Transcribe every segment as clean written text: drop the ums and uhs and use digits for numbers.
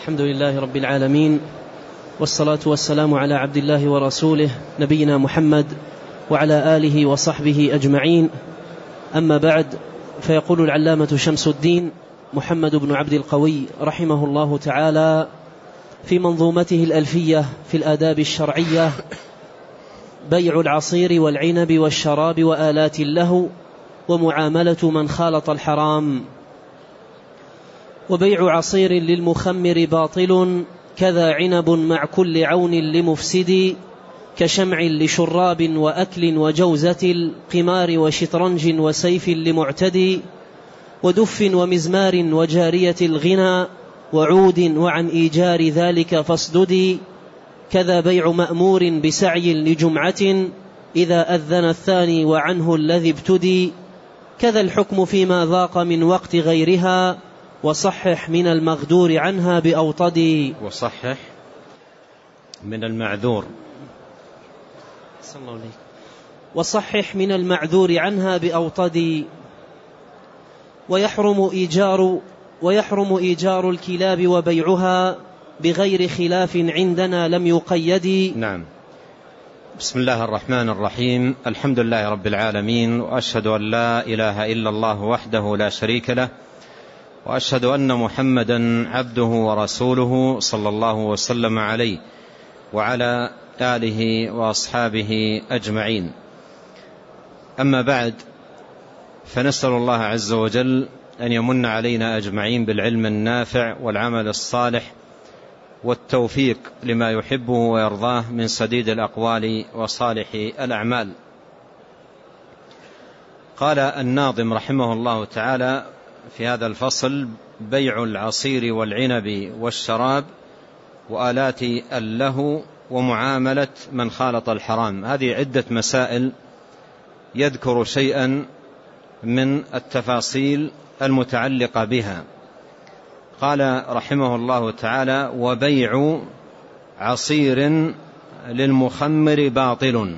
الحمد لله رب العالمين، والصلاة والسلام على عبد الله ورسوله نبينا محمد وعلى آله وصحبه أجمعين. أما بعد، فيقول العلامة شمس الدين محمد بن عبد القوي رحمه الله تعالى في منظومته الألفية في الآداب الشرعية: بيع العصير والعنب والشراب وآلات اللهو ومعاملة من خالط الحرام. وبيع عصير للمخمر باطل، كذا عنب مع كل عون لمفسد، كشمع لشراب وأكل وجوزة القمار وشطرنج وسيف لمعتدي، ودف ومزمار وجارية الغنى وعود وعن إيجار ذلك فاصددي، كذا بيع مأمور بسعي لجمعة إذا أذن الثاني وعنه الذي ابتدي، كذا الحكم فيما ذاق من وقت غيرها، وصحح من المغدور عنها بأوطدي. وصحح من المعذور وصحح من المعذور عنها بأوطدي. ويحرم إيجار الكلاب وبيعها بغير خلاف عندنا لم يقيد. نعم. بسم الله الرحمن الرحيم. الحمد لله رب العالمين، وأشهد أن لا إله إلا الله وحده لا شريك له، وأشهد أن محمدا عبده ورسوله صلى الله وسلم عليه وعلى آله وأصحابه أجمعين. أما بعد، فنسأل الله عز وجل أن يمن علينا أجمعين بالعلم النافع والعمل الصالح والتوفيق لما يحبه ويرضاه من سديد الأقوال وصالح الأعمال. قال الناظم رحمه الله تعالى في هذا الفصل: بيع العصير والعنب والشراب وآلات اللهو ومعاملة من خالط الحرام. هذه عدة مسائل يذكر شيئا من التفاصيل المتعلقة بها. قال رحمه الله تعالى: وبيع عصير للمخمر باطل.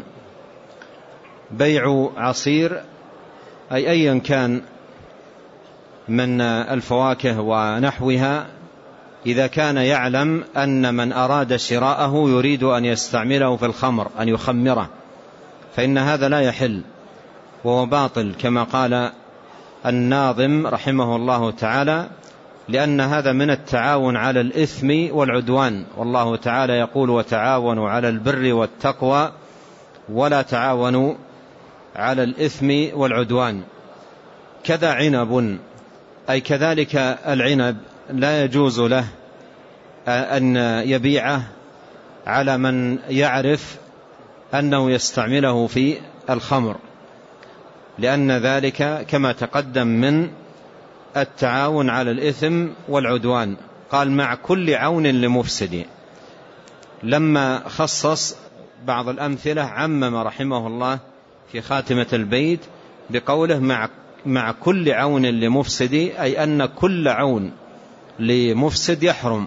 بيع عصير أي أيا كان من الفواكه ونحوها، إذا كان يعلم أن من أراد شراءه يريد أن يستعمله في الخمر، أن يخمره، فإن هذا لا يحل وهو باطل، كما قال الناظم رحمه الله تعالى، لأن هذا من التعاون على الإثم والعدوان، والله تعالى يقول: وتعاونوا على البر والتقوى ولا تعاونوا على الإثم والعدوان. كذا عنب، أي كذلك العنب لا يجوز له أن يبيعه على من يعرف أنه يستعمله في الخمر، لأن ذلك كما تقدم من التعاون على الإثم والعدوان. قال: مع كل عون لمفسد. لما خصص بعض الأمثلة عمم رحمه الله في خاتمة البيت بقوله: مع كل عون لمفسد، أي أن كل عون لمفسد يحرم.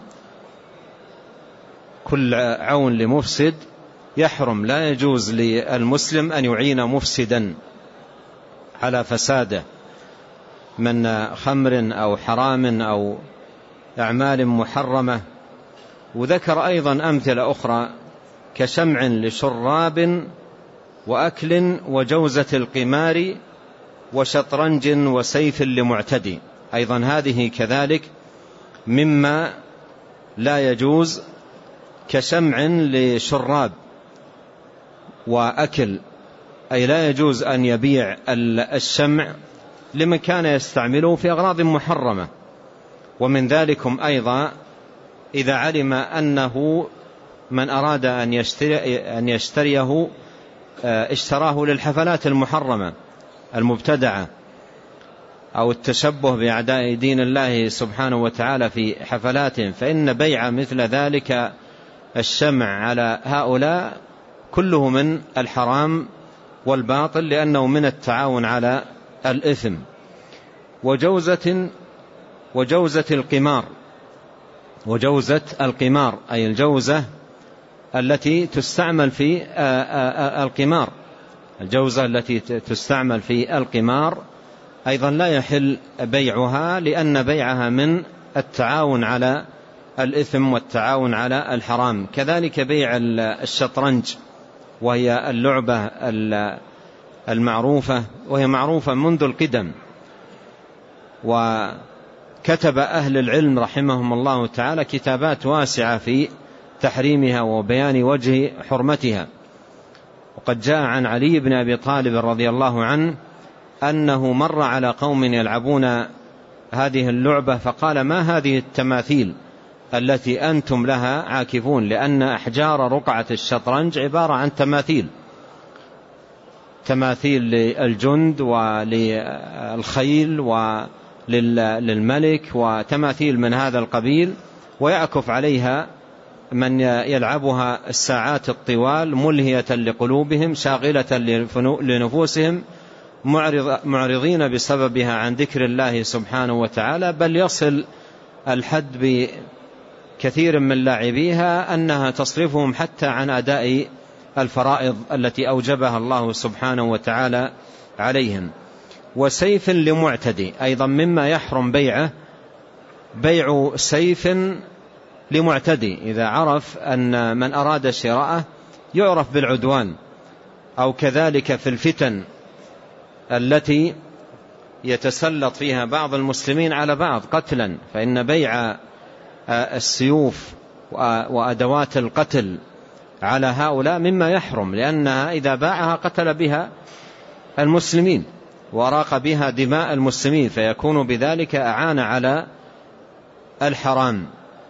كل عون لمفسد يحرم، لا يجوز للمسلم أن يعين مفسدا على فساده من خمر أو حرام أو أعمال محرمة. وذكر أيضا أمثلة أخرى كشمع لشراب وأكل وجوزة القمار وشطرنج وسيف لمعتدي. أيضا هذه كذلك مما لا يجوز، كشمع لشراب وأكل، أي لا يجوز أن يبيع الشمع لمن كان يستعمله في أغراض محرمة. ومن ذلكم أيضا إذا علم أنه من أراد أن يشتريه اشتراه للحفلات المحرمة المبتدعة أو التشبه بأعداء دين الله سبحانه وتعالى في حفلاتهم، فإن بيع مثل ذلك الشمع على هؤلاء كله من الحرام والباطل، لأنه من التعاون على الإثم. وجوزة القمار. وجوزة القمار أي الجوزة التي تستعمل في القمار. الجوزة التي تستعمل في القمار أيضا لا يحل بيعها، لأن بيعها من التعاون على الإثم والتعاون على الحرام. كذلك بيع الشطرنج، وهي اللعبة المعروفة، وهي معروفة منذ القدم، وكتب أهل العلم رحمهم الله تعالى كتابات واسعة في تحريمها وبيان وجه حرمتها. وقد جاء عن علي بن أبي طالب رضي الله عنه أنه مر على قوم يلعبون هذه اللعبة فقال: ما هذه التماثيل التي أنتم لها عاكفون؟ لأن أحجار رقعة الشطرنج عبارة عن تماثيل للجند وللخيل وللملك وتماثيل من هذا القبيل، ويعكف عليها من يلعبها الساعات الطوال، ملهية لقلوبهم شاغلة لنفوسهم، معرضين بسببها عن ذكر الله سبحانه وتعالى، بل يصل الحد بكثير من لاعبيها أنها تصرفهم حتى عن أداء الفرائض التي أوجبها الله سبحانه وتعالى عليهم. وسيف لمعتدي، أيضا مما يحرم بيعه بيع سيف لمعتدي، إذا عرف أن من أراد شراءه يعرف بالعدوان، أو كذلك في الفتن التي يتسلط فيها بعض المسلمين على بعض قتلا، فإن بيع السيوف وأدوات القتل على هؤلاء مما يحرم، لأنها إذا باعها قتل بها المسلمين وراق بها دماء المسلمين، فيكون بذلك أعان على الحرام.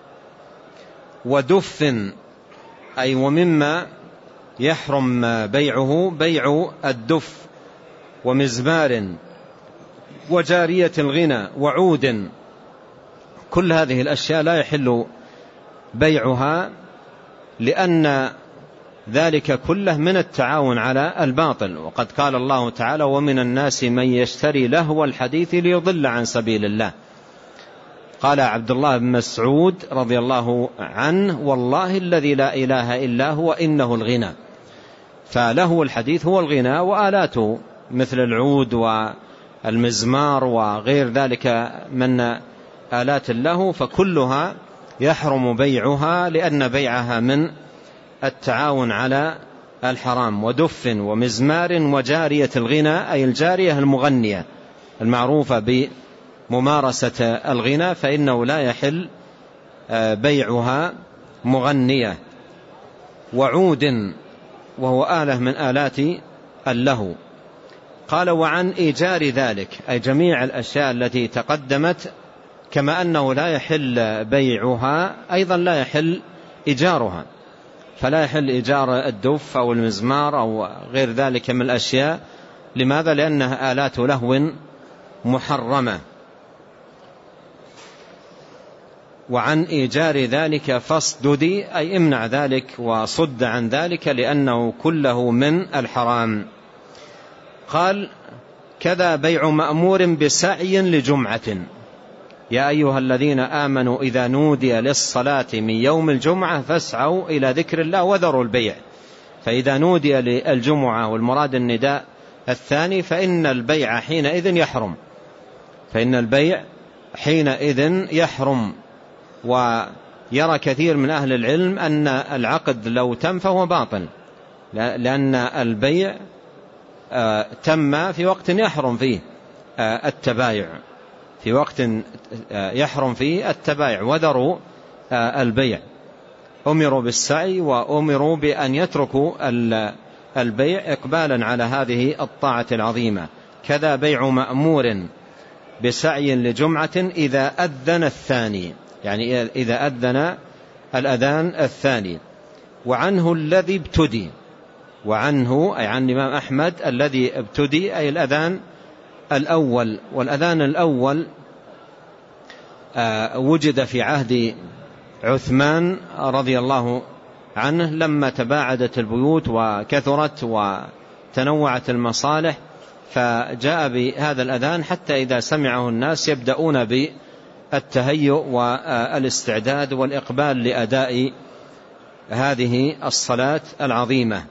ودف، أي ومما يحرم بيعه بيع الدف ومزمار وجارية الغنى وعود، كل هذه الأشياء لا يحل بيعها، لأن ذلك كله من التعاون على الباطل. وقد قال الله تعالى: ومن الناس من يشتري لهو الحديث ليضل عن سبيل الله. قال عبد الله بن مسعود رضي الله عنه: والله الذي لا إله إلا هو إنه الغنى. فلهو الحديث هو الغنى وآلاته مثل العود والمزمار وغير ذلك من آلات له، فكلها يحرم بيعها، لأن بيعها من التعاون على الحرام. ودف ومزمار وجارية الغنى، أي الجارية المغنية المعروفة بممارسة الغنى، فإنه لا يحل بيعها مغنية. وعود، وهو آلة من آلات اللهو. قال: وعن إيجار ذلك، أي جميع الأشياء التي تقدمت، كما أنه لا يحل بيعها أيضا لا يحل إيجارها، فلا يحل إيجار الدف أو المزمار أو غير ذلك من الأشياء. لماذا؟ لأنها آلات لهو محرمة. وعن إيجار ذلك فاصددي، أي امنع ذلك وصد عن ذلك، لأنه كله من الحرام. قال: كذا بيع مأمور بسعي لجمعة، يا أيها الذين آمنوا إذا نودي للصلاة من يوم الجمعة فاسعوا إلى ذكر الله وذروا البيع. فإذا نودي للجمعة والمراد النداء الثاني فإن البيع حينئذ يحرم، فإن البيع حينئذ يحرم. ويرى كثير من أهل العلم أن العقد لو تم فهو باطل، لأن البيع تم في وقت يحرم فيه التبايع، في وقت يحرم فيه التبايع، وذروا البيع. أمروا بالسعي وأمروا بأن يتركوا البيع إقبالا على هذه الطاعة العظيمة. كذا بيع مأمور بسعي لجمعة إذا أذن الثاني، يعني إذا أذن الأذان الثاني. وعنه الذي ابتدي، وعنه أي عن الإمام أحمد الذي ابتدي أي الأذان الأول. والأذان الأول وجد في عهد عثمان رضي الله عنه، لما تباعدت البيوت وكثرت وتنوعت المصالح، فجاء بهذا الأذان حتى إذا سمعه الناس يبدأون بالتهيؤ والاستعداد والإقبال لأداء هذه الصلاة العظيمة.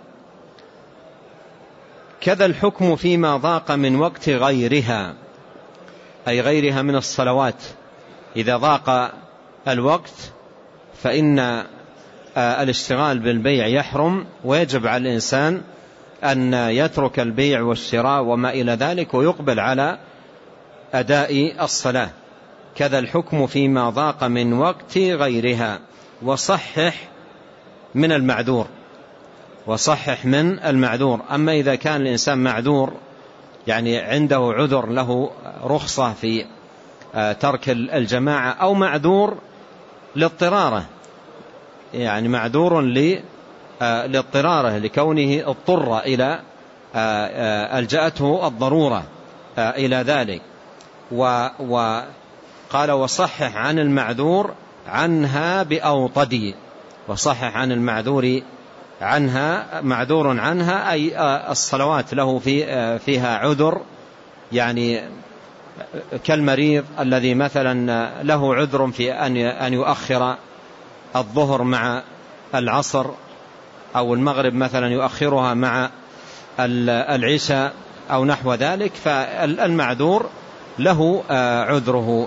كذا الحكم فيما ضاق من وقت غيرها، أي غيرها من الصلوات، إذا ضاق الوقت فإن الاشتغال بالبيع يحرم، ويجب على الإنسان أن يترك البيع والشراء وما إلى ذلك ويقبل على أداء الصلاة. كذا الحكم فيما ضاق من وقت غيرها. وصحح من المعذور، وصحح من المعذور. أما إذا كان الإنسان معذور، يعني عنده عذر له رخصة في ترك الجماعة، أو معذور لاضطراره، يعني معذور لاضطراره لكونه اضطر إلى ألجأته الضرورة إلى ذلك. وقال وصحح عن المعذور عنها بأوطدي. وصحح عن المعذور عنها، معذور عنها أي الصلوات له فيها عذر، يعني كالمريض الذي مثلا له عذر في أن يؤخر الظهر مع العصر، أو المغرب مثلا يؤخرها مع العشاء أو نحو ذلك، فالمعذور له عذره.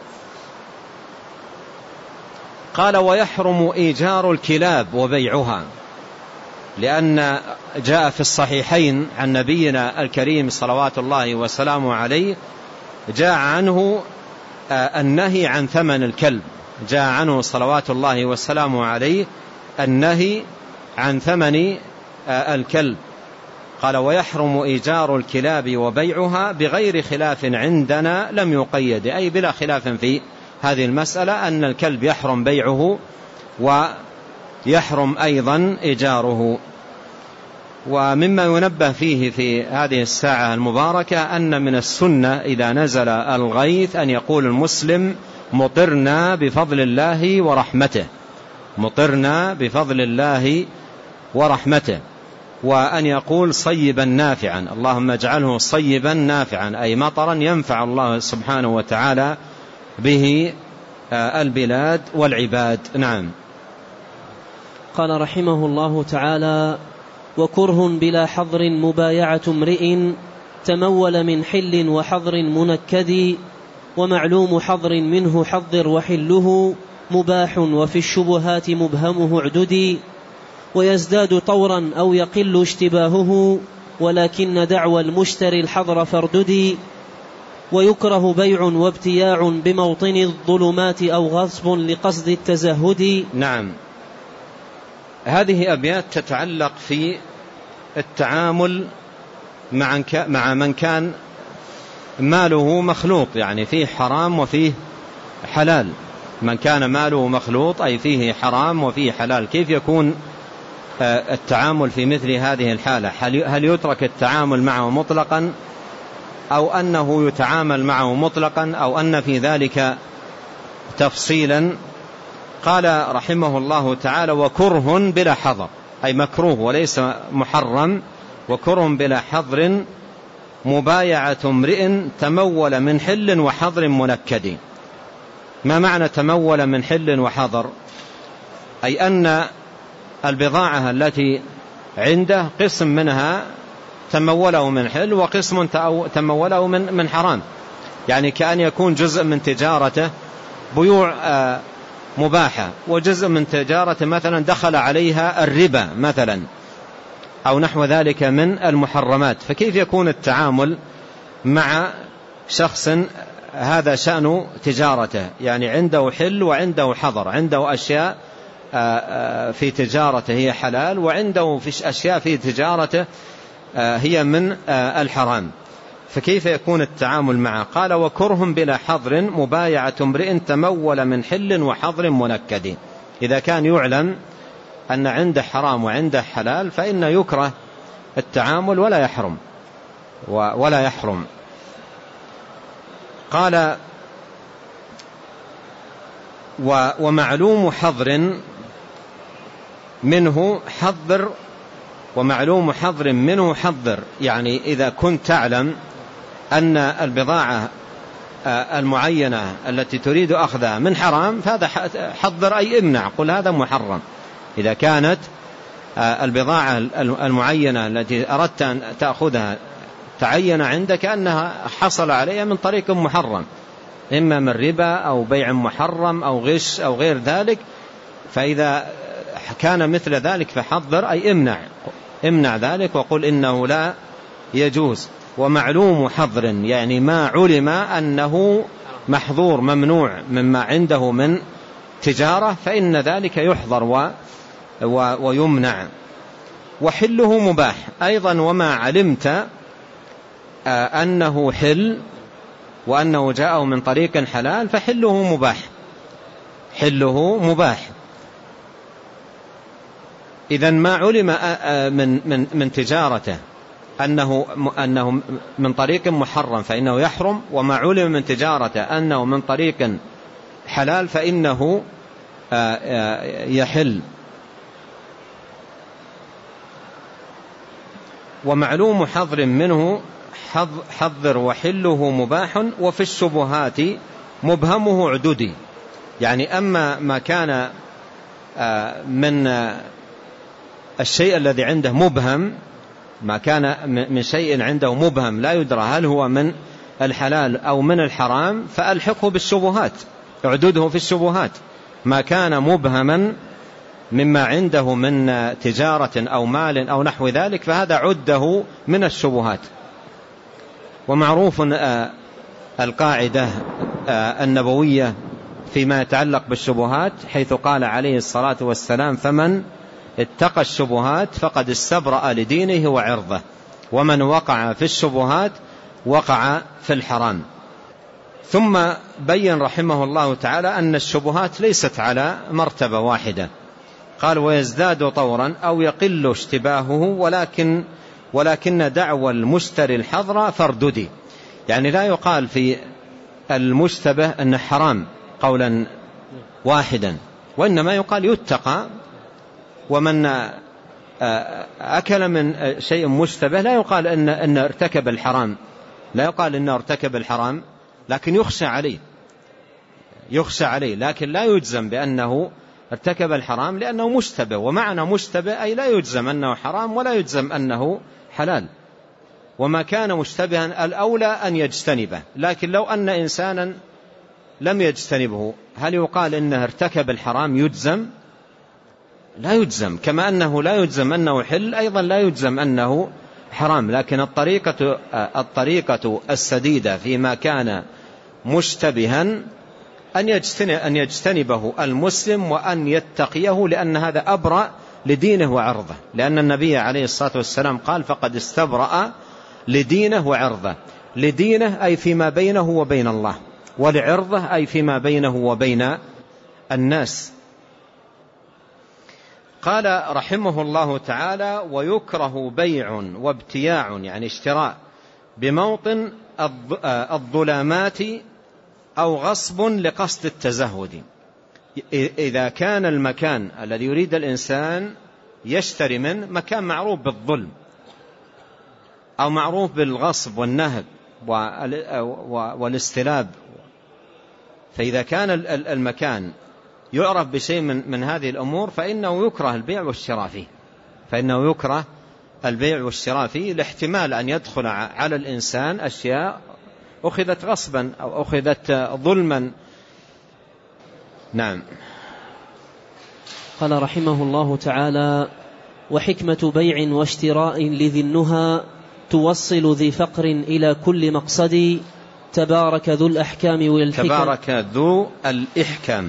قال ويحرم إيجار الكلاب وبيعها، لأن جاء في الصحيحين عن نبينا الكريم صلوات الله وسلامه عليه، جاء عنه النهي عن ثمن الكلب، جاء عنه صلوات الله وسلامه عليه النهي عن ثمن الكلب. قال ويحرم إيجار الكلاب وبيعها بغير خلاف عندنا لم يقيد، أي بلا خلاف في هذه المسألة أن الكلب يحرم بيعه ويحرم أيضا إيجاره. ومما ينبه فيه في هذه الساعة المباركة أن من السنة إذا نزل الغيث أن يقول المسلم مطرنا بفضل الله ورحمته، مطرنا بفضل الله ورحمته، وأن يقول صيبا نافعا، اللهم اجعله صيبا نافعا، أي مطرا ينفع الله سبحانه وتعالى به البلاد والعباد. نعم. قال رحمه الله تعالى وكره بلا حظر مبايعة امرئ تمول من حل وحظر منكد، ومعلوم حظر منه حظر وحله مباح، وفي الشبهات مبهمه اعددي، ويزداد طورا أو يقل اشتباهه، ولكن دعوى المشتري الحظر فارددي، ويكره بيع وابتياع بموطن الظلمات أو غصب لقصد التزهد. نعم. هذه أبيات تتعلق في التعامل مع من كان ماله مخلوط، يعني فيه حرام وفيه حلال. من كان ماله مخلوط أي فيه حرام وفيه حلال، كيف يكون التعامل في مثل هذه الحالة؟ هل يترك التعامل معه مطلقا، أو أنه يتعامل معه مطلقا، أو أن في ذلك تفصيلا؟ قال رحمه الله تعالى وكره بلا حظر، أي مكروه وليس محرم، وكره بلا حظر مبايعة امرئ تمول من حل وحظر منكد. ما معنى تمول من حل وحظر؟ أي أن البضاعة التي عنده قسم منها تموله من حل، وقسم تموله من حرام، يعني كأن يكون جزء من تجارته بيوع مباحة، وجزء من تجارته مثلا دخل عليها الربا مثلا أو نحو ذلك من المحرمات. فكيف يكون التعامل مع شخص هذا شأن تجارته، يعني عنده حل وعنده حظر، عنده أشياء في تجارته هي حلال، وعنده في أشياء في تجارته هي من الحرام، فكيف يكون التعامل معه؟ قال وكره بلا حظر مبايعة امرئ تمول من حل وحظر منكد. إذا كان يعلم أن عنده حرام وعنده حلال فإن يكره التعامل ولا يحرم. قال ومعلوم حظر منه حظر، ومعلوم حظر منه حظر، يعني إذا كنت تعلم أن البضاعة المعينة التي تريد أخذها من حرام فهذا حظر، أي امنع، قل هذا محرم. إذا كانت البضاعة المعينة التي أردت أن تأخذها تعين عندك أنها حصل عليها من طريق محرم، إما من ربا أو بيع محرم أو غش أو غير ذلك، فإذا كان مثل ذلك فحضر أي امنع ذلك وقل إنه لا يجوز. ومعلوم حظر يعني ما علم أنه محظور ممنوع مما عنده من تجارة فإن ذلك يحظر ويمنع. وحله مباح أيضا، وما علمت أنه حل وأنه جاءه من طريق حلال فحله مباح، حله مباح. إذن ما علم من تجارته أنه من طريق محرم فإنه يحرم، وما علم من تجارته أنه من طريق حلال فإنه يحل. ومعلوم حظر منه حظر وحله مباح. وفي الشبهات مبهمه عددي، يعني أما ما كان من الشيء الذي عنده مبهم، ما كان من شيء عنده مبهم لا يدرى هل هو من الحلال أو من الحرام فألحقه بالشبهات، اعدده في الشبهات. ما كان مبهما مما عنده من تجارة أو مال أو نحو ذلك فهذا عده من الشبهات. ومعروف القاعدة النبوية فيما يتعلق بالشبهات حيث قال عليه الصلاة والسلام: فمن اتقى الشبهات فقد استبرأ لدينه وعرضه، ومن وقع في الشبهات وقع في الحرام. ثم بين رحمه الله تعالى أن الشبهات ليست على مرتبة واحدة، قال: ويزداد طورا أو يقل اشتباهه ولكن دعوى المشتري الحظر فارددي. يعني لا يقال في المشتبه أنه حرام قولا واحدا، وإنما يقال يتقى. ومن أكل من شيء مشتبه لا يقال أنه ارتكب الحرام، لا يقال أنه ارتكب الحرام، لكن يخشى عليه، لكن لا يجزم بأنه ارتكب الحرام لأنه مشتبه. ومعنى مشتبه أي لا يجزم أنه حرام ولا يجزم أنه حلال. وما كان مشتبها الأولى أن يجتنبه، لكن لو أن إنسانا لم يجتنبه هل يقال إنه ارتكب الحرام؟ يجزم؟ لا يجزم. كما أنه لا يجزم أنه حل أيضا لا يجزم أنه حرام. لكن الطريقة السديدة فيما كان مشتبها أن يجتنبه المسلم وأن يتقيه، لأن هذا أبرأ لدينه وعرضه، لأن النبي عليه الصلاة والسلام قال: فقد استبرأ لدينه وعرضه. لدينه أي فيما بينه وبين الله، ولعرضه أي فيما بينه وبين الناس. قال رحمه الله تعالى: ويكره بيع وابتياع، يعني اشتراء، بموطن الظلامات أو غصب لقصد التزهد. إذا كان المكان الذي يريد الإنسان يشتري منه مكان معروف بالظلم أو معروف بالغصب والنهب والاستلاب، فإذا كان المكان يعرف بشيء من هذه الأمور فإنه يكره البيع والشراء فيه، لاحتمال أن يدخل على الإنسان أشياء أخذت غصبا أو أخذت ظلما. نعم. قال رحمه الله تعالى: وحكمة بيع واشتراء لذي النهى توصل ذي فقر إلى كل مقصد. تبارك ذو الأحكام والحكم. تبارك ذو الإحكام.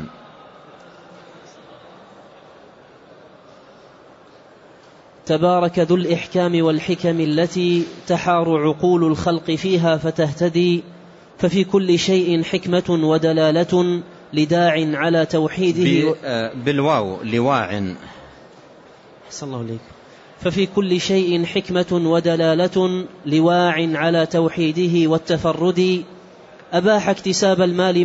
تبارك ذو الإحكام والحكم التي تحار عقول الخلق فيها فتهتدي. ففي كل شيء حكمة ودلالة لداع على توحيده بالواو لواع. أحسن الله إليك. ففي كل شيء حكمة ودلالة لواع على توحيده والتفرد. أباح اكتساب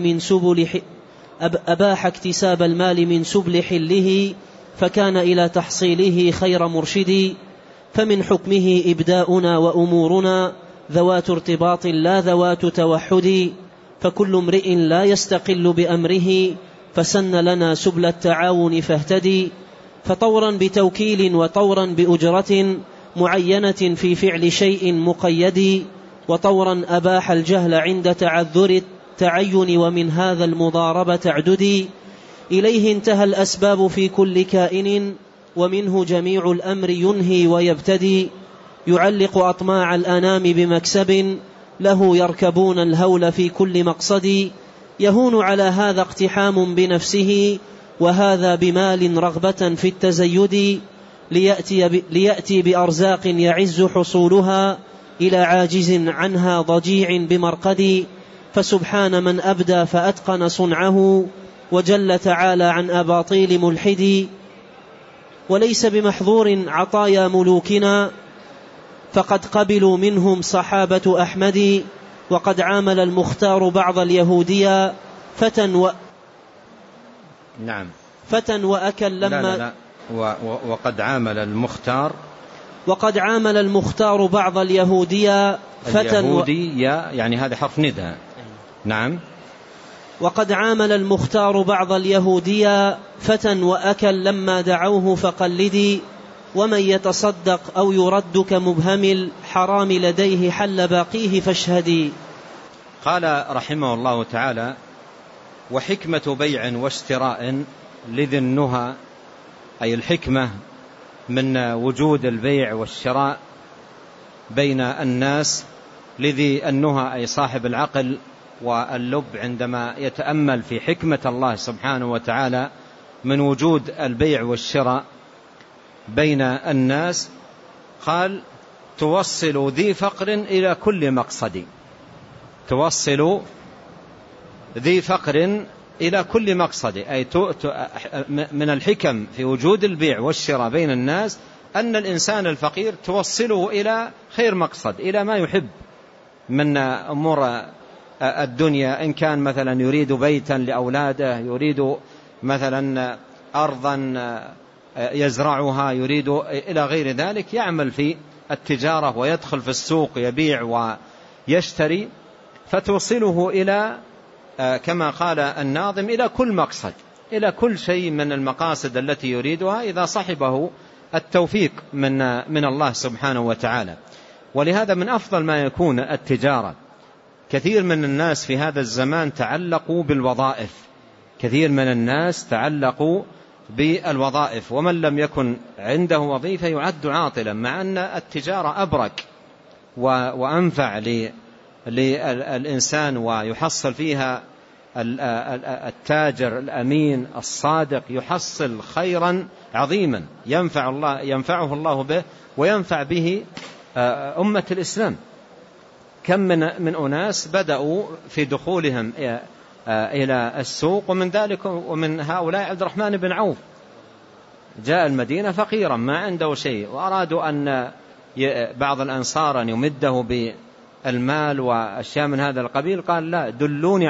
المال من سبل حله، فكان إلى تحصيله خير مرشد. فمن حكمه إبداؤنا وأمورنا ذوات ارتباط لا ذوات توحد. فكل امرئ لا يستقل بأمره، فسن لنا سبل التعاون فاهتدي. فطورا بتوكيل وطورا بأجرة معينة في فعل شيء مقيد. وطورا أباح الجهل عند تعذر التعين، ومن هذا المضاربة تعددي. إليه انتهى الأسباب في كل كائن، ومنه جميع الأمر ينهي ويبتدي. يعلق أطماع الأنام بمكسب، له يركبون الهول في كل مقصد. يهون على هذا اقتحام بنفسه، وهذا بمال رغبة في التزيد. ليأتي بأرزاق يعز حصولها، إلى عاجز عنها ضجيع بمرقد. فسبحان من أبدى فأتقن صنعه، وجل تعالى عن أباطيل ملحد. وليس بمحظور عطايا ملوكنا، فقد قبلوا منهم صحابة أحمد. وقد عامل المختار بعض اليهودية فتى وأكل لما وقد عامل المختار بعض اليهودية يعني هذا حرف ندى. نعم. وقد عامل المختار بعض اليهودية فتى وأكل لما دعوه فقلدي. ومن يتصدق أو يرد كمبهم الحرام لديه حل باقيه فاشهدي. قال رحمه الله تعالى: وحكمة بيع واشتراء لذي النهى، أي الحكمة من وجود البيع والشراء بين الناس. لذي النهى أي صاحب العقل واللب، عندما يتأمل في حكمة الله سبحانه وتعالى من وجود البيع والشراء بين الناس، قال: توصل ذي فقر إلى كل مقصد. توصل ذي فقر إلى كل مقصد، أي من الحكم في وجود البيع والشراء بين الناس أن الإنسان الفقير توصله إلى خير مقصد، إلى ما يحب من أمور الدنيا. إن كان مثلا يريد بيتا لأولاده، يريد مثلا أرضا يزرعها، يريد إلى غير ذلك، يعمل في التجارة ويدخل في السوق يبيع ويشتري، فتوصله إلى كما قال الناظم إلى كل مقصد، إلى كل شيء من المقاصد التي يريدها إذا صحبه التوفيق من الله سبحانه وتعالى. ولهذا من أفضل ما يكون التجارة. كثير من الناس في هذا الزمان تعلقوا بالوظائف، كثير من الناس تعلقوا بالوظائف، ومن لم يكن عنده وظيفة يعد عاطلا، مع أن التجارة أبرك وأنفع للإنسان، ويحصل فيها التاجر الأمين الصادق يحصل خيرا عظيما ينفعه الله به وينفع به أمة الإسلام. كم من أناس بدأوا في دخولهم إلى السوق، ومن هؤلاء عبد الرحمن بن عوف جاء المدينة فقيرا ما عنده شيء، وأرادوا أن بعض الأنصار أن يمده بالمال وأشياء من هذا القبيل، قال: لا، دلوني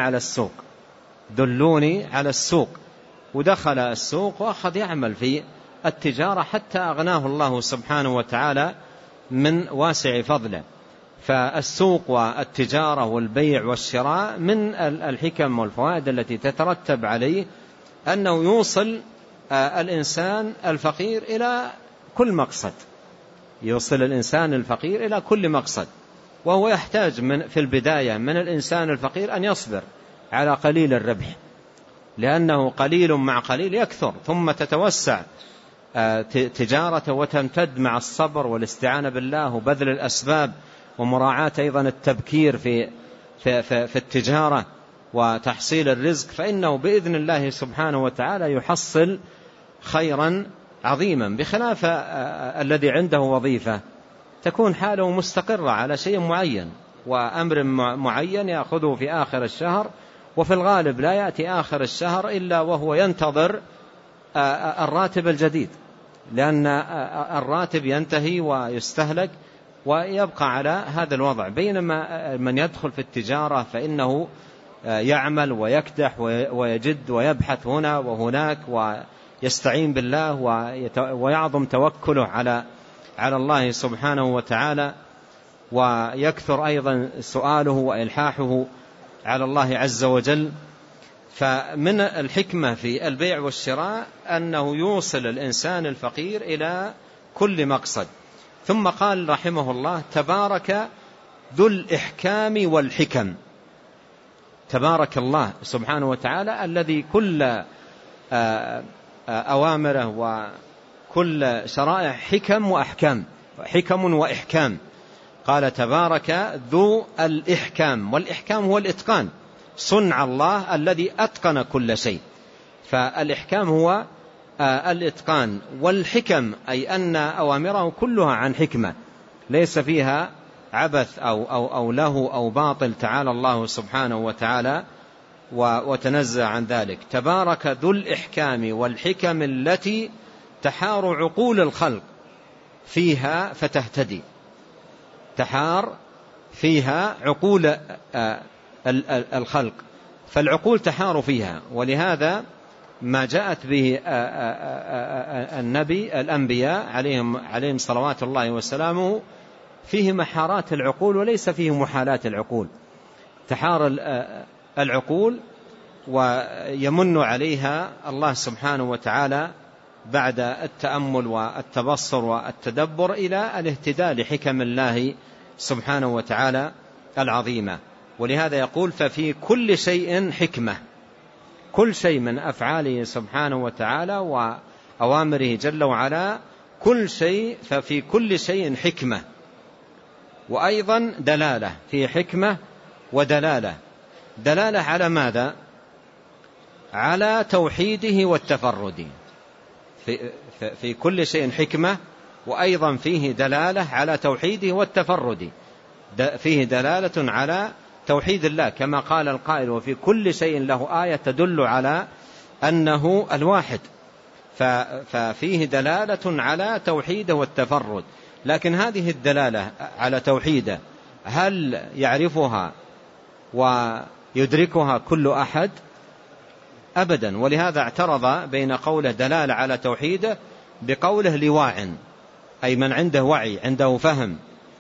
على السوق. ودخل السوق وأخذ يعمل في التجارة حتى أغناه الله سبحانه وتعالى من واسع فضله. فالسوق والتجارة والبيع والشراء من الحكم والفوائد التي تترتب عليه أنه يوصل الإنسان الفقير إلى كل مقصد، يوصل الإنسان الفقير إلى كل مقصد. وهو يحتاج في البداية من الإنسان الفقير أن يصبر على قليل الربح، لأنه قليل مع قليل يكثر، ثم تتوسع تجارته وتمتد مع الصبر والاستعانة بالله وبذل الأسباب، ومراعاة أيضا التبكير في التجارة وتحصيل الرزق، فإنه بإذن الله سبحانه وتعالى يحصل خيرا عظيما. بخلاف الذي عنده وظيفة تكون حاله مستقرة على شيء معين وأمر معين يأخذه في آخر الشهر، وفي الغالب لا يأتي آخر الشهر إلا وهو ينتظر الراتب الجديد، لأن الراتب ينتهي ويستهلك ويبقى على هذا الوضع. بينما من يدخل في التجارة فإنه يعمل ويكدح ويجد ويبحث هنا وهناك، ويستعين بالله ويعظم توكله على الله سبحانه وتعالى، ويكثر أيضا سؤاله وإلحاحه على الله عز وجل. فمن الحكمة في البيع والشراء أنه يوصل الإنسان الفقير إلى كل مقصد. ثم قال رحمه الله: تبارك ذو الإحكام والحكم. تبارك الله سبحانه وتعالى الذي كل أوامره وكل شرائع حكم وإحكام. قال تبارك ذو الإحكام، والإحكام هو الإتقان، صنع الله الذي أتقن كل شيء، فالإحكام هو الإتقان. والحكم أي أن أوامره كلها عن حكمة ليس فيها عبث أو له أو باطل، تعالى الله سبحانه وتعالى وتنزه عن ذلك. تبارك ذو الإحكام والحكم التي تحار عقول الخلق فيها فتهتدي، تحار فيها عقول الخلق، فالعقول تحار فيها. ولهذا ما جاءت به الأنبياء عليهم صلوات الله وسلامه فيه محارات العقول وليس فيه محالات العقول، تحار العقول ويمن عليها الله سبحانه وتعالى بعد التأمل والتبصر والتدبر إلى الاهتداء لحكم الله سبحانه وتعالى العظيمة. ولهذا يقول ففي كل شيء حكمة، كل شيء من أفعاله سبحانه وتعالى وأوامره جل وعلا، كل شيء ففي كل شيء حكمة، وأيضا دلالة، في حكمة ودلالة. دلالة على ماذا؟ على توحيده والتفرد. في كل شيء حكمة، وأيضا فيه دلالة على توحيده والتفرد، فيه دلالة على توحيد الله كما قال القائل وفي كل شيء له آية تدل على أنه الواحد، ففيه دلالة على توحيده والتفرد. لكن هذه الدلالة على توحيده هل يعرفها ويدركها كل أحد؟ أبدا. ولهذا اعترض بين قوله دلالة على توحيده بقوله لواع، أي من عنده وعي، عنده فهم.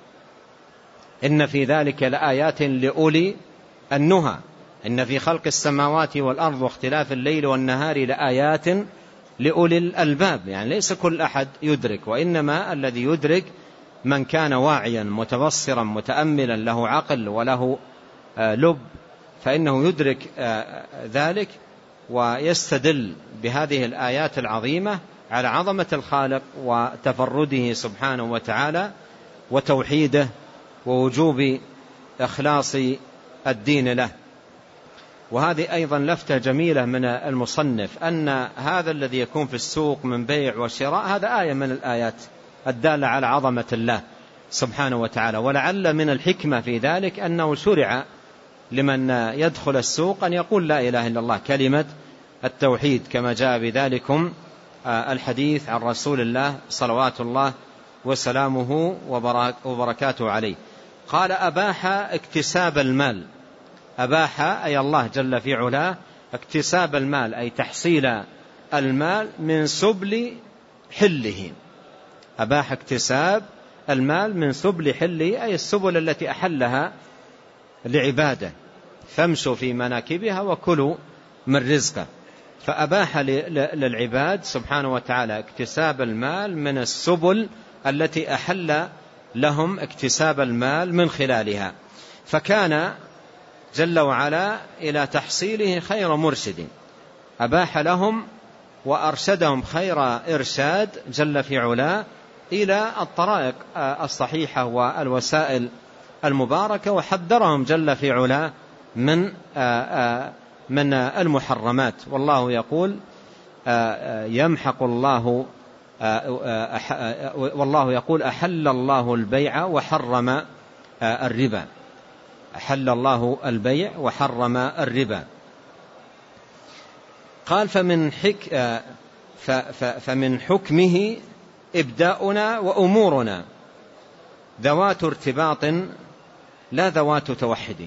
إن في ذلك لآيات لأولي النهى، إن في خلق السماوات والأرض واختلاف الليل والنهار لآيات لأولي الألباب. يعني ليس كل أحد يدرك، وإنما الذي يدرك من كان واعيا متبصرا متأملا له عقل وله لب، فإنه يدرك ذلك ويستدل بهذه الآيات العظيمة على عظمة الخالق وتفرده سبحانه وتعالى وتوحيده ووجوب إخلاص الدين له. وهذه أيضا لفتة جميلة من المصنف، أن هذا الذي يكون في السوق من بيع وشراء هذا آية من الآيات الدالة على عظمة الله سبحانه وتعالى. ولعل من الحكمة في ذلك أنه شرع لمن يدخل السوق أن يقول لا إله إلا الله، كلمة التوحيد، كما جاء بذلكم الحديث عن رسول الله صلوات الله وسلامه وبركاته عليه. قال أباح اكتساب المال، أباح أي الله جل في علاه اكتساب المال، أي تحصيل المال من سبل حله. أباح اكتساب المال من سبل حله، أي السبل التي أحلها لعباده، فامشوا في مناكبها وكلوا من رزقه. فأباح للعباد سبحانه وتعالى اكتساب المال من السبل التي أحل لهم اكتساب المال من خلالها، فكان جل وعلا إلى تحصيله خير مرشد، أباح لهم وأرشدهم خير إرشاد جل في علاه إلى الطرائق الصحيحة والوسائل المباركة، وحذرهم جل في علاه من المحرمات. والله يقول يمحق الله، والله يقول أحل الله البيع وحرم الربا، أحل الله البيع وحرم الربا. قال فمن حكمه إبداؤنا وأمورنا ذوات ارتباط لا ذوات توحد.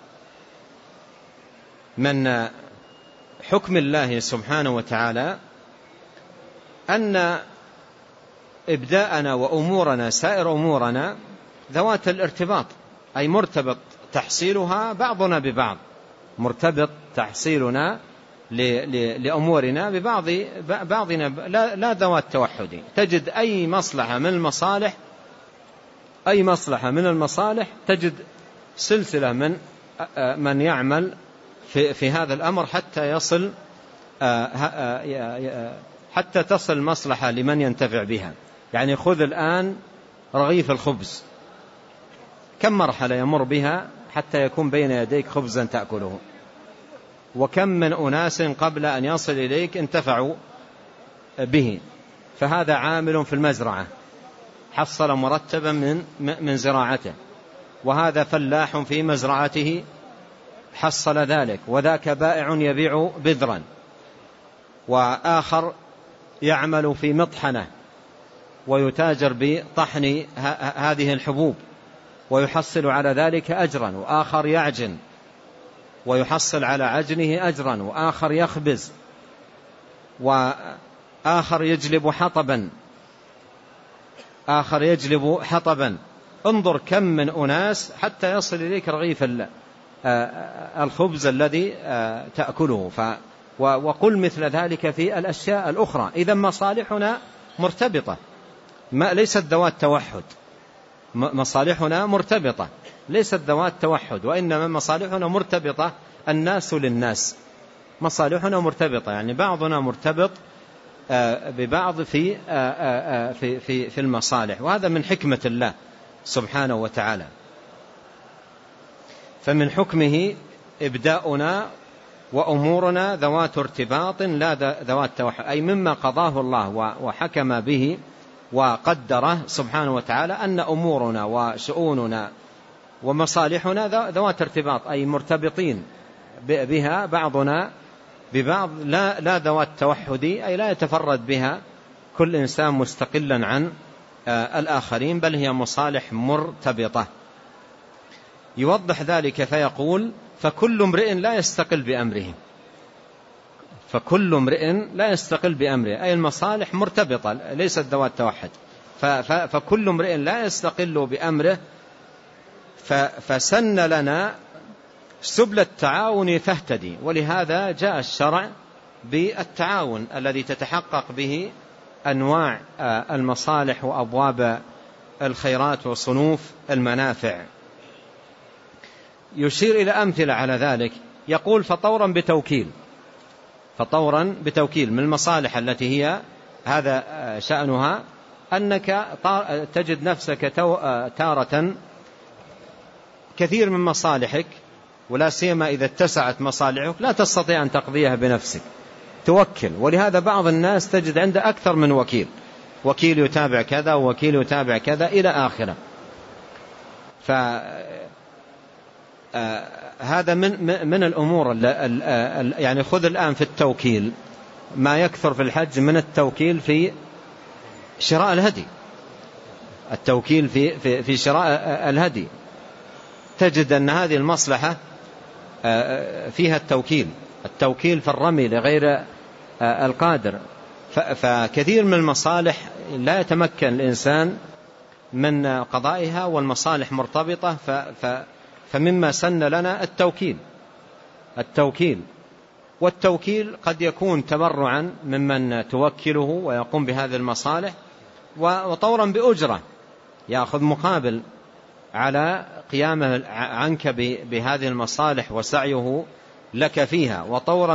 من حكم الله سبحانه وتعالى أن إبداءنا وأمورنا سائر أمورنا ذوات الارتباط، أي مرتبط تحصيلها بعضنا ببعض، مرتبط تحصيلنا لأمورنا بعضنا لا ذوات توحد. تجد أي مصلحة من المصالح تجد سلسلة من يعمل في هذا الأمر حتى يصل حتى تصل مصلحة لمن ينتفع بها. يعني خذ الآن رغيف الخبز، كم مرحلة يمر بها حتى يكون بين يديك خبزا تأكله، وكم من أناس قبل أن يصل إليك انتفعوا به. فهذا عامل في المزرعة حصل مرتبا من زراعته، وهذا فلاح في مزرعته حصل ذلك، وذاك بائع يبيع بذرا، وآخر يعمل في مطحنة ويتاجر بطحن هذه الحبوب ويحصل على ذلك أجرا، وآخر يعجن ويحصل على عجنه أجرا، وآخر يخبز، وآخر يجلب حطبا. انظر كم من أناس حتى يصل إليك رغيف الخبز الذي تأكله. وقل مثل ذلك في الأشياء الأخرى. إذا مصالحنا مرتبطة، ليست ذوات توحد. مصالحنا مرتبطة ليست ذوات توحد، وإنما مصالحنا مرتبطة الناس للناس. مصالحنا مرتبطة، يعني بعضنا مرتبط ببعض في المصالح، وهذا من حكمة الله سبحانه وتعالى. فمن حكمه إبداؤنا وأمورنا ذوات ارتباط لا ذوات توحد، أي مما قضاه الله وحكم به وقدره سبحانه وتعالى أن أمورنا وشؤوننا ومصالحنا ذوات ارتباط، أي مرتبطين بها بعضنا ببعض، لا ذوات توحد، أي لا يتفرد بها كل إنسان مستقلا عن الآخرين، بل هي مصالح مرتبطة. يوضح ذلك فيقول: فكل امرئ لا يستقل بأمره. فكل امرئ لا يستقل بأمره، أي المصالح مرتبطة ليست ذوات توحد. فكل امرئ لا يستقل بأمره، فسن لنا سبل التعاون فاهتدي. ولهذا جاء الشرع بالتعاون الذي تتحقق به أنواع المصالح وأبواب الخيرات وصنوف المنافع. يشير إلى أمثلة على ذلك، يقول: فطورا بتوكيل من المصالح التي هي هذا شأنها أنك تجد نفسك تارة كثير من مصالحك، ولا سيما إذا اتسعت مصالحك لا تستطيع أن تقضيها بنفسك، توكل. ولهذا بعض الناس تجد عنده أكثر من وكيل يتابع كذا ووكيل يتابع كذا إلى آخره. هذا من الأمور يعني خذ الآن في التوكيل ما يكثر في الحج من التوكيل في شراء الهدي. التوكيل في شراء الهدي تجد أن هذه المصلحة فيها التوكيل في الرمي لغير القادر. فكثير من المصالح لا يتمكن الإنسان من قضائها، والمصالح مرتبطة. فمما سن لنا التوكيل، والتوكيل قد يكون تبرعا ممن توكله ويقوم بهذه المصالح، وطورا بأجرة يأخذ مقابل على قيامه عنك بهذه المصالح وسعيه لك فيها، وطورا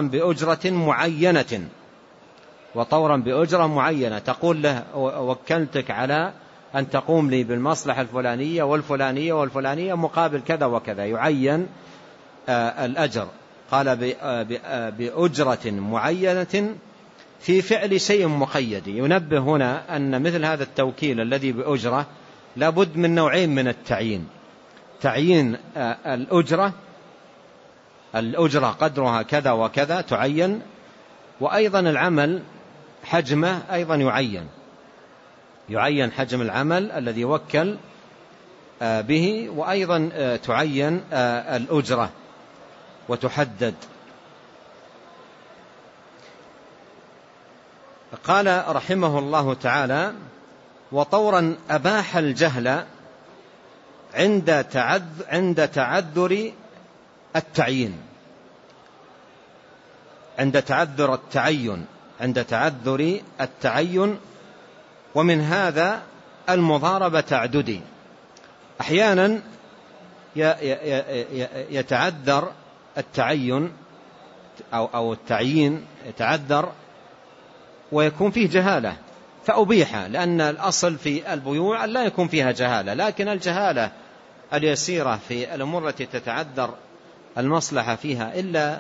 بأجرة معينة تقول له: وكلتك على أن تقوم لي بالمصلحة الفلانية والفلانية مقابل كذا وكذا، يعين الأجر. قال: بأجرة معينة في فعل شيء مقيد. ينبه هنا أن مثل هذا التوكيل الذي بأجرة لابد من نوعين من التعيين: تعيين الأجرة قدرها كذا وكذا تعين، وأيضا العمل حجمه أيضا يعين حجم العمل الذي يوكل به، وأيضا تعين الأجرة وتحدد. قال رحمه الله تعالى: وطورا أباح الجهل عند تعذر التعيين، عند تعذر التعين، ومن هذا المضاربة تعددي. أحيانا يتعذر التعين أو التعيين يتعذر ويكون فيه جهالة فأبيح، لأن الأصل في البيوع لا يكون فيها جهالة، لكن الجهالة اليسيرة في الأمور التي تتعذر المصلحة فيها إلا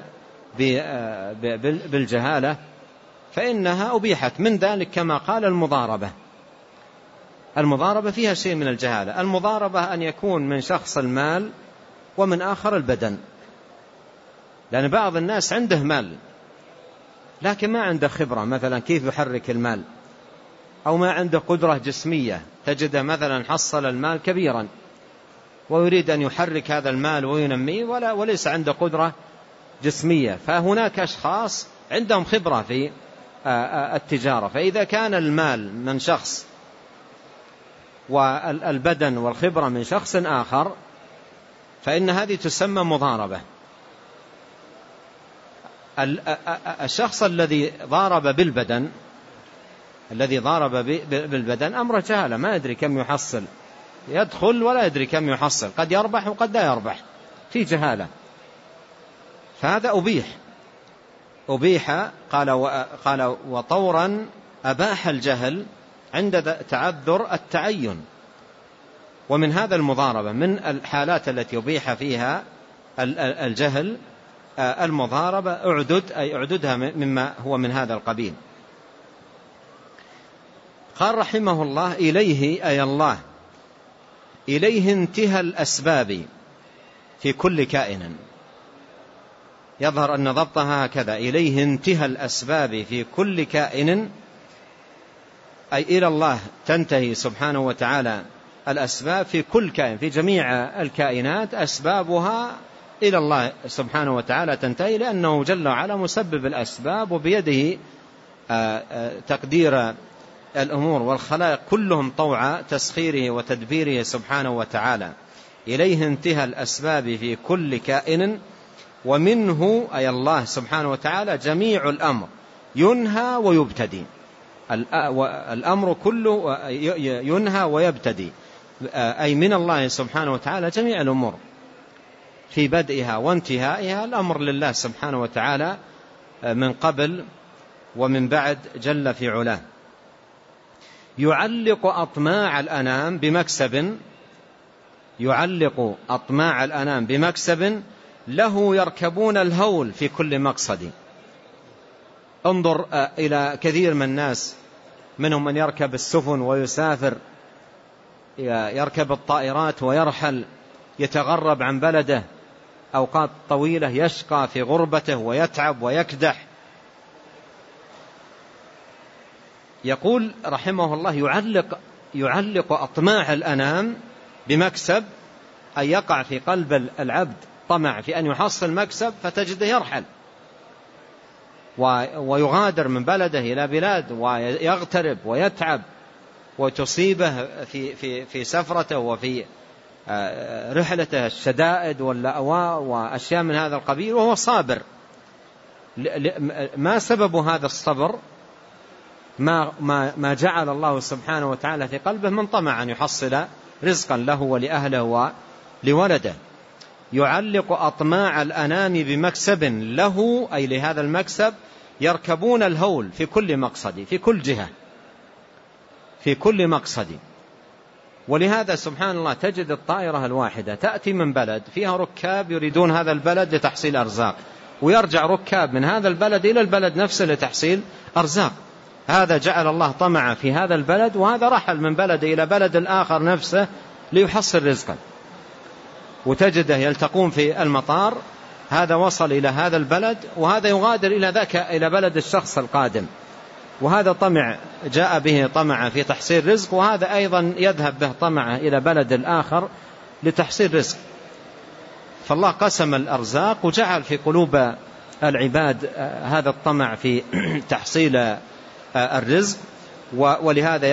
بالجهالة فإنها أبيحت. من ذلك كما قال المضاربة فيها شيء من الجهالة. المضاربة أن يكون من شخص المال ومن آخر البدن، لأن بعض الناس عنده مال لكن ما عنده خبرة مثلا كيف يحرك المال، أو ما عنده قدرة جسمية، تجده مثلا حصل المال كبيرا ويريد أن يحرك هذا المال وينميه وليس عنده قدرة جسمية. فهناك أشخاص عندهم خبرة في التجارة، فإذا كان المال من شخص والبدن والخبرة من شخص آخر فإن هذه تسمى مضاربة. الشخص الذي ضارب بالبدن أمر جهالة، ما يدري كم يحصل، يدخل ولا يدري كم يحصل، قد يربح وقد لا يربح، في جهالة، فهذا أبيح. قال وطورا أباح الجهل عند تعذر التعين. ومن هذا المضاربة من الحالات التي يبيح فيها الجهل المضاربة أعددها مما هو من هذا القبيل. قال رحمه الله إليه أي الله، إليه انتهى الأسباب في كل كائن. يظهر أن ضبطها هكذا: إليه انتهى الأسباب في كل كائن، أي إلى الله تنتهي سبحانه وتعالى الأسباب في كل كائن، في جميع الكائنات أسبابها إلى الله سبحانه وتعالى تنتهي، لأنه جل وعلا مسبب الأسباب وبيده تقدير الأمور، والخلائق كلهم طوع تسخيره وتدبيره سبحانه وتعالى. إليه انتهى الأسباب في كل كائن، ومنه أي الله سبحانه وتعالى جميع الأمر ينهى ويبتدي. الأمر كله ينهى ويبتدي، أي من الله سبحانه وتعالى جميع الأمور في بدئها وانتهائها. الأمر لله سبحانه وتعالى من قبل ومن بعد جل في علاه. يعلق أطماع الأنام بمكسب له يركبون الهول في كل مقصد. انظر إلى كثير من الناس، منهم من يركب السفن ويسافر، يركب الطائرات ويرحل، يتغرب عن بلده أوقات طويلة، يشقى في غربته ويتعب ويكدح. يقول رحمه الله يعلق أطماع الأنام بمكسب، أي يقع في قلب العبد طمع في أن يحصل مكسب فتجده يرحل ويغادر من بلده إلى بلاد ويغترب ويتعب وتصيبه في سفرته وفي رحلته الشدائد واللأواء وأشياء من هذا القبيل وهو صابر. ما سبب هذا الصبر؟ ما جعل الله سبحانه وتعالى في قلبه من طمع أن يحصل رزقا له ولأهله ولولده. يعلق أطماع الأنام بمكسب له، أي لهذا المكسب يركبون الهول في كل مقصد، في كل جهة، في كل مقصد. ولهذا سبحان الله تجد الطائرة الواحدة تأتي من بلد فيها ركاب يريدون هذا البلد لتحصيل أرزاق، ويرجع ركاب من هذا البلد إلى البلد نفسه لتحصيل أرزاق. هذا جعل الله طمع في هذا البلد، وهذا رحل من بلد إلى بلد الآخر نفسه ليحصل رزقا. وتجده يلتقون في المطار، هذا وصل إلى هذا البلد وهذا يغادر إلى ذاك إلى بلد الشخص القادم، وهذا طمع جاء به طمع في تحصيل رزق، وهذا أيضا يذهب به طمع إلى بلد الآخر لتحصيل رزق. فالله قسم الأرزاق وجعل في قلوب العباد هذا الطمع في تحصيل الرزق، ولهذا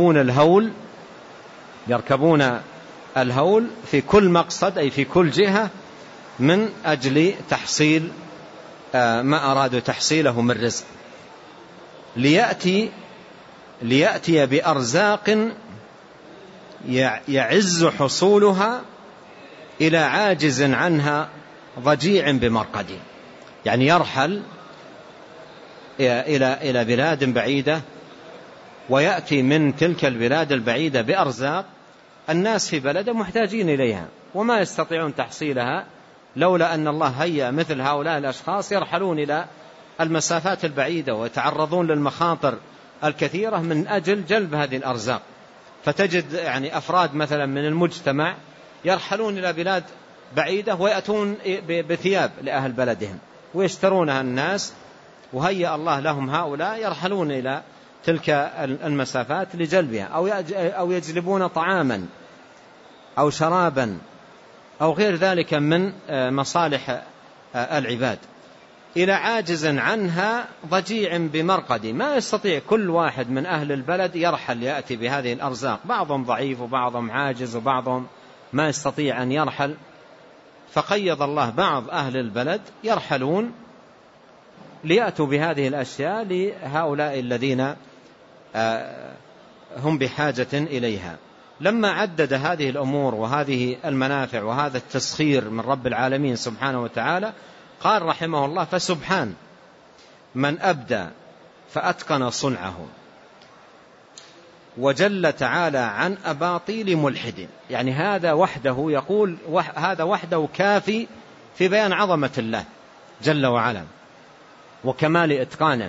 يركبون الهول في كل مقصد، أي في كل جهة، من أجل تحصيل ما أرادوا تحصيله من رزق، ليأتي بأرزاق يعز حصولها إلى عاجز عنها ضجيع بمرقد. يعني يرحل إلى بلاد بعيدة ويأتي من تلك البلاد البعيدة بأرزاق الناس في بلده محتاجين إليها وما يستطيعون تحصيلها لولا أن الله هيأ مثل هؤلاء الأشخاص يرحلون إلى المسافات البعيدة ويتعرضون للمخاطر الكثيرة من أجل جلب هذه الأرزاق. فتجد يعني أفراد مثلا من المجتمع يرحلون إلى بلاد بعيدة ويأتون بثياب لأهل بلدهم ويشترونها الناس، وهيأ الله لهم هؤلاء يرحلون إلى تلك المسافات لجلبها، أو يجلبون طعاما أو شرابا أو غير ذلك من مصالح العباد إلى عاجز عنها ضجيع بمرقد. ما يستطيع كل واحد من أهل البلد يرحل يأتي بهذه الأرزاق، بعضهم ضعيف وبعضهم عاجز وبعضهم ما يستطيع أن يرحل، فقيض الله بعض أهل البلد يرحلون ليأتوا بهذه الأشياء لهؤلاء الذين هم بحاجة إليها. لما عدد هذه الأمور وهذه المنافع وهذا التسخير من رب العالمين سبحانه وتعالى قال رحمه الله: فسبحان من أبدى فأتقن صنعه وجل تعالى عن أباطيل ملحد. يعني هذا وحده يقول هذا وحده كافي في بيان عظمة الله جل وعلا وكمال إتقانه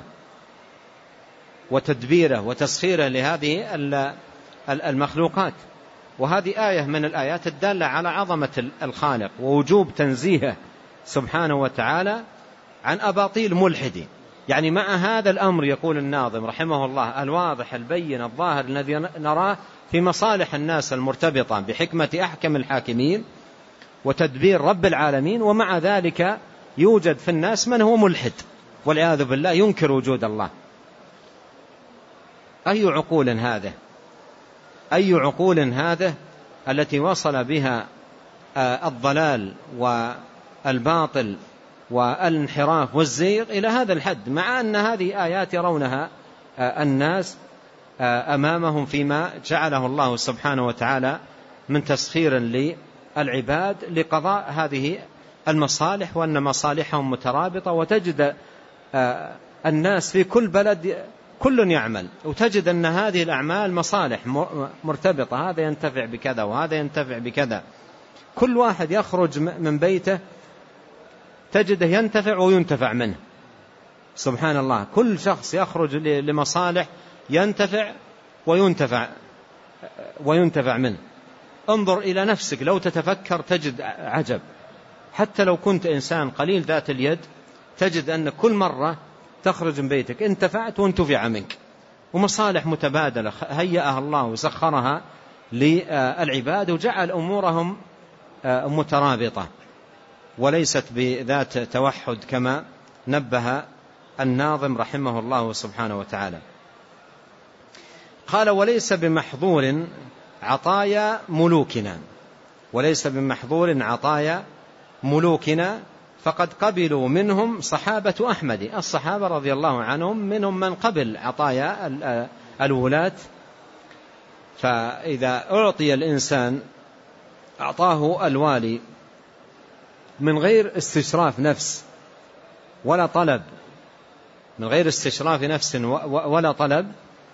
وتدبيره وتسخيره لهذه المخلوقات. وهذه آية من الآيات الدالة على عظمة الخالق ووجوب تنزيهه سبحانه وتعالى عن أباطيل ملحد. يعني مع هذا الأمر يقول الناظم رحمه الله الواضح البين الظاهر الذي نراه في مصالح الناس المرتبطة بحكمة أحكم الحاكمين وتدبير رب العالمين، ومع ذلك يوجد في الناس من هو ملحد والعياذ بالله ينكر وجود الله. أي عقول هذا؟ أي عقول هذا التي وصل بها الضلال والباطل والانحراف والزيغ إلى هذا الحد، مع أن هذه آيات يرونها الناس أمامهم فيما جعله الله سبحانه وتعالى من تسخير للعباد لقضاء هذه المصالح، وأن مصالحهم مترابطة. وتجد الناس في كل بلد كل يعمل، وتجد أن هذه الأعمال مصالح مرتبطة، هذا ينتفع بكذا وهذا ينتفع بكذا. كل واحد يخرج من بيته تجده ينتفع وينتفع منه، سبحان الله. كل شخص يخرج لمصالح ينتفع وينتفع منه. انظر إلى نفسك لو تتفكر تجد عجب. حتى لو كنت إنسان قليل ذات اليد تجد أن كل مرة تخرج من بيتك انتفعت وانتفع منك، ومصالح متبادلة هيأها الله وسخرها للعباد وجعل أمورهم مترابطة وليست بذات توحد كما نبه الناظم رحمه الله سبحانه وتعالى. قال: وليس بمحظور عطايا ملوكنا، وليس بمحظور عطايا ملوكنا فقد قبلوا منهم صحابة أحمد. الصحابة رضي الله عنهم منهم من قبل عطايا الولاة. فإذا أعطي الإنسان أعطاه الوالي من غير استشراف نفس ولا طلب، من غير استشراف نفس ولا طلب،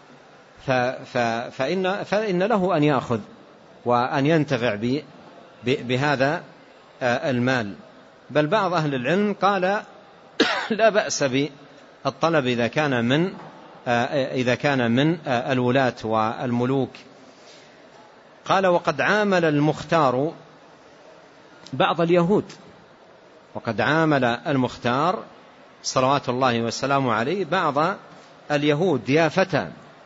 فإن له أن يأخذ وأن ينتفع بهذا المال. بل بعض أهل العلم قال لا بأس بالطلب إذا كان من الولاة والملوك. قال: وقد عامل المختار بعض اليهود، وقد عامل المختار صلوات الله وسلامه عليه بعض اليهود ضيافة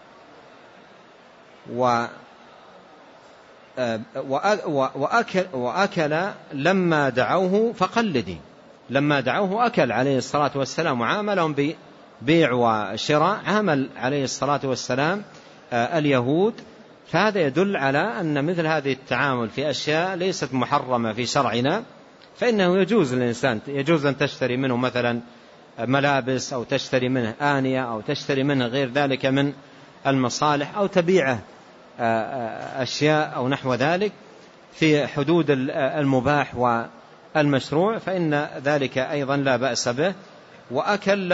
وأكل لما دعوه فقلدي. لما دعوه أكل عليه الصلاة والسلام وعاملهم ببيع وشراء، عامل عليه الصلاة والسلام اليهود. فهذا يدل على أن مثل هذه التعامل في أشياء ليست محرمة في شرعنا فإنه يجوز للإنسان، يجوز أن تشتري منه مثلا ملابس أو تشتري منه آنية أو تشتري منه غير ذلك من المصالح أو تبيعه أشياء أو نحو ذلك في حدود المباح المشروع فإن ذلك أيضا لا بأس به. وأكل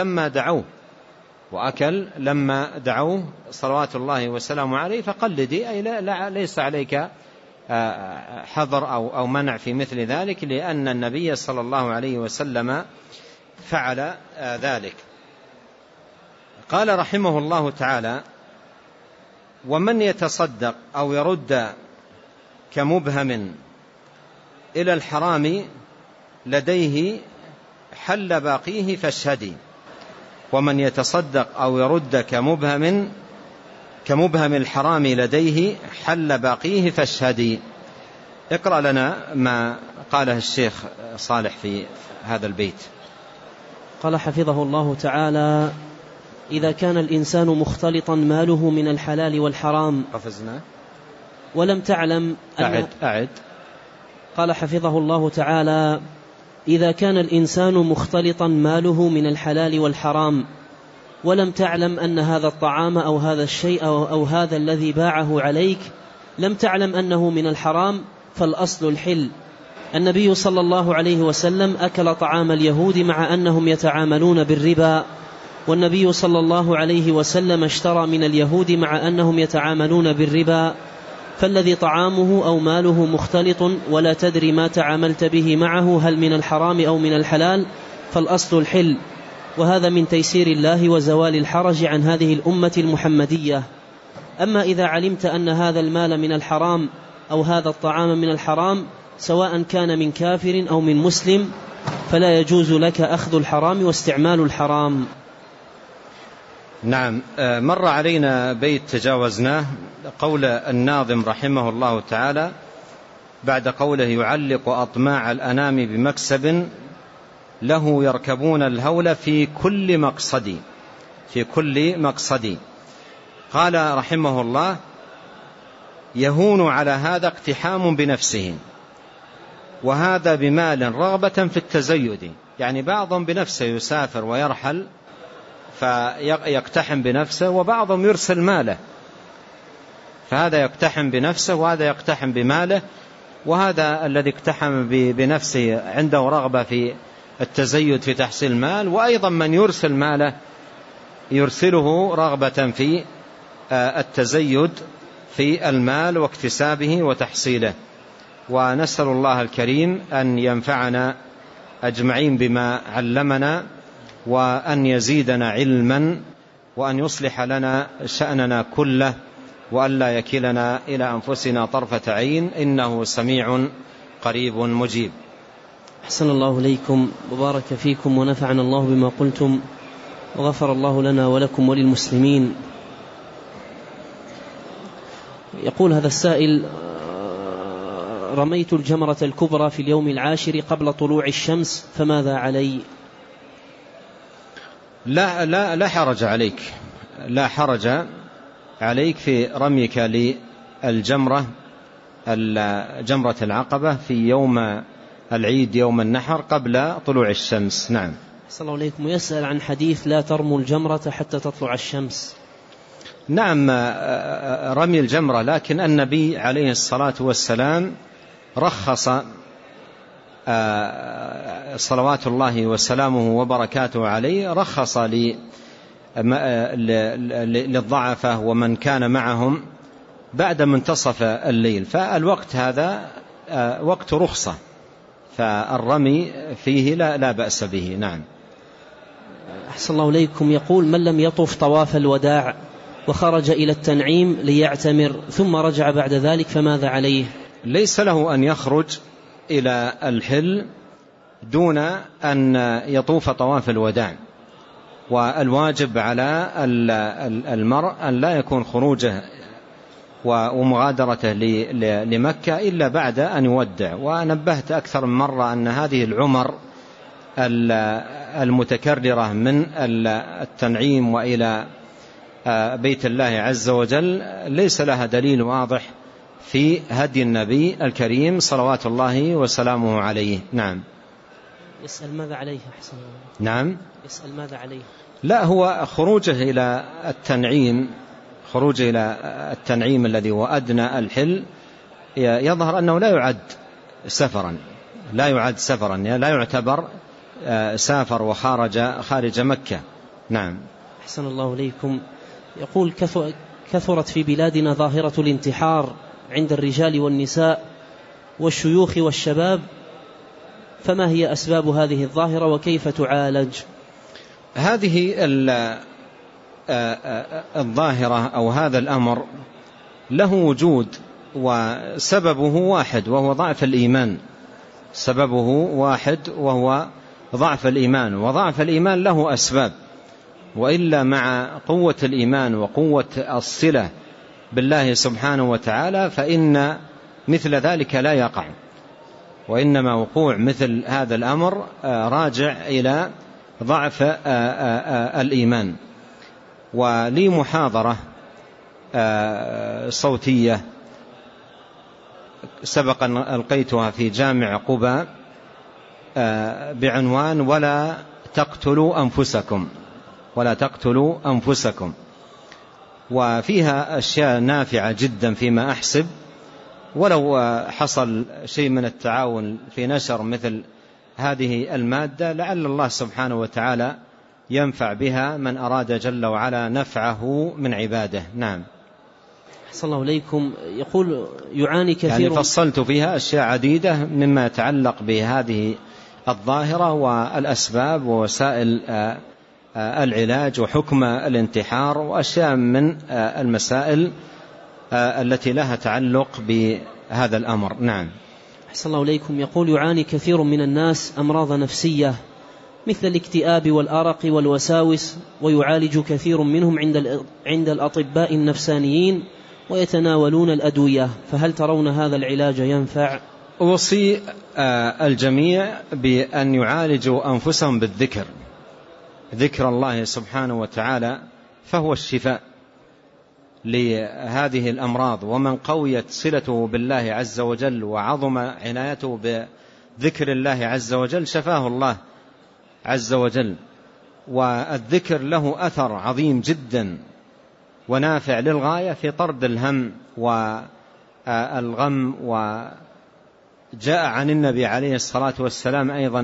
لما دعوه صلوات الله وسلامه عليه فقلدي، أي ليس عليك حظر أو منع في مثل ذلك، لأن النبي صلى الله عليه وسلم فعل ذلك. قال رحمه الله تعالى: ومن يتصدق أو يرد كمبهم إلى الحرام لديه حل باقيه فاشهدي. ومن يتصدق أو يرد كمبهم الحرام لديه حل باقيه فاشهدي. اقرأ لنا ما قاله الشيخ صالح في هذا البيت. قال حفظه الله تعالى: إذا كان الإنسان مختلطا ماله من الحلال والحرام حفظنا ولم تعلم أعد. قال حفظه الله تعالى: إذا كان الإنسان مختلطا ماله من الحلال والحرام ولم تعلم أن هذا الطعام أو هذا الشيء أو هذا الذي باعه عليك لم تعلم أنه من الحرام، فالأصل الحل. النبي صلى الله عليه وسلم أكل طعام اليهود مع أنهم يتعاملون بالربا، والنبي صلى الله عليه وسلم اشترى من اليهود مع أنهم يتعاملون بالربا، فالذي طعامه أو ماله مختلط ولا تدري ما تعاملت به معه هل من الحرام أو من الحلال، فالأصل الحل. وهذا من تيسير الله وزوال الحرج عن هذه الأمة المحمدية. أما إذا علمت أن هذا المال من الحرام أو هذا الطعام من الحرام سواء كان من كافر أو من مسلم فلا يجوز لك أخذ الحرام واستعمال الحرام. نعم. مر علينا بيت تجاوزناه، قول الناظم رحمه الله تعالى بعد قوله: يعلق أطماع الأنام بمكسب له يركبون الهول في كل مقصد. قال رحمه الله: يهون على هذا اقتحام بنفسه، وهذا بمال رغبة في التزيد. يعني بعضهم بنفسه يسافر ويرحل فيقتحم بنفسه، وبعضهم يرسل ماله، فهذا يقتحم بنفسه وهذا يقتحم بماله. وهذا الذي اقتحم بنفسه عنده رغبة في التزيد في تحصيل المال، وأيضا من يرسل ماله يرسله رغبة في التزيد في المال واكتسابه وتحصيله. ونسأل الله الكريم أن ينفعنا أجمعين بما علمنا، وأن يزيدنا علما، وأن يصلح لنا شأننا كله، وأن لا يكلنا إلى أنفسنا طرفة عين، إنه سميع قريب مجيب. أحسن الله إليكم وبارك فيكم ونفعنا الله بما قلتم، وغفر الله لنا ولكم وللمسلمين. يقول هذا السائل: رميت الجمرة الكبرى في اليوم العاشر قبل طلوع الشمس، فماذا علي؟ لا حرج عليك، لا حرج عليك في رميك للجمرة جمرة العقبة في يوم العيد يوم النحر قبل طلوع الشمس. نعم. صلى الله عليكم. ويسأل عن حديث: لا ترموا الجمرة حتى تطلع الشمس. نعم، رمي الجمرة، لكن النبي عليه الصلاة والسلام رخص صلوات الله وسلامه وبركاته عليه، رخص للضعفة ومن كان معهم بعد منتصف الليل، فالوقت هذا وقت رخصة، فالرمي فيه لا بأس به. نعم. أحسن الله إليكم. يقول: من لم يطف طواف الوداع وخرج إلى التنعيم ليعتمر ثم رجع بعد ذلك فماذا عليه؟ ليس له أن يخرج إلى الحل دون أن يطوف طواف الوداع، والواجب على المرء أن لا يكون خروجه ومغادرته لمكة إلا بعد أن يودع. ونبهت أكثر من مرة أن هذه العمر المتكررة من التنعيم وإلى بيت الله عز وجل ليس لها دليل واضح في هدي النبي الكريم صلوات الله وسلامه عليه. نعم. يسأل ماذا عليه؟ أحسن. نعم. يسأل ماذا عليه؟ لا، هو خروجه إلى التنعيم الذي هو أدنى الحل يظهر أنه لا يعد سفرا، لا يعد سفرا، لا يعتبر سافر خارج مكة. نعم. أحسن الله إليكم. يقول كثرت في بلادنا ظاهرة الانتحار عند الرجال والنساء والشيوخ والشباب، فما هي أسباب هذه الظاهرة وكيف تعالج؟ هذه الظاهرة أو هذا الأمر له وجود، وسببه واحد وهو ضعف الإيمان. سببه واحد وهو ضعف الإيمان، وضعف الإيمان له أسباب، وإلا مع قوة الإيمان وقوة الصلة بالله سبحانه وتعالى فإن مثل ذلك لا يقع، وإنما وقوع مثل هذا الأمر راجع إلى ضعف الإيمان. ولي محاضرة صوتية سبق أن ألقيتها في جامع قباء بعنوان ولا تقتلوا أنفسكم، وفيها أشياء نافعة جدا فيما أحسب، ولو حصل شيء من التعاون في نشر مثل هذه المادة لعل الله سبحانه وتعالى ينفع بها من أراد جل وعلا نفعه من عباده. نعم. أحسن الله إليكم. يقول يعاني كثير، يعني فصلت فيها أشياء عديدة مما يتعلق بهذه الظاهرة والأسباب ووسائل العلاج وحكم الانتحار وأشياء من المسائل التي لها تعلق بهذا الأمر. نعم. أحسن الله إليكم. يقول يعاني كثير من الناس أمراض نفسية مثل الاكتئاب والأرق والوساوس، ويعالج كثير منهم عند الأطباء النفسانيين ويتناولون الأدوية، فهل ترون هذا العلاج ينفع؟ أوصي الجميع بأن يعالجوا أنفسهم بالذكر، ذكر الله سبحانه وتعالى فهو الشفاء لهذه الأمراض، ومن قويت صلته بالله عز وجل وعظم عنايته بذكر الله عز وجل شفاه الله عز وجل. والذكر له أثر عظيم جدا ونافع للغاية في طرد الهم والغم. وجاء عن النبي عليه الصلاة والسلام أيضا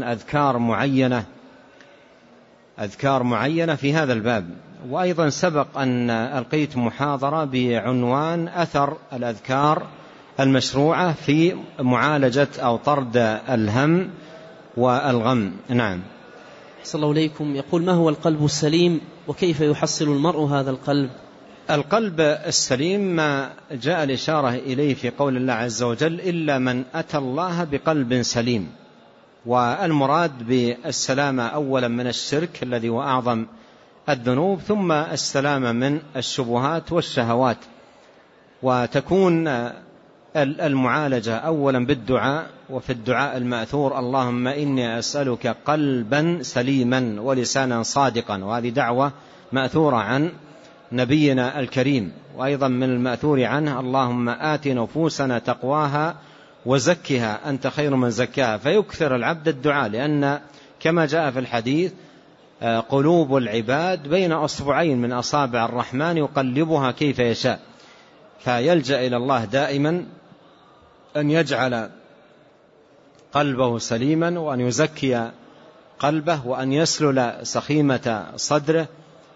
أذكار معينة في هذا الباب. وأيضا سبق أن ألقيت محاضرة بعنوان أثر الأذكار المشروعة في معالجة أو طرد الهم والغم. نعم. أحسن الله إليكم. يقول ما هو القلب السليم وكيف يحصل المرء هذا القلب؟ القلب السليم ما جاء الإشارة إليه في قول الله عز وجل إلا من أتى الله بقلب سليم. والمراد بالسلامة أولا من الشرك الذي هو أعظم الذنوب، ثم السلامة من الشبهات والشهوات. وتكون المعالجة أولا بالدعاء، وفي الدعاء المأثور اللهم إني أسألك قلبا سليما ولسانا صادقا، وهذه دعوة مأثورة عن نبينا الكريم. وأيضا من المأثور عنه اللهم آت نفوسنا تقواها وزكها أنت خير من زكاها. فيكثر العبد الدعاء، لأن كما جاء في الحديث قلوب العباد بين أصبعين من أصابع الرحمن يقلبها كيف يشاء. فيلجأ إلى الله دائما أن يجعل قلبه سليما، وأن يزكي قلبه، وأن يسلل سخيمة صدره،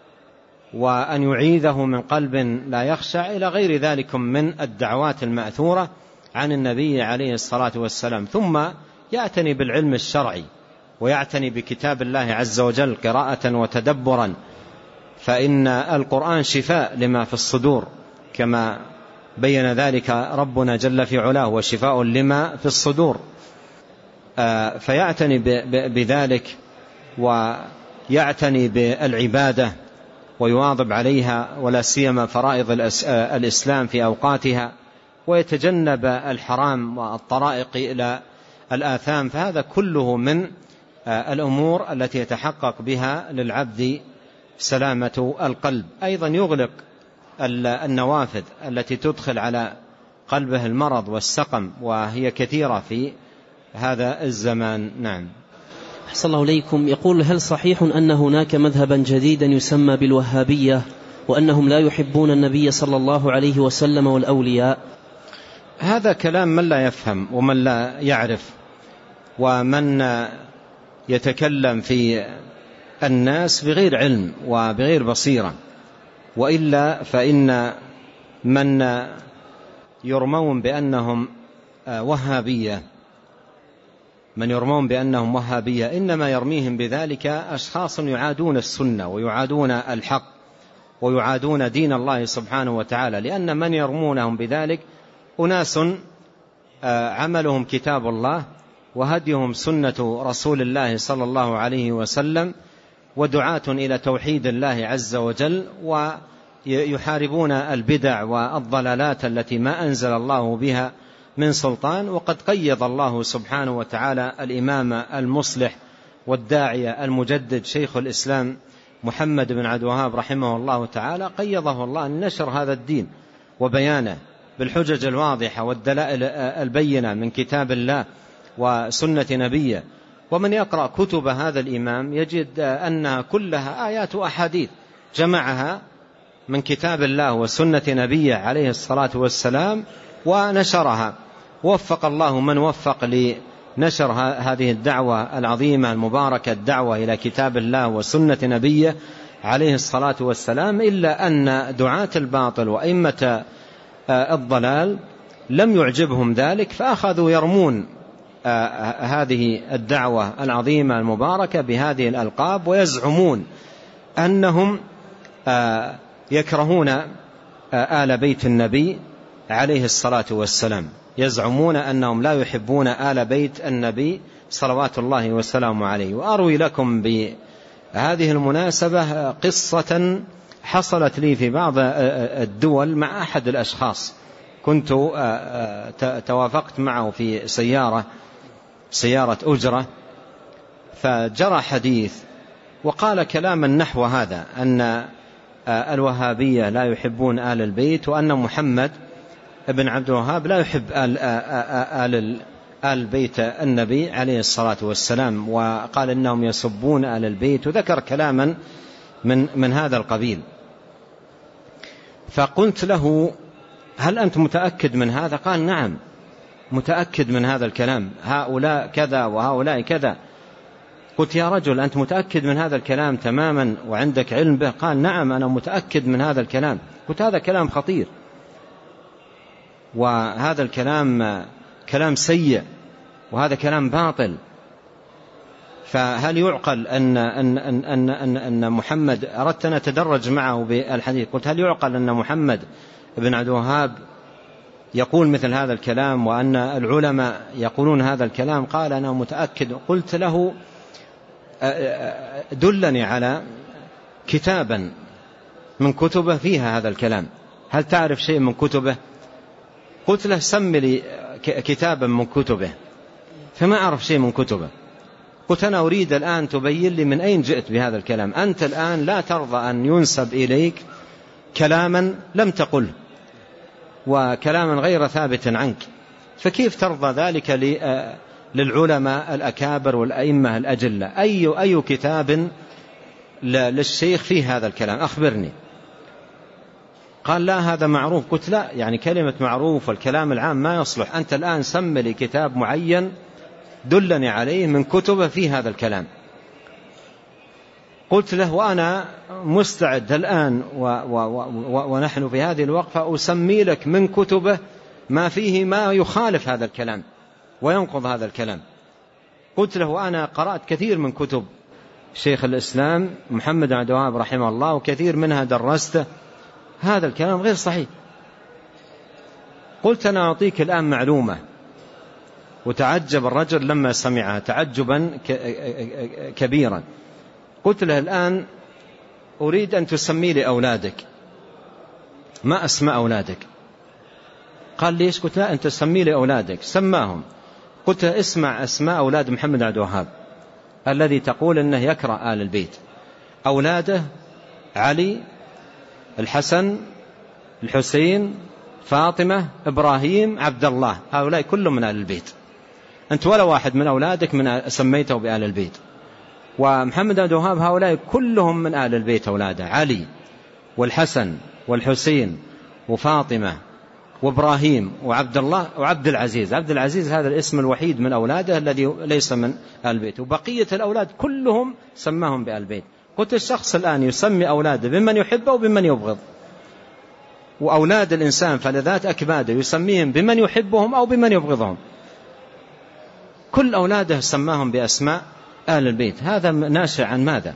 وأن يعيذه من قلب لا يخشع، إلى غير ذلك من الدعوات المأثورة عن النبي عليه الصلاة والسلام. ثم يعتني بالعلم الشرعي، ويعتني بكتاب الله عز وجل قراءة وتدبرا، فإن القرآن شفاء لما في الصدور كما بين ذلك ربنا جل في علاه، وشفاء لما في الصدور. فيعتني بذلك، ويعتني بالعبادة ويواظب عليها، ولا سيما فرائض الإسلام في أوقاتها، ويتجنب الحرام والطرائق إلى الآثام. فهذا كله من الأمور التي يتحقق بها للعبد سلامة القلب. أيضا يغلق النوافذ التي تدخل على قلبه المرض والسقم، وهي كثيرة في هذا الزمان. نعم. أحسن الله إليكم. يقول هل صحيح أن هناك مذهبا جديدا يسمى بالوهابية، وأنهم لا يحبون النبي صلى الله عليه وسلم والأولياء؟ هذا كلام من لا يفهم ومن لا يعرف. ومن يتكلم في الناس بغير علم وبغير بصيرة. وإلا فإن من يرمون بأنهم وهابية إنما يرميهم بذلك أشخاص يعادون السنة ويعادون الحق ويعادون دين الله سبحانه وتعالى، لأن من يرمونهم بذلك أناس عملهم كتاب الله وهديهم سنة رسول الله صلى الله عليه وسلم، ودعاة إلى توحيد الله عز وجل، ويحاربون البدع والضلالات التي ما أنزل الله بها من سلطان. وقد قيض الله سبحانه وتعالى الإمام المصلح والداعية المجدد شيخ الإسلام محمد بن عبد الوهاب رحمه الله تعالى، قيضه الله أن نشر هذا الدين وبيانه بالحجج الواضحة والدلائل البينة من كتاب الله وسنة نبيه. ومن يقرأ كتب هذا الإمام يجد أنها كلها آيات وأحاديث جمعها من كتاب الله وسنة نبيه عليه الصلاة والسلام ونشرها. وفق الله من وفق لنشر هذه الدعوة العظيمة المباركة، الدعوة إلى كتاب الله وسنة نبيه عليه الصلاة والسلام. إلا أن دعاة الباطل وأئمة الضلال لم يعجبهم ذلك، فأخذوا يرمون هذه الدعوة العظيمة المباركة بهذه الألقاب، ويزعمون أنهم يكرهون آل بيت النبي عليه الصلاة والسلام، يزعمون أنهم لا يحبون آل بيت النبي صلوات الله وسلامه عليه. وأروي لكم بهذه المناسبة قصة حصلت لي في بعض الدول مع أحد الأشخاص. كنت توافقت معه في سيارة أجرة، فجرى حديث وقال كلاما نحو هذا، أن الوهابية لا يحبون آل البيت، وأن محمد بن عبد الوهاب لا يحب آل بيت النبي عليه الصلاة والسلام، وقال إنهم يسبون آل البيت، وذكر كلاما من هذا القبيل. فقلت له: هل أنت متأكد من هذا؟ قال: نعم متأكد من هذا الكلام، هؤلاء كذا وهؤلاء كذا. قلت: يا رجل أنت متأكد من هذا الكلام تماما وعندك علم به؟ قال: نعم أنا متأكد من هذا الكلام. قلت: هذا كلام خطير، وهذا الكلام كلام سيء، وهذا كلام باطل. فهل يعقل أن محمد، أردت أن أتدرج معه بالحديث، قلت: هل يعقل أن محمد بن عبد الوهاب يقول مثل هذا الكلام وأن العلماء يقولون هذا الكلام؟ قال: أنا متأكد. قلت له: دلني على كتابا من كتبه فيها هذا الكلام، هل تعرف شيء من كتبه؟ قلت له: سم لي كتابا من كتبه، فما أعرف شيء من كتبه. قلت: أنا أريد الآن تبين لي من أين جئت بهذا الكلام، أنت الآن لا ترضى أن ينسب إليك كلاما لم تقله وكلاما غير ثابت عنك، فكيف ترضى ذلك للعلماء الأكابر والأئمة الأجلة؟ أي كتاب للشيخ فيه هذا الكلام؟ أخبرني. قال: لا هذا معروف. قلت: لا، يعني كلمة معروف والكلام العام ما يصلح، أنت الآن سم لي كتاب معين دلني عليه من كتبه فيه هذا الكلام. قلت له: وأنا مستعد الآن ونحن في هذه الوقفة أسمي لك من كتبه ما فيه ما يخالف هذا الكلام وينقض هذا الكلام. قلت له: أنا قرأت كثير من كتب شيخ الإسلام محمد بن عبد الوهاب رحمه الله، وكثير منها درسته، هذا الكلام غير صحيح. قلت: أنا أعطيك الآن معلومة. وتعجب الرجل لما سمعها تعجبا كبيرا. قلت له: الآن أريد أن تسمي لي أولادك. ما أسماء أولادك؟ قال: ليش؟ قلت: لا، أنت تسمي لي أولادك. سماهم. قلت له: اسمع أسماء أولاد محمد بن عبد الوهاب الذي تقول أنه يكره آل البيت. أولاده: علي، الحسن، الحسين، فاطمة، إبراهيم، عبد الله، هؤلاء كلهم من آل البيت. أنت ولا واحد من أولادك من سميته بآل البيت. ومحمد بن عبد الوهاب هؤلاء كلهم من آل البيت، أولاده علي والحسن والحسين وفاطمة وإبراهيم وعبد الله وعبد العزيز. عبد العزيز هذا الاسم الوحيد من أولاده الذي ليس من آل البيت، وبقية الأولاد كلهم سماهم بآل البيت. قلت الشخص الآن يسمي أولاده بمن يحبه وبمن يبغض، وأولاد الإنسان فلذات أكباده يسميهم بمن يحبهم أو بمن يبغضهم. كل أولاده سماهم بأسماء آل البيت. هذا ناشئ عن ماذا؟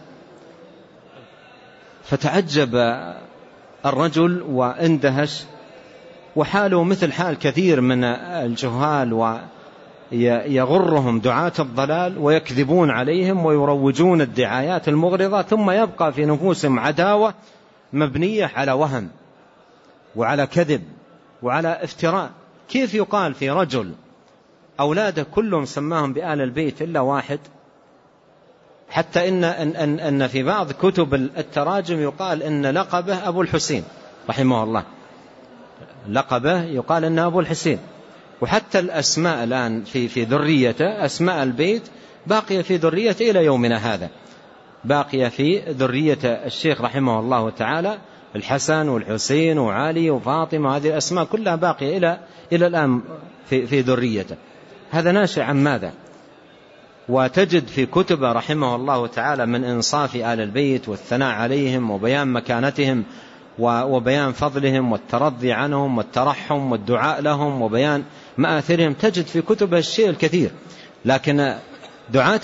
فتعجب الرجل واندهش، وحاله مثل حال كثير من الجهال، ويغرهم دعاة الضلال ويكذبون عليهم ويروجون الدعايات المغرضة، ثم يبقى في نفوسهم عداوة مبنية على وهم وعلى كذب وعلى افتراء. كيف يقال في رجل أولاده كلهم سماهم بآل البيت إلا واحد؟ حتى إن في بعض كتب التراجم يقال إن لقبه أبو الحسين رحمه الله، لقبه يقال إنه أبو الحسين. وحتى الأسماء الآن في ذريته، أسماء البيت باقية في ذريته إلى يومنا هذا، باقية في ذرية الشيخ رحمه الله تعالى، الحسن والحسين وعلي وفاطمة، هذه الأسماء كلها باقية إلى الآن في ذريته. هذا ناشئ عن ماذا؟ وتجد في كتب رحمه الله تعالى من إنصاف آل البيت والثناء عليهم وبيان مكانتهم وبيان فضلهم والترضي عنهم والترحم والدعاء لهم وبيان مآثرهم، تجد في كتبه الشيء الكثير. لكن دعاة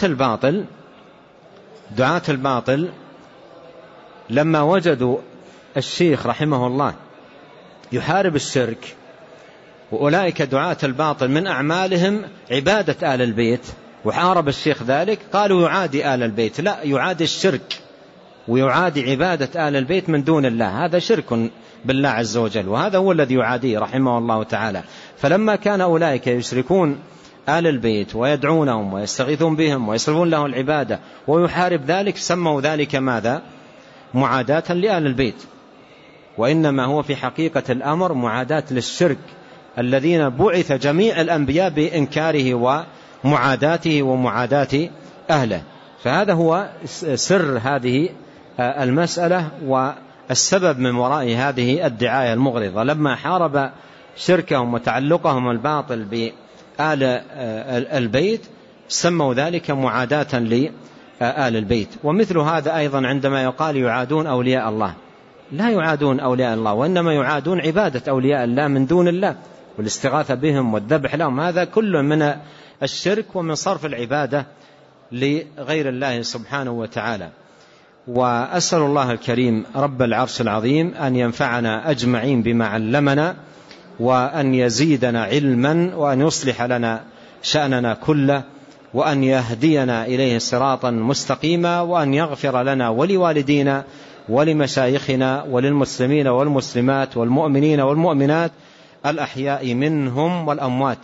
الباطل لما وجدوا الشيخ رحمه الله يحارب الشرك، وأولئك دعاة الباطل من أعمالهم عبادة آل البيت، وحارب الشيخ ذلك، قالوا يعادي آل البيت. لا، يعادي الشرك ويعادي عبادة آل البيت من دون الله، هذا شرك بالله عز وجل، وهذا هو الذي يعاديه رحمه الله تعالى. فلما كان أولئك يشركون آل البيت ويدعونهم ويستغيثون بهم ويصرفون له العبادة ويحارب ذلك، سموا ذلك ماذا؟ معاداة لآل البيت، وإنما هو في حقيقة الأمر معاداة للشرك الذين بعث جميع الأنبياء بإنكاره ومعاداته ومعاداة أهله. فهذا هو سر هذه المسألة والسبب من وراء هذه الدعاية المغرضة. لما حارب شركهم وتعلقهم الباطل بآل البيت سموا ذلك معاداة لآل البيت. ومثل هذا أيضا عندما يقال يعادون أولياء الله، لا يعادون أولياء الله، وإنما يعادون عبادة أولياء الله من دون الله والاستغاثة بهم والذبح لهم، هذا كله من الشرك ومن صرف العبادة لغير الله سبحانه وتعالى. وأسأل الله الكريم رب العرش العظيم أن ينفعنا أجمعين بما علمنا، وأن يزيدنا علما، وأن يصلح لنا شأننا كله، وأن يهدينا إليه صراطا مستقيما، وأن يغفر لنا ولوالدينا ولمشايخنا وللمسلمين والمسلمات والمؤمنين والمؤمنات الأحياء منهم والأموات.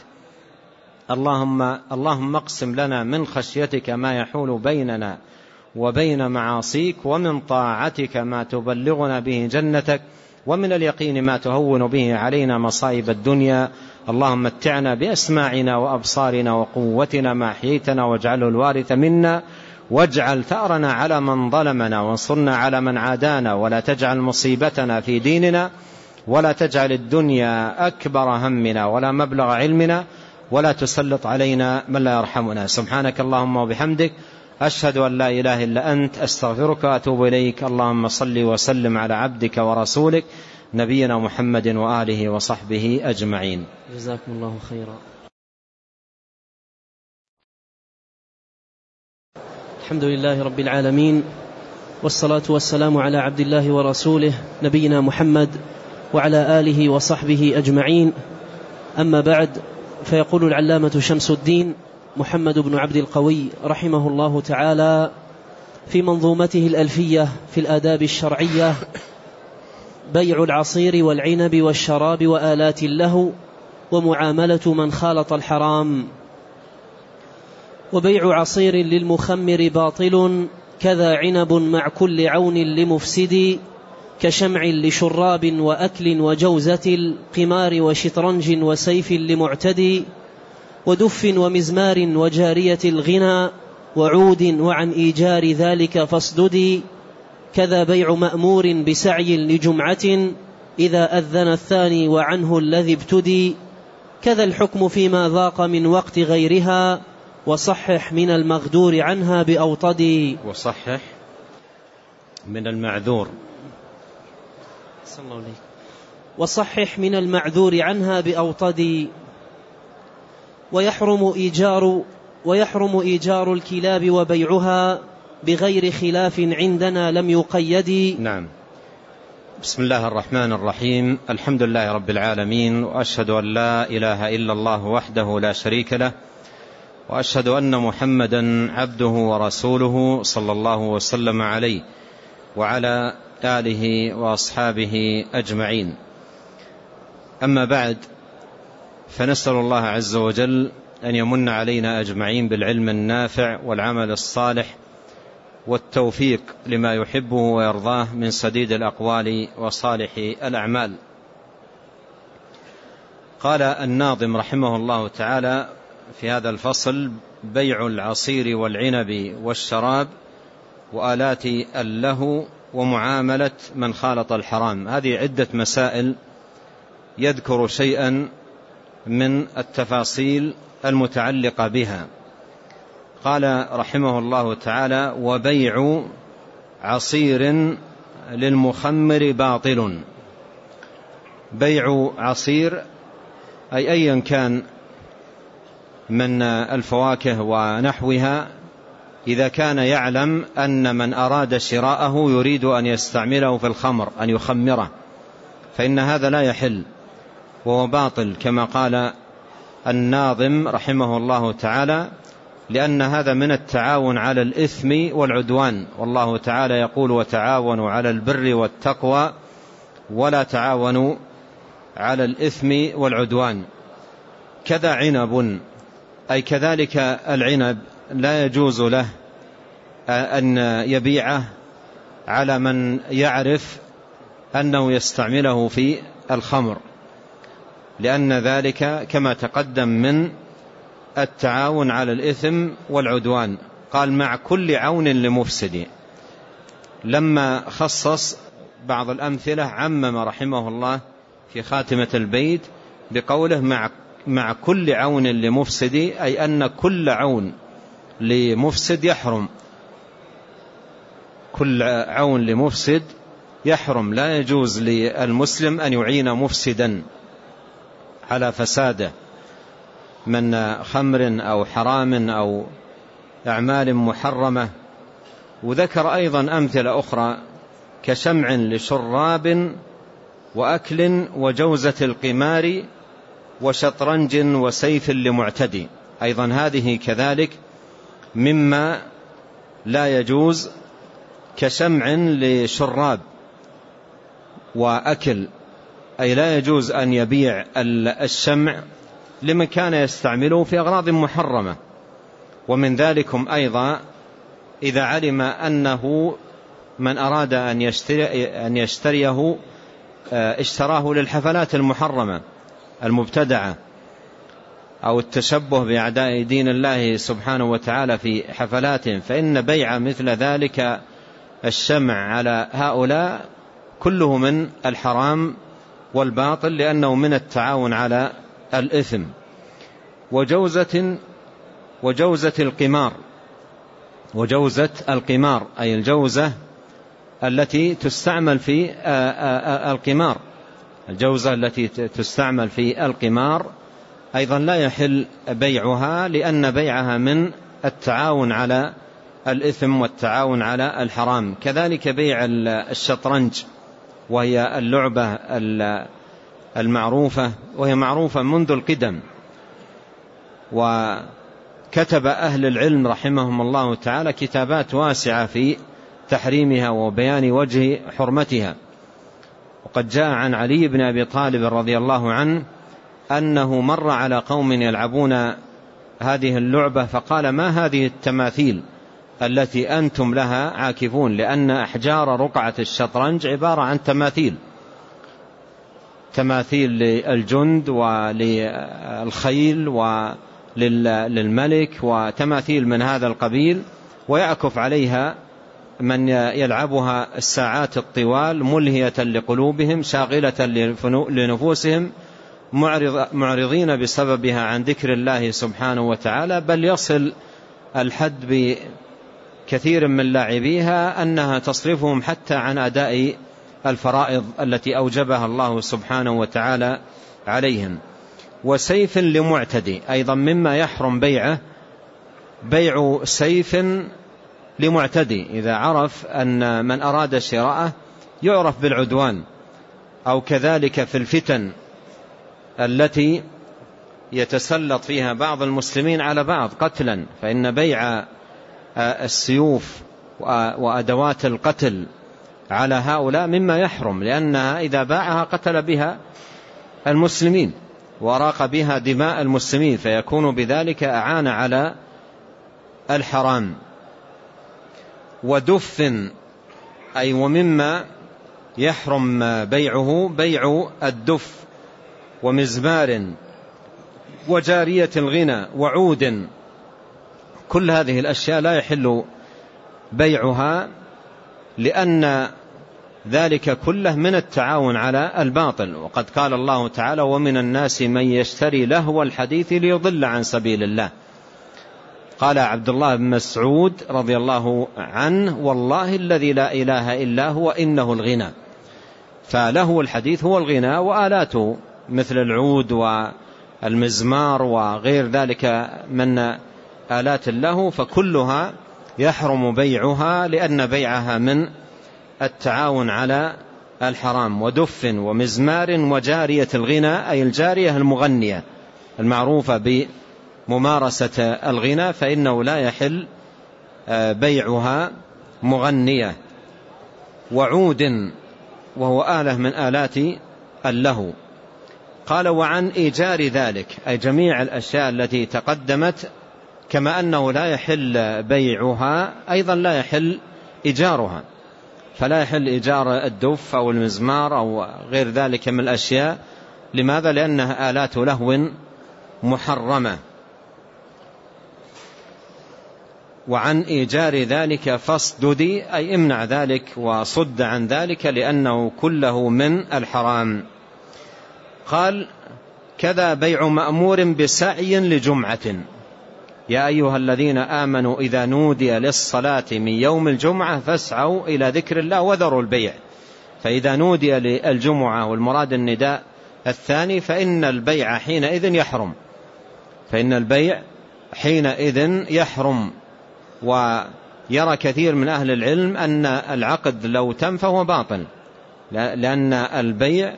اللهم اقسم لنا من خشيتك ما يحول بيننا وبين معاصيك، ومن طاعتك ما تبلغنا به جنتك، ومن اليقين ما تهون به علينا مصائب الدنيا. اللهم متعنا بأسماعنا وأبصارنا وقوتنا ما أحييتنا، واجعله الوارث منا، واجعل ثأرنا على من ظلمنا، وانصرنا على من عادانا، ولا تجعل مصيبتنا في ديننا، ولا تجعل الدنيا أكبر همنا ولا مبلغ علمنا، ولا تسلط علينا من لا يرحمنا. سبحانك اللهم وبحمدك، أشهد أن لا إله إلا أنت، أستغفرك وأتوب إليك. اللهم صل وسلم على عبدك ورسولك نبينا محمد وآله وصحبه أجمعين. جزاكم الله خيرا. الحمد لله رب العالمين، والصلاة والسلام على عبد الله ورسوله نبينا محمد وعلى آله وصحبه أجمعين. أما بعد، فيقول العلامة شمس الدين محمد بن عبد القوي رحمه الله تعالى في منظومته الألفية في الآداب الشرعية: بيع العصير والعنب والشراب وآلات له، ومعاملة من خالط الحرام. وبيع عصير للمخمر باطل، كذا عنب مع كل عون لمفسد، كشمع لشراب وأكل وجوزة القمار وشطرنج وسيف لمعتدي، ودف ومزمار وجارية الغنى، وعود وعن إيجار ذلك فاصددي، كذا بيع مأمور بسعي لجمعة، إذا أذن الثاني وعنه الذي ابتدي، كذا الحكم فيما ذاق من وقت غيرها، وصحح من المغدور عنها بأوطدي. وصحح من المعذور، وصحح من المعذور عنها بأوطدي. ويحرم إيجار الكلاب وبيعها بغير خلاف عندنا لم يقيد. نعم. بسم الله الرحمن الرحيم. الحمد لله رب العالمين، وأشهد أن لا إله إلا الله وحده لا شريك له، وأشهد أن محمدا عبده ورسوله صلى الله وسلم عليه وعلى آله وأصحابه أجمعين. أما بعد، فنسأل الله عز وجل أن يمن علينا أجمعين بالعلم النافع والعمل الصالح والتوفيق لما يحبه ويرضاه من سديد الأقوال وصالح الأعمال. قال الناظم رحمه الله تعالى في هذا الفصل: بيع العصير والعنب والشراب وآلات اللهو ومعاملة من خالط الحرام. هذه عدة مسائل يذكر شيئا من التفاصيل المتعلقة بها. قال رحمه الله تعالى: وبيع عصير للمخمر باطل. بيع عصير أي أيا كان من الفواكه ونحوها، إذا كان يعلم أن من أراد شراءه يريد أن يستعمله في الخمر، أن يخمره، فإن هذا لا يحل وهو باطل كما قال الناظم رحمه الله تعالى، لأن هذا من التعاون على الإثم والعدوان، والله تعالى يقول: وتعاونوا على البر والتقوى ولا تعاونوا على الإثم والعدوان. كذا عنب، أي كذلك العنب لا يجوز له أن يبيعه على من يعرف أنه يستعمله في الخمر، لأن ذلك كما تقدم من التعاون على الإثم والعدوان. قال: مع كل عون لمفسد. لما خصص بعض الأمثلة عمم رحمه الله في خاتمة البيت بقوله: مع كل عون لمفسد، أي أن كل عون لمفسد يحرم. كل عون لمفسد يحرم، لا يجوز للمسلم أن يعين مفسدا على فساده من خمر أو حرام أو أعمال محرمة. وذكر أيضا أمثلة أخرى كشمع لشراب وأكل وجوزة القمار وشطرنج وسيف لمعتدي. أيضا هذه كذلك مما لا يجوز، كشمع لشراب وأكل، أي لا يجوز أن يبيع الشمع لمن كان يستعمله في أغراض محرمة. ومن ذلكم أيضا إذا علم أنه من أراد أن يشتريه اشتراه للحفلات المحرمة المبتدعة أو التشبه بأعداء دين الله سبحانه وتعالى في حفلاتهم، فإن بيع مثل ذلك الشمع على هؤلاء كله من الحرام والباطل، لأنه من التعاون على الإثم. وجوزة القمار. وجوزة القمار أي الجوزة التي تستعمل في القمار. الجوزة التي تستعمل في القمار أيضا لا يحل بيعها، لأن بيعها من التعاون على الإثم والتعاون على الحرام. كذلك بيع الشطرنج، وهي اللعبة المعروفة، وهي معروفة منذ القدم، وكتب أهل العلم رحمهم الله تعالى كتابات واسعة في تحريمها وبيان وجه حرمتها. وقد جاء عن علي بن أبي طالب رضي الله عنه أنه مر على قوم يلعبون هذه اللعبة فقال: ما هذه التماثيل التي أنتم لها عاكفون؟ لأن أحجار رقعة الشطرنج عبارة عن تماثيل للجند وللخيل وللملك وتماثيل من هذا القبيل، ويعكف عليها من يلعبها الساعات الطوال ملهية لقلوبهم شاغلة لنفوسهم معرضين بسببها عن ذكر الله سبحانه وتعالى، بل يصل الحد بكثير من لاعبيها أنها تصرفهم حتى عن أداء الفرائض التي أوجبها الله سبحانه وتعالى عليهم. وسيف لمعتدي أيضا مما يحرم بيعه بيع سيف لمعتدي، إذا عرف أن من أراد شراءه يعرف بالعدوان، أو كذلك في الفتن التي يتسلط فيها بعض المسلمين على بعض قتلا، فإن بيع السيوف وأدوات القتل على هؤلاء مما يحرم، لأنها إذا باعها قتل بها المسلمين وراق بها دماء المسلمين، فيكون بذلك أعان على الحرام. ودف أي ومما يحرم بيعه بيع الدف ومزمار وجارية الغنى وعود، كل هذه الأشياء لا يحل بيعها، لأن ذلك كله من التعاون على الباطل. وقد قال الله تعالى: ومن الناس من يشتري لهو الحديث ليضل عن سبيل الله. قال عبد الله بن مسعود رضي الله عنه: والله الذي لا إله إلا هو إنه الغنى. فلهو الحديث هو الغنى وآلاته مثل العود والمزمار وغير ذلك من آلات له، فكلها يحرم بيعها لأن بيعها من التعاون على الحرام. ودف ومزمار وجارية الغنى أي الجارية المغنية المعروفة بممارسة الغنى، فإنه لا يحل بيعها مغنية. وعود وهو آلة من آلات اللهو. قال: وعن إيجار ذلك أي جميع الأشياء التي تقدمت، كما أنه لا يحل بيعها أيضا لا يحل إيجارها، فلا يحل إيجار الدف أو المزمار أو غير ذلك من الأشياء. لماذا؟ لأنها آلات لهو محرمة. وعن إيجار ذلك فاصددي أي امنع ذلك وصد عن ذلك، لأنه كله من الحرام. قال: كذا بيع مأمور بسعي لجمعة. يا أيها الذين آمنوا إذا نودي للصلاة من يوم الجمعة فاسعوا إلى ذكر الله وذروا البيع. فإذا نودي للجمعة والمراد النداء الثاني فإن البيع حينئذ يحرم، فإن البيع حينئذ يحرم. ويرى كثير من أهل العلم أن العقد لو تم فهو باطل، لأن البيع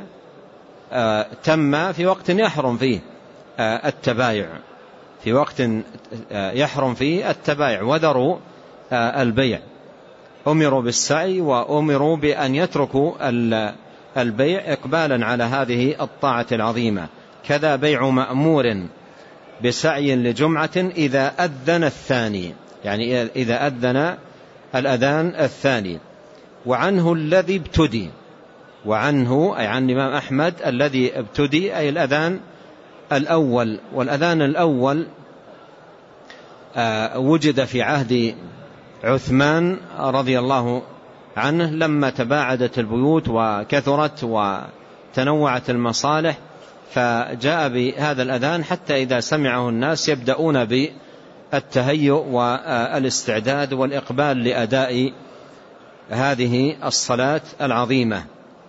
تم في وقت يحرم فيه التبايع، في وقت يحرم فيه التبايع. وذروا البيع، أمروا بالسعي وأمروا بأن يتركوا البيع إقبالا على هذه الطاعة العظيمة. كذا بيع مأمور بسعي لجمعة إذا أذن الثاني، يعني إذا أذن الأذان الثاني. وعنه الذي ابتدي، وعنه أي عن الإمام أحمد الذي ابتدي أي الأذان الأول. والأذان الأول وجد في عهد عثمان رضي الله عنه لما تباعدت البيوت وكثرت وتنوعت المصالح، فجاء بهذا الأذان حتى إذا سمعه الناس يبدأون بالتهيؤ والاستعداد والإقبال لأداء هذه الصلاة العظيمة.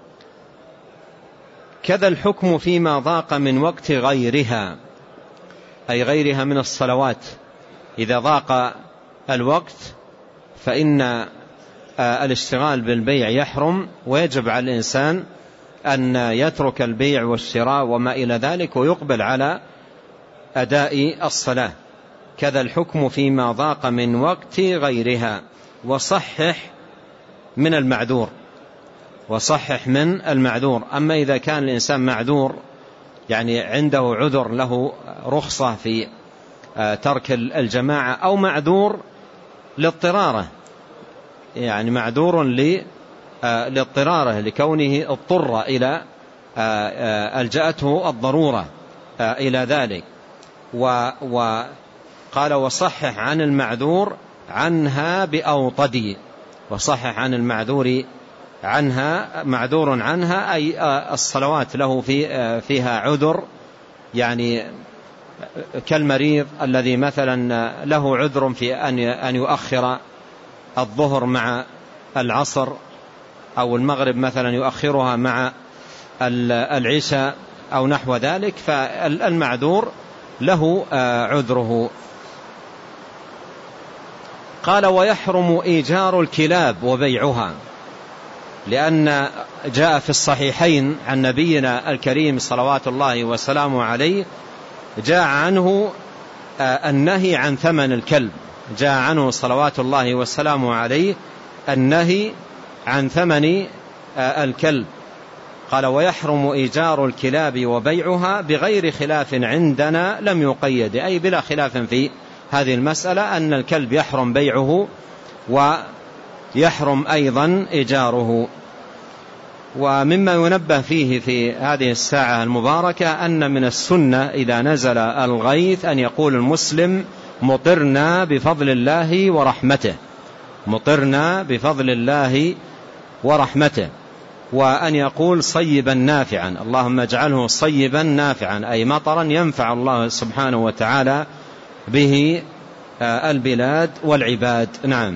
كذا الحكم فيما ضاق من وقت غيرها، أي غيرها من الصلوات. إذا ضاق الوقت فإن الاشتغال بالبيع يحرم، ويجب على الإنسان أن يترك البيع والشراء وما إلى ذلك ويقبل على أداء الصلاة. كذا الحكم فيما ضاق من وقت غيرها. وصحح من المعذور، وصحح من المعذور. أما إذا كان الإنسان معذور، يعني عنده عذر له رخصة في ترك الجماعة، أو معذور لاضطراره، يعني معذور لاضطراره لكونه اضطر إلى ألجأته الضرورة إلى ذلك. وقال: وصحح عن المعذور عنها بأوطدي. وصحح عن المعذور عنها، معذور عنها أي الصلوات له فيها عذر، يعني كالمريض الذي مثلا له عذر في أن يؤخر الظهر مع العصر، أو المغرب مثلا يؤخرها مع العشاء أو نحو ذلك، فالمعذور له عذره. قال: ويحرم إيجار الكلاب وبيعها، لأن جاء في الصحيحين عن نبينا الكريم صلوات الله وسلامه عليه، جاء عنه النهي عن ثمن الكلب، جاء عنه صلوات الله وسلامه عليه النهي عن ثمن الكلب. قال: ويحرم إيجار الكلاب وبيعها بغير خلاف عندنا لم يقيد، أي بلا خلاف في هذه المسألة أن الكلب يحرم بيعه ويحرم أيضا إيجاره. ومما ينبه فيه في هذه الساعة المباركة أن من السنة إذا نزل الغيث أن يقول المسلم: مطرنا بفضل الله ورحمته، مطرنا بفضل الله ورحمته، وأن يقول صيبا نافعا، اللهم اجعله صيبا نافعا، أي مطرا ينفع الله سبحانه وتعالى به البلاد والعباد. نعم.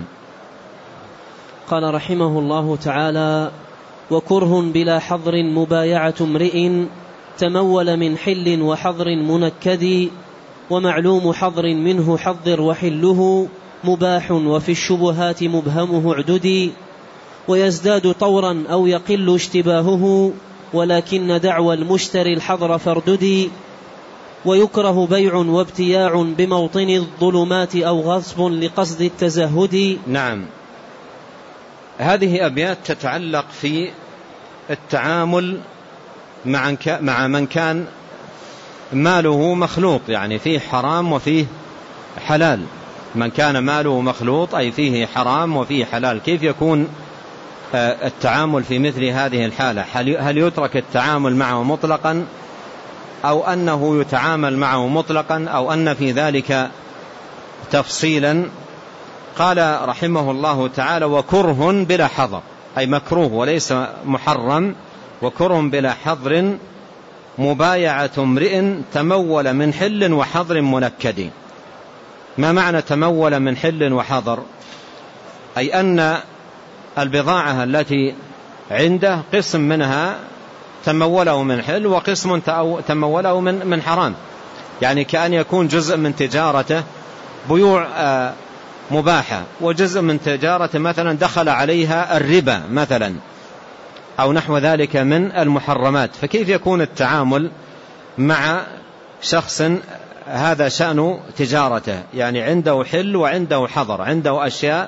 قال رحمه الله تعالى: وكره بلا حظر مبايعة امرئ تمول من حل وحظر منكد، ومعلوم حظر منه حظر وحله مباح، وفي الشبهات مبهمه اعددي، ويزداد طورا أو يقل اشتباهه، ولكن دعوى المشتري الحظر فارددي، ويكره بيع وابتياع بموطن الظلمات أو غصب لقصد التزهد. نعم. هذه أبيات تتعلق في التعامل مع من كان ماله مخلوط، يعني فيه حرام وفيه حلال. من كان ماله مخلوط أي فيه حرام وفيه حلال، كيف يكون التعامل في مثل هذه الحالة؟ هل يترك التعامل معه مطلقا، أو أنه يتعامل معه مطلقا، أو أن في ذلك تفصيلا؟ قال رحمه الله تعالى: وكره بلا حظر، أي مكروه وليس محرم، وكره بلا حظر مبايعة امرئ تمول من حل وحظر منكد. ما معنى تمول من حل وحظر؟ أي أن البضاعة التي عنده قسم منها تموله من حل، وقسم تموله من حرام، يعني كأن يكون جزء من تجارته بيوع مباحة، وجزء من تجارته مثلا دخل عليها الربا مثلا أو نحو ذلك من المحرمات. فكيف يكون التعامل مع شخص هذا شأن تجارته، يعني عنده حل وعنده حظر، عنده أشياء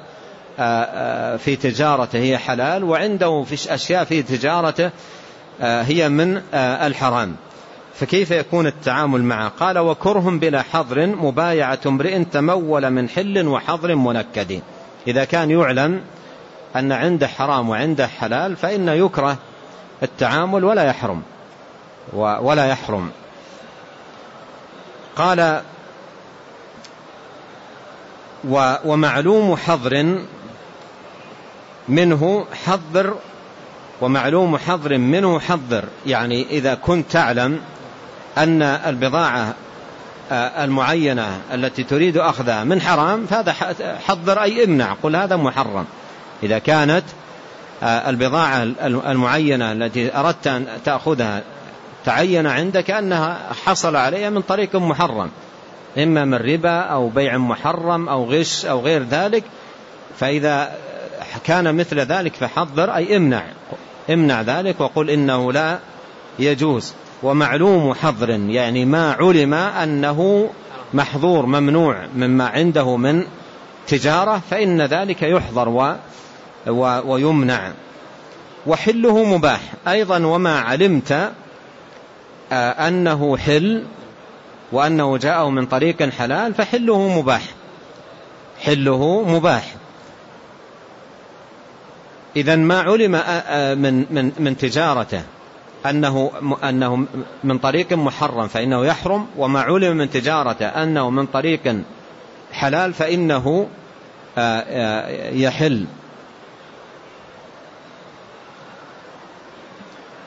في تجارته هي حلال، وعنده في أشياء في تجارته هي من الحرام، فكيف يكون التعامل معه؟ قال: وكره بلا حظر مبايعة امرئ تمول من حل وحظر منكد. إذا كان يعلم أن عنده حرام وعنده حلال فإن يكره التعامل ولا يحرم. قال: ومعلوم حظر منه حظر، ومعلوم حظر منه حظر، يعني إذا كنت تعلم أن البضاعة المعينة التي تريد أخذها من حرام فهذا حظر، أي امنع، قل هذا محرم. إذا كانت البضاعة المعينة التي أردت أن تأخذها تعين عندك أنها حصل عليها من طريق محرم، إما من ربا أو بيع محرم أو غش أو غير ذلك، فإذا كان مثل ذلك فحظر، أي امنع ذلك وقل إنه لا يجوز. ومعلوم حظر يعني ما علم أنه محظور ممنوع مما عنده من تجارة، فإن ذلك يحظر ويمنع. وحله مباح أيضا، وما علمت أنه حل وأنه جاءه من طريق حلال فحله مباح، حله مباح. إذن ما علم من تجارته أنه من طريق محرم فإنه يحرم، وما علم من تجارته أنه من طريق حلال فإنه يحل.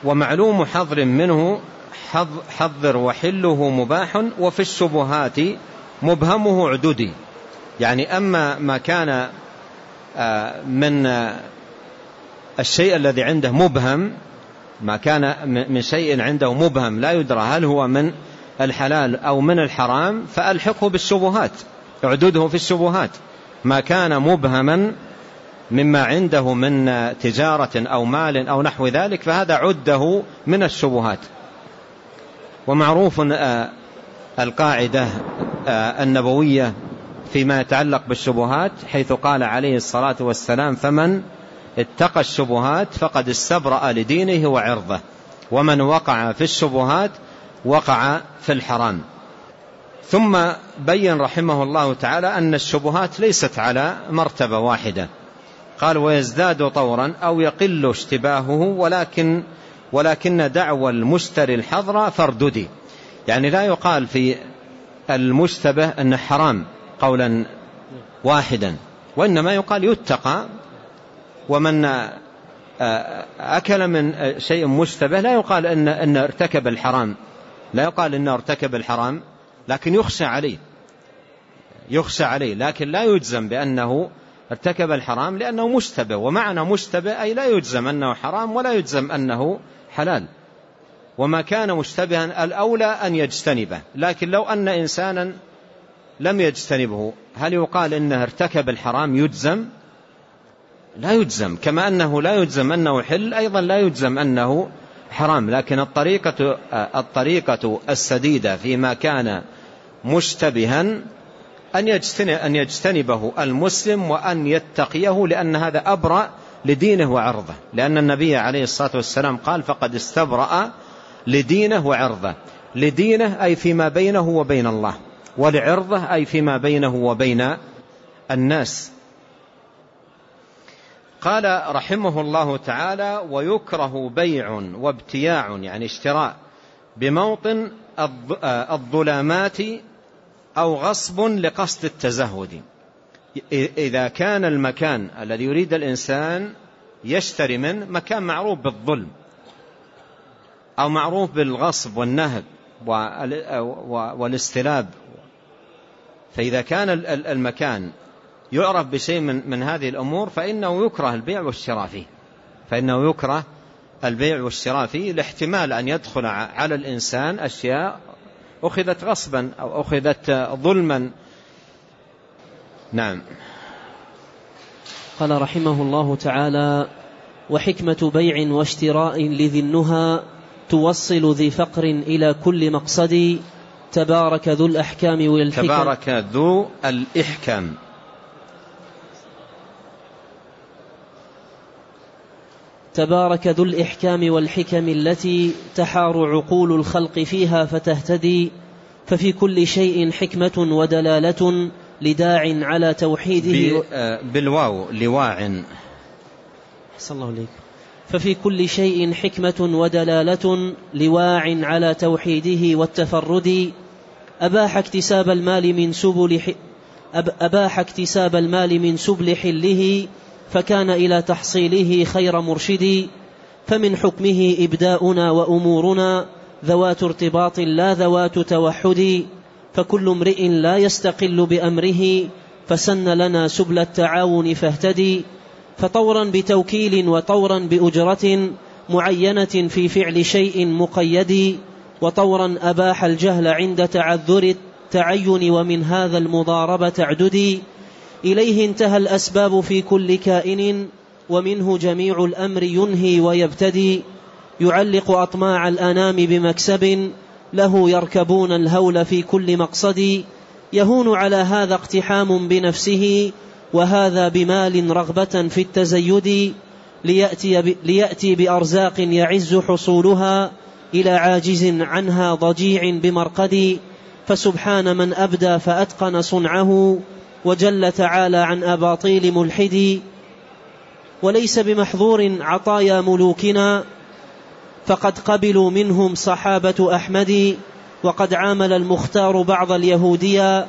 ومعلوم حظر منه حظر وحله مباح، وفي الشبهات مبهمه عدودي. يعني أما ما كان من الشيء الذي عنده مبهم، ما كان من شيء عنده مبهم لا يدرى هل هو من الحلال أو من الحرام، فألحقه بالشبهات، اعدده في الشبهات. ما كان مبهما مما عنده من تجارة أو مال أو نحو ذلك فهذا عده من الشبهات. ومعروف القاعدة النبوية فيما يتعلق بالشبهات، حيث قال عليه الصلاة والسلام: فمن اتقى الشبهات فقد استبرأ لدينه وعرضه، ومن وقع في الشبهات وقع في الحرام. ثم بين رحمه الله تعالى أن الشبهات ليست على مرتبة واحدة، قال: ويزداد طورا أو يقل اشتباهه، ولكن دعوى المشتري الحظر فارددي. يعني لا يقال في المشتبه أنه حرام قولا واحدا، وإنما يقال يتقى. ومن أكل من شيء مشتبه لا يقال أن ارتكب الحرام، لا يقال أنه ارتكب الحرام، لكن يخشى عليه، لكن لا يجزم بأنه ارتكب الحرام لأنه مشتبه. ومعنى مشتبه أي لا يجزم أنه حرام ولا يجزم أنه حلال. وما كان مشتبها الأولى أن يجتنبه، لكن لو أن إنسانا لم يجتنبه هل يقال إنه ارتكب الحرام؟ يجزم؟ لا يجزم. كما أنه لا يجزم أنه حل، أيضا لا يجزم أنه حرام. لكن الطريقة السديدة فيما كان مشتبها أن يجتنبه المسلم وأن يتقيه، لأن هذا أبرأ لدينه وعرضه، لأن النبي عليه الصلاة والسلام قال: فقد استبرأ لدينه وعرضه. لدينه أي فيما بينه وبين الله، ولعرضه أي فيما بينه وبين الناس. قال رحمه الله تعالى: ويكره بيع وابتياع، يعني اشتراء، بموطن الظلامات أو غصب لقصد التزهد. إذا كان المكان الذي يريد الإنسان يشتري منه مكان معروف بالظلم أو معروف بالغصب والنهب والاستلاب، فإذا كان المكان يعرف بشيء من هذه الأمور فإنه يكره البيع والشراء فيه، لاحتمال أن يدخل على الإنسان أشياء أخذت غصبا أو أخذت ظلما. نعم. قال رحمه الله تعالى: وحكمة بيع واشتراء لذي النهى توصل ذي فقر إلى كل مقصد. تبارك ذو الأحكام والحكم. تبارك ذو الإحكام. تبارك ذو الإحكام والحكم التي تحار عقول الخلق فيها فتهتدي. ففي كل شيء حكمة ودلالة لداع على توحيده بالواو لواع. أحسن الله عليك. ففي كل شيء حكمة ودلالة لواع على توحيده والتفرد. أباح اكتساب المال من سبل حله، فكان إلى تحصيله خير مرشد. فمن حكمه إبداؤنا وأمورنا ذوات ارتباط لا ذوات توحد. فكل امرئ لا يستقل بأمره، فسن لنا سبل التعاون فاهتدي. فطورا بتوكيل وطورا بأجرة معينة في فعل شيء مقيد. وطورا أباح الجهل عند تعذر التعين، ومن هذا المضاربة اعددي. إليه انتهى الأسباب في كل كائن، ومنه جميع الأمر ينهي ويبتدي. يعلق أطماع الأنام بمكسب، له يركبون الهول في كل مقصد. يهون على هذا اقتحام بنفسه، وهذا بمال رغبة في التزيد. ليأتي بأرزاق يعز حصولها، إلى عاجز عنها ضجيع بمرقد. فسبحان من أبدى فأتقن صنعه، وجل تعالى عن أباطيل ملحد. وليس بمحظور عطايا ملوكنا، فقد قبلوا منهم صحابة أحمد. وقد عامل المختار بعض اليهودية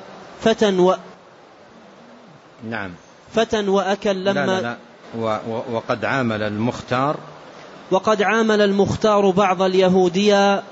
فتى وأكل لما لا. وقد عامل المختار وقد عامل المختار بعض اليهودية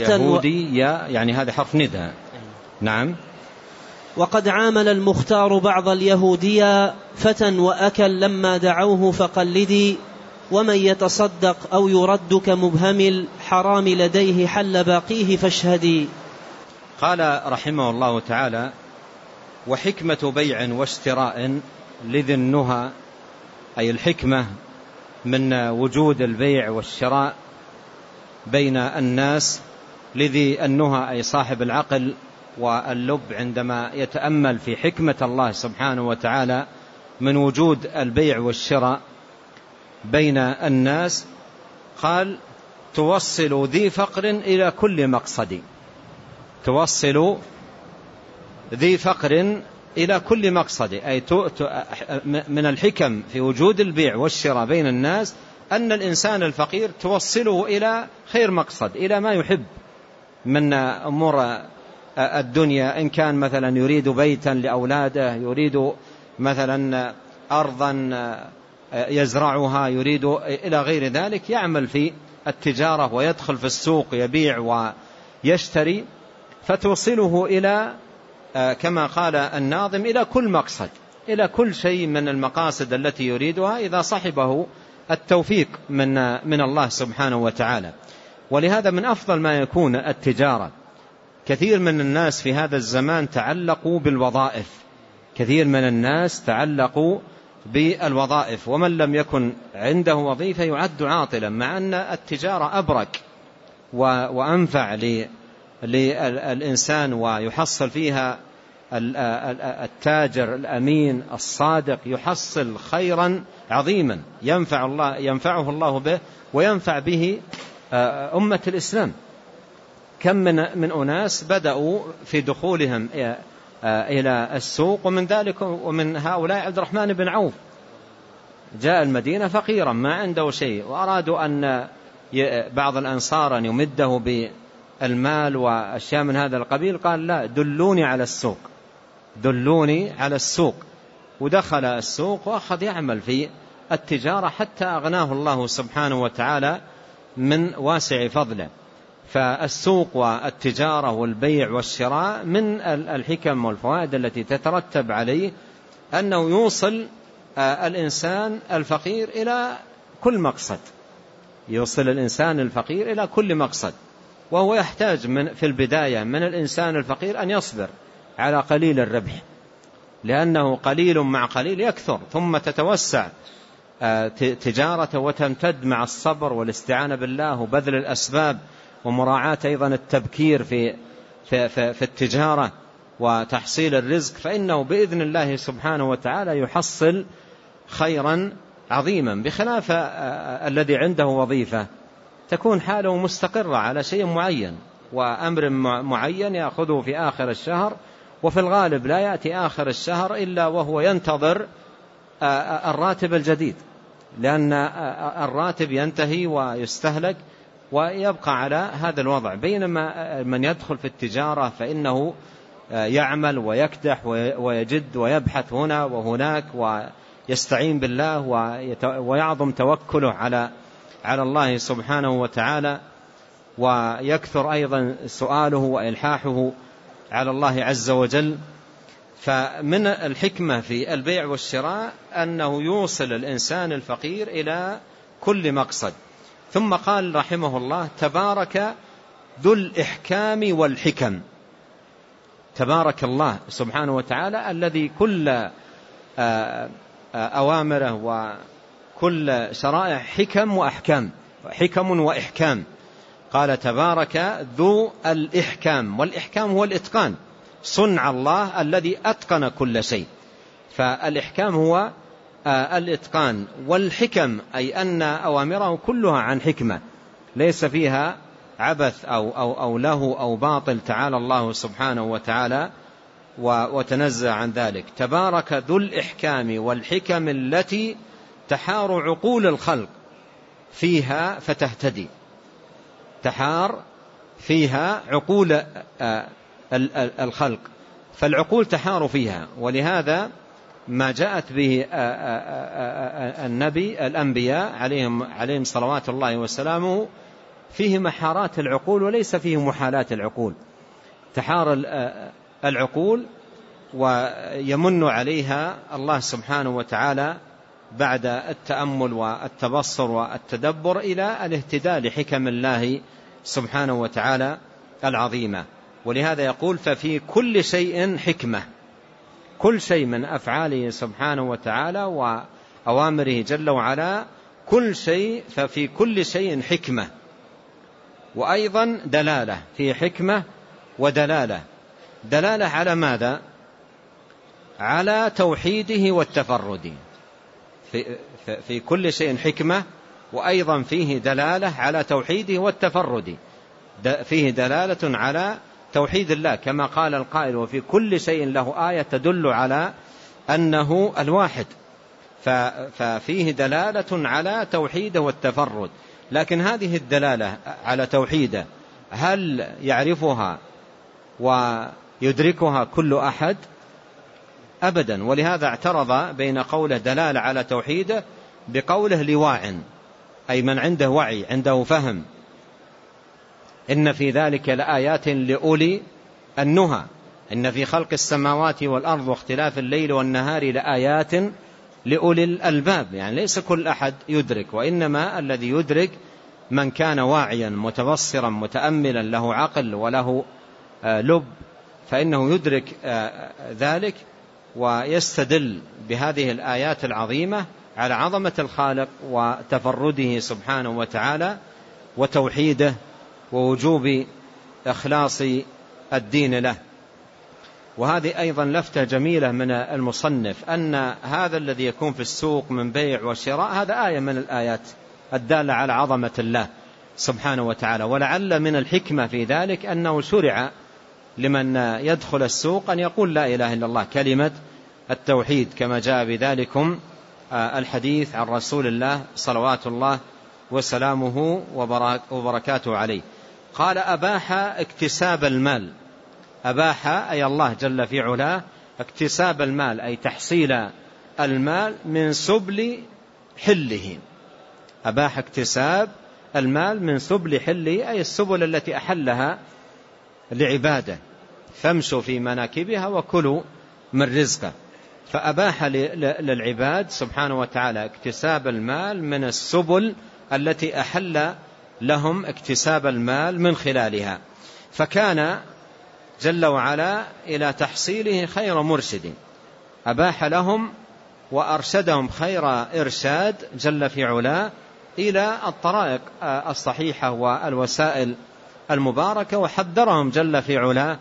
يعني هذا حرف ندى. نعم. وقد عامل المختار بعض اليهودية فتى وأكل لما دعوه فقلدي، ومن يتصدق أو يرد كمبهم الحرام لديه حل باقيه فاشهدي. قال رحمه الله تعالى: وحكمة بيع واشتراء لذي النهى، أي الحكمة من وجود البيع والشراء بين الناس، لذي النهى أي صاحب العقل واللب عندما يتأمل في حكمة الله سبحانه وتعالى من وجود البيع والشراء بين الناس، قال: توصل ذي فقر إلى كل مقصد. توصل ذي فقر إلى كل مقصد، أي من الحكم في وجود البيع والشراء بين الناس أن الإنسان الفقير توصله إلى خير مقصد، إلى ما يحب من أمور الدنيا، إن كان مثلا يريد بيتا لأولاده، يريد مثلا أرضا يزرعها، يريد إلى غير ذلك، يعمل في التجارة ويدخل في السوق يبيع ويشتري، فتوصله إلى كما قال الناظم إلى كل مقصد، إلى كل شيء من المقاصد التي يريدها إذا صحبه التوفيق من الله سبحانه وتعالى. ولهذا من أفضل ما يكون التجارة. كثير من الناس في هذا الزمان تعلقوا بالوظائف، كثير من الناس تعلقوا بالوظائف، ومن لم يكن عنده وظيفة يعد عاطلا، مع أن التجارة أبرك وأنفع للإنسان، ويحصل فيها التاجر الأمين الصادق يحصل خيرا عظيما ينفعه الله به وينفع به أمة الإسلام. كم من أناس بدأوا في دخولهم إلى السوق، ومن هؤلاء عبد الرحمن بن عوف، جاء المدينة فقيرا ما عنده شيء، وأرادوا أن بعض الأنصار أن يمده بالمال وأشياء من هذا القبيل، قال: لا، دلوني على السوق، دلوني على السوق. ودخل السوق وأخذ يعمل في التجارة حتى أغناه الله سبحانه وتعالى من واسع فضله. فالسوق والتجارة والبيع والشراء من الحكم والفوائد التي تترتب عليه أنه يوصل الإنسان الفقير إلى كل مقصد، يوصل الإنسان الفقير إلى كل مقصد. وهو يحتاج في البداية من الإنسان الفقير أن يصبر على قليل الربح، لأنه قليل مع قليل يكثر، ثم تتوسع تجارته وتمتد مع الصبر والاستعانة بالله وبذل الأسباب، ومراعاة أيضا التبكير في التجارة وتحصيل الرزق، فإنه بإذن الله سبحانه وتعالى يحصل خيرا عظيما، بخلاف الذي عنده وظيفة تكون حاله مستقرة على شيء معين وأمر معين يأخذه في آخر الشهر، وفي الغالب لا يأتي آخر الشهر إلا وهو ينتظر الراتب الجديد، لأن الراتب ينتهي ويستهلك ويبقى على هذا الوضع. بينما من يدخل في التجارة فإنه يعمل ويكدح ويجد ويبحث هنا وهناك ويستعين بالله ويعظم توكله على الله سبحانه وتعالى، ويكثر أيضا سؤاله وإلحاحه على الله عز وجل. فمن الحكمة في البيع والشراء أنه يوصل الإنسان الفقير إلى كل مقصد. ثم قال رحمه الله: تبارك ذو الإحكام والحكم. تبارك الله سبحانه وتعالى الذي كل أوامره وكل شرائع حكم وأحكام، حكم وإحكام. قال: تبارك ذو الإحكام، والإحكام هو الإتقان، صنع الله الذي أتقن كل شيء، فالإحكام هو الإتقان. والحكم أي أن أوامره كلها عن حكمة ليس فيها عبث أو له أو باطل، تعالى الله سبحانه وتعالى وتنزه عن ذلك. تبارك ذو الإحكام والحكم التي تحار عقول الخلق فيها فتهتدي. تحار فيها عقول الخلق، فالعقول تحار فيها. ولهذا ما جاءت به الأنبياء عليهم صلوات الله وسلامه فيه محارات العقول وليس فيه محالات العقول، تحار العقول ويمن عليها الله سبحانه وتعالى بعد التأمل والتبصر والتدبر إلى الاهتداء لحكم الله سبحانه وتعالى العظيمة. ولهذا يقول ففي كل شيء حكمة، كل شيء من أفعاله سبحانه وتعالى وأوامره جل وعلا، كل شيء ففي كل شيء حكمة، وأيضا دلالة، في حكمة ودلالة. دلالة على ماذا؟ على توحيده والتفرد. في كل شيء حكمة، وأيضا فيه دلالة على توحيده والتفرد، فيه دلالة على توحيد الله كما قال القائل وفي كل شيء له آية تدل على أنه الواحد، ففيه دلالة على توحيده والتفرد. لكن هذه الدلالة على توحيده هل يعرفها ويدركها كل أحد؟ أبدا. ولهذا اعترض بين قوله دلالة على توحيده بقوله لواع، أي من عنده وعي، عنده فهم. إن في ذلك لآيات لأولي النهى، إن في خلق السماوات والأرض واختلاف الليل والنهار لآيات لأولي الألباب. يعني ليس كل أحد يدرك، وإنما الذي يدرك من كان واعيا متبصرا متأملا له عقل وله لب، فإنه يدرك ذلك ويستدل بهذه الآيات العظيمة على عظمة الخالق وتفرده سبحانه وتعالى وتوحيده ووجوب إخلاص الدين له. وهذه أيضا لفتة جميلة من المصنف، أن هذا الذي يكون في السوق من بيع وشراء هذا آية من الآيات الدالة على عظمة الله سبحانه وتعالى. ولعل من الحكمة في ذلك أنه شرع لمن يدخل السوق أن يقول لا إله إلا الله، كلمة التوحيد، كما جاء بذلكم الحديث عن رسول الله صلوات الله وسلامه وبركاته عليه. قال أباح اكتساب المال، أباح أي الله جل في علاه اكتساب المال، أي تحصيل المال من سبل حله. أباح اكتساب المال من سبل حله، أي السبل التي أحلها لعباده، فامشوا في مناكبها وكلوا من رزقه. فأباح للعباد سبحانه وتعالى اكتساب المال من السبل التي أحل لهم اكتساب المال من خلالها، فكان جل وعلا إلى تحصيله خير مرشد، أباح لهم وأرشدهم خير إرشاد جل في علاه إلى الطرائق الصحيحة والوسائل المباركة، وحذرهم جل في علاه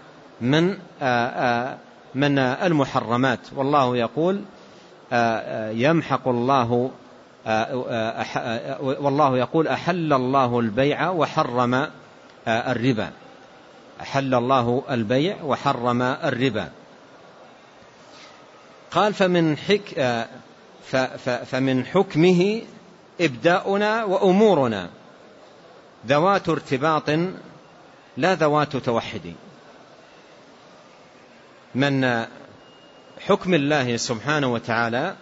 من المحرمات. والله يقول يمحق الله، والله يقول أحل الله البيع وحرم الربا، أحل الله البيع وحرم الربا. قال فمن حكمه إبداؤنا وأمورنا ذوات ارتباط لا ذوات توحد. من حكم الله سبحانه وتعالى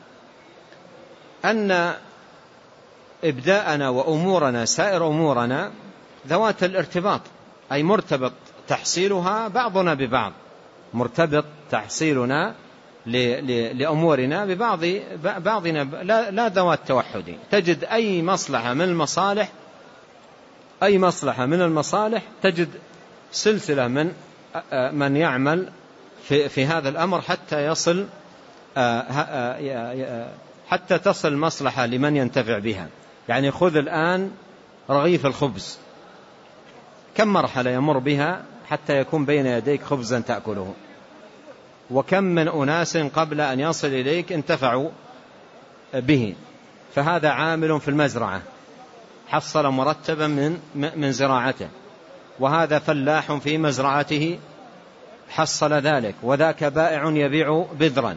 أن إبداءنا وأمورنا سائر أمورنا ذوات الارتباط، أي مرتبط تحصيلها بعضنا ببعض، مرتبط تحصيلنا لأمورنا بعضنا لا ذوات توحد. تجد أي مصلحة من المصالح تجد سلسلة من يعمل في هذا الأمر حتى تصل مصلحة لمن ينتفع بها. يعني خذ الآن رغيف الخبز، كم مرحلة يمر بها حتى يكون بين يديك خبزا تأكله، وكم من أناس قبل أن يصل إليك انتفعوا به. فهذا عامل في المزرعة حصل مرتبا من زراعته، وهذا فلاح في مزرعته حصل ذلك، وذاك بائع يبيع بذرا،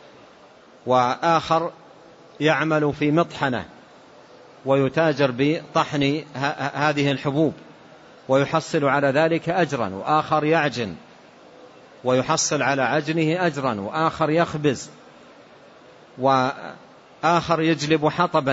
وآخر يعمل في مطحنة ويتاجر بطحن هذه الحبوب ويحصل على ذلك أجرا، وآخر يعجن ويحصل على عجنه أجرا، وآخر يخبز وآخر يجلب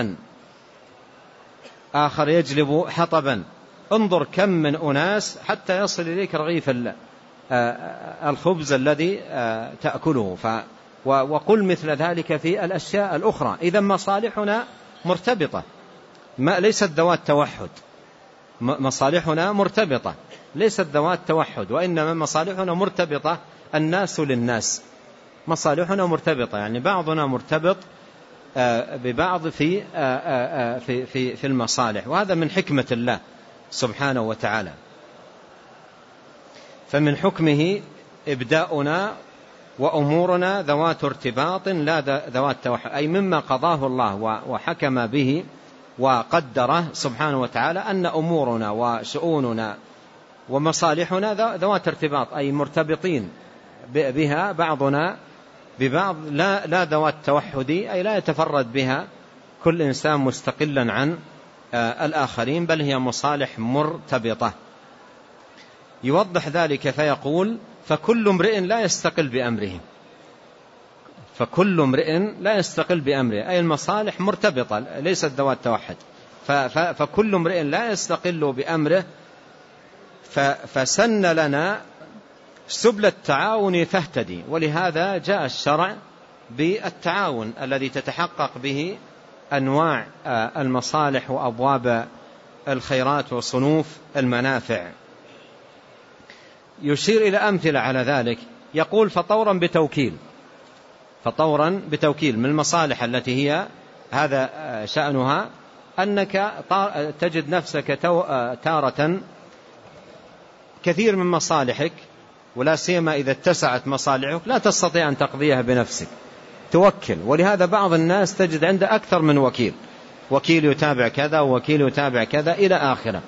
حطبا. انظر كم من أناس حتى يصل إليك رغيف الخبز الذي تأكله. وقل مثل ذلك في الأشياء الأخرى. إذا مصالحنا مرتبطة، ليست ذوات توحد. مصالحنا مرتبطة ليست ذوات توحد، وإنما مصالحنا مرتبطة الناس للناس. مصالحنا مرتبطة، يعني بعضنا مرتبط ببعض في المصالح، وهذا من حكمة الله سبحانه وتعالى. فمن حكمه إبداؤنا وأمورنا ذوات ارتباط لا ذوات توحد، أي مما قضاه الله وحكم به وقدره سبحانه وتعالى أن أمورنا وشؤوننا ومصالحنا ذوات ارتباط، أي مرتبطين بها بعضنا ببعض، لا ذوات توحد، أي لا يتفرد بها كل إنسان مستقلا عن الآخرين، بل هي مصالح مرتبطة. يوضح ذلك فيقول: فكل امرئ لا يستقل بأمره. فكل امرئ لا يستقل بأمره، أي المصالح مرتبطة ليست ذوات توحد. فكل امرئ لا يستقل بأمره، فسن لنا سبل التعاون فاهتدي. ولهذا جاء الشرع بالتعاون الذي تتحقق به أنواع المصالح وأبواب الخيرات وصنوف المنافع. يشير إلى أمثلة على ذلك، يقول: فطورا بتوكيل من المصالح التي هي هذا شأنها أنك تجد نفسك تارة كثير من مصالحك، ولا سيما إذا اتسعت مصالحك لا تستطيع أن تقضيها بنفسك، توكل. ولهذا بعض الناس تجد عنده أكثر من وكيل يتابع كذا ووكيل يتابع كذا إلى آخره.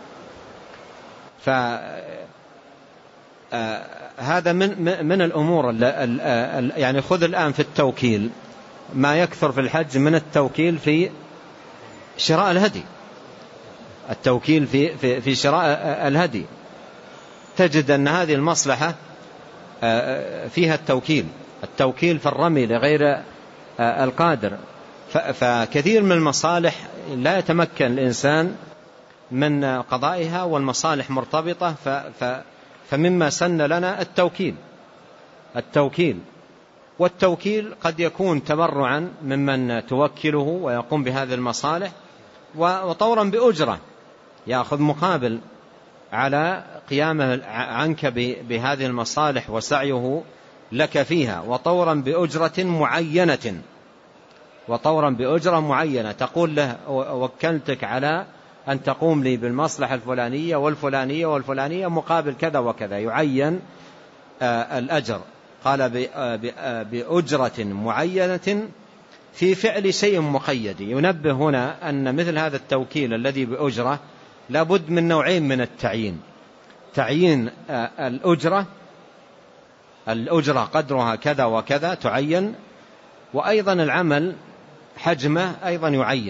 هذا من الأمور يعني خذ الآن في التوكيل ما يكثر في الحج من التوكيل في شراء الهدي. التوكيل في شراء الهدي تجد أن هذه المصلحة فيها التوكيل في الرمي لغير القادر. فكثير من المصالح لا يتمكن الإنسان من قضائها، والمصالح مرتبطة. فمما سن لنا التوكيل. والتوكيل قد يكون تبرعا ممن توكله ويقوم بهذه المصالح، وطورا بأجرة يأخذ مقابل على قيامه عنك بهذه المصالح وسعيه لك فيها، وطورا بأجرة معينة تقول له: وكلتك على أن تقوم لي بالمصلحة الفلانية والفلانية مقابل كذا وكذا، يعين الأجر. قال: بأجرة معينة في فعل شيء مقيد. ينبه هنا أن مثل هذا التوكيل الذي بأجرة لابد من نوعين من التعيين: تعيين الأجرة قدرها كذا وكذا تعين، وأيضا العمل حجمه أيضا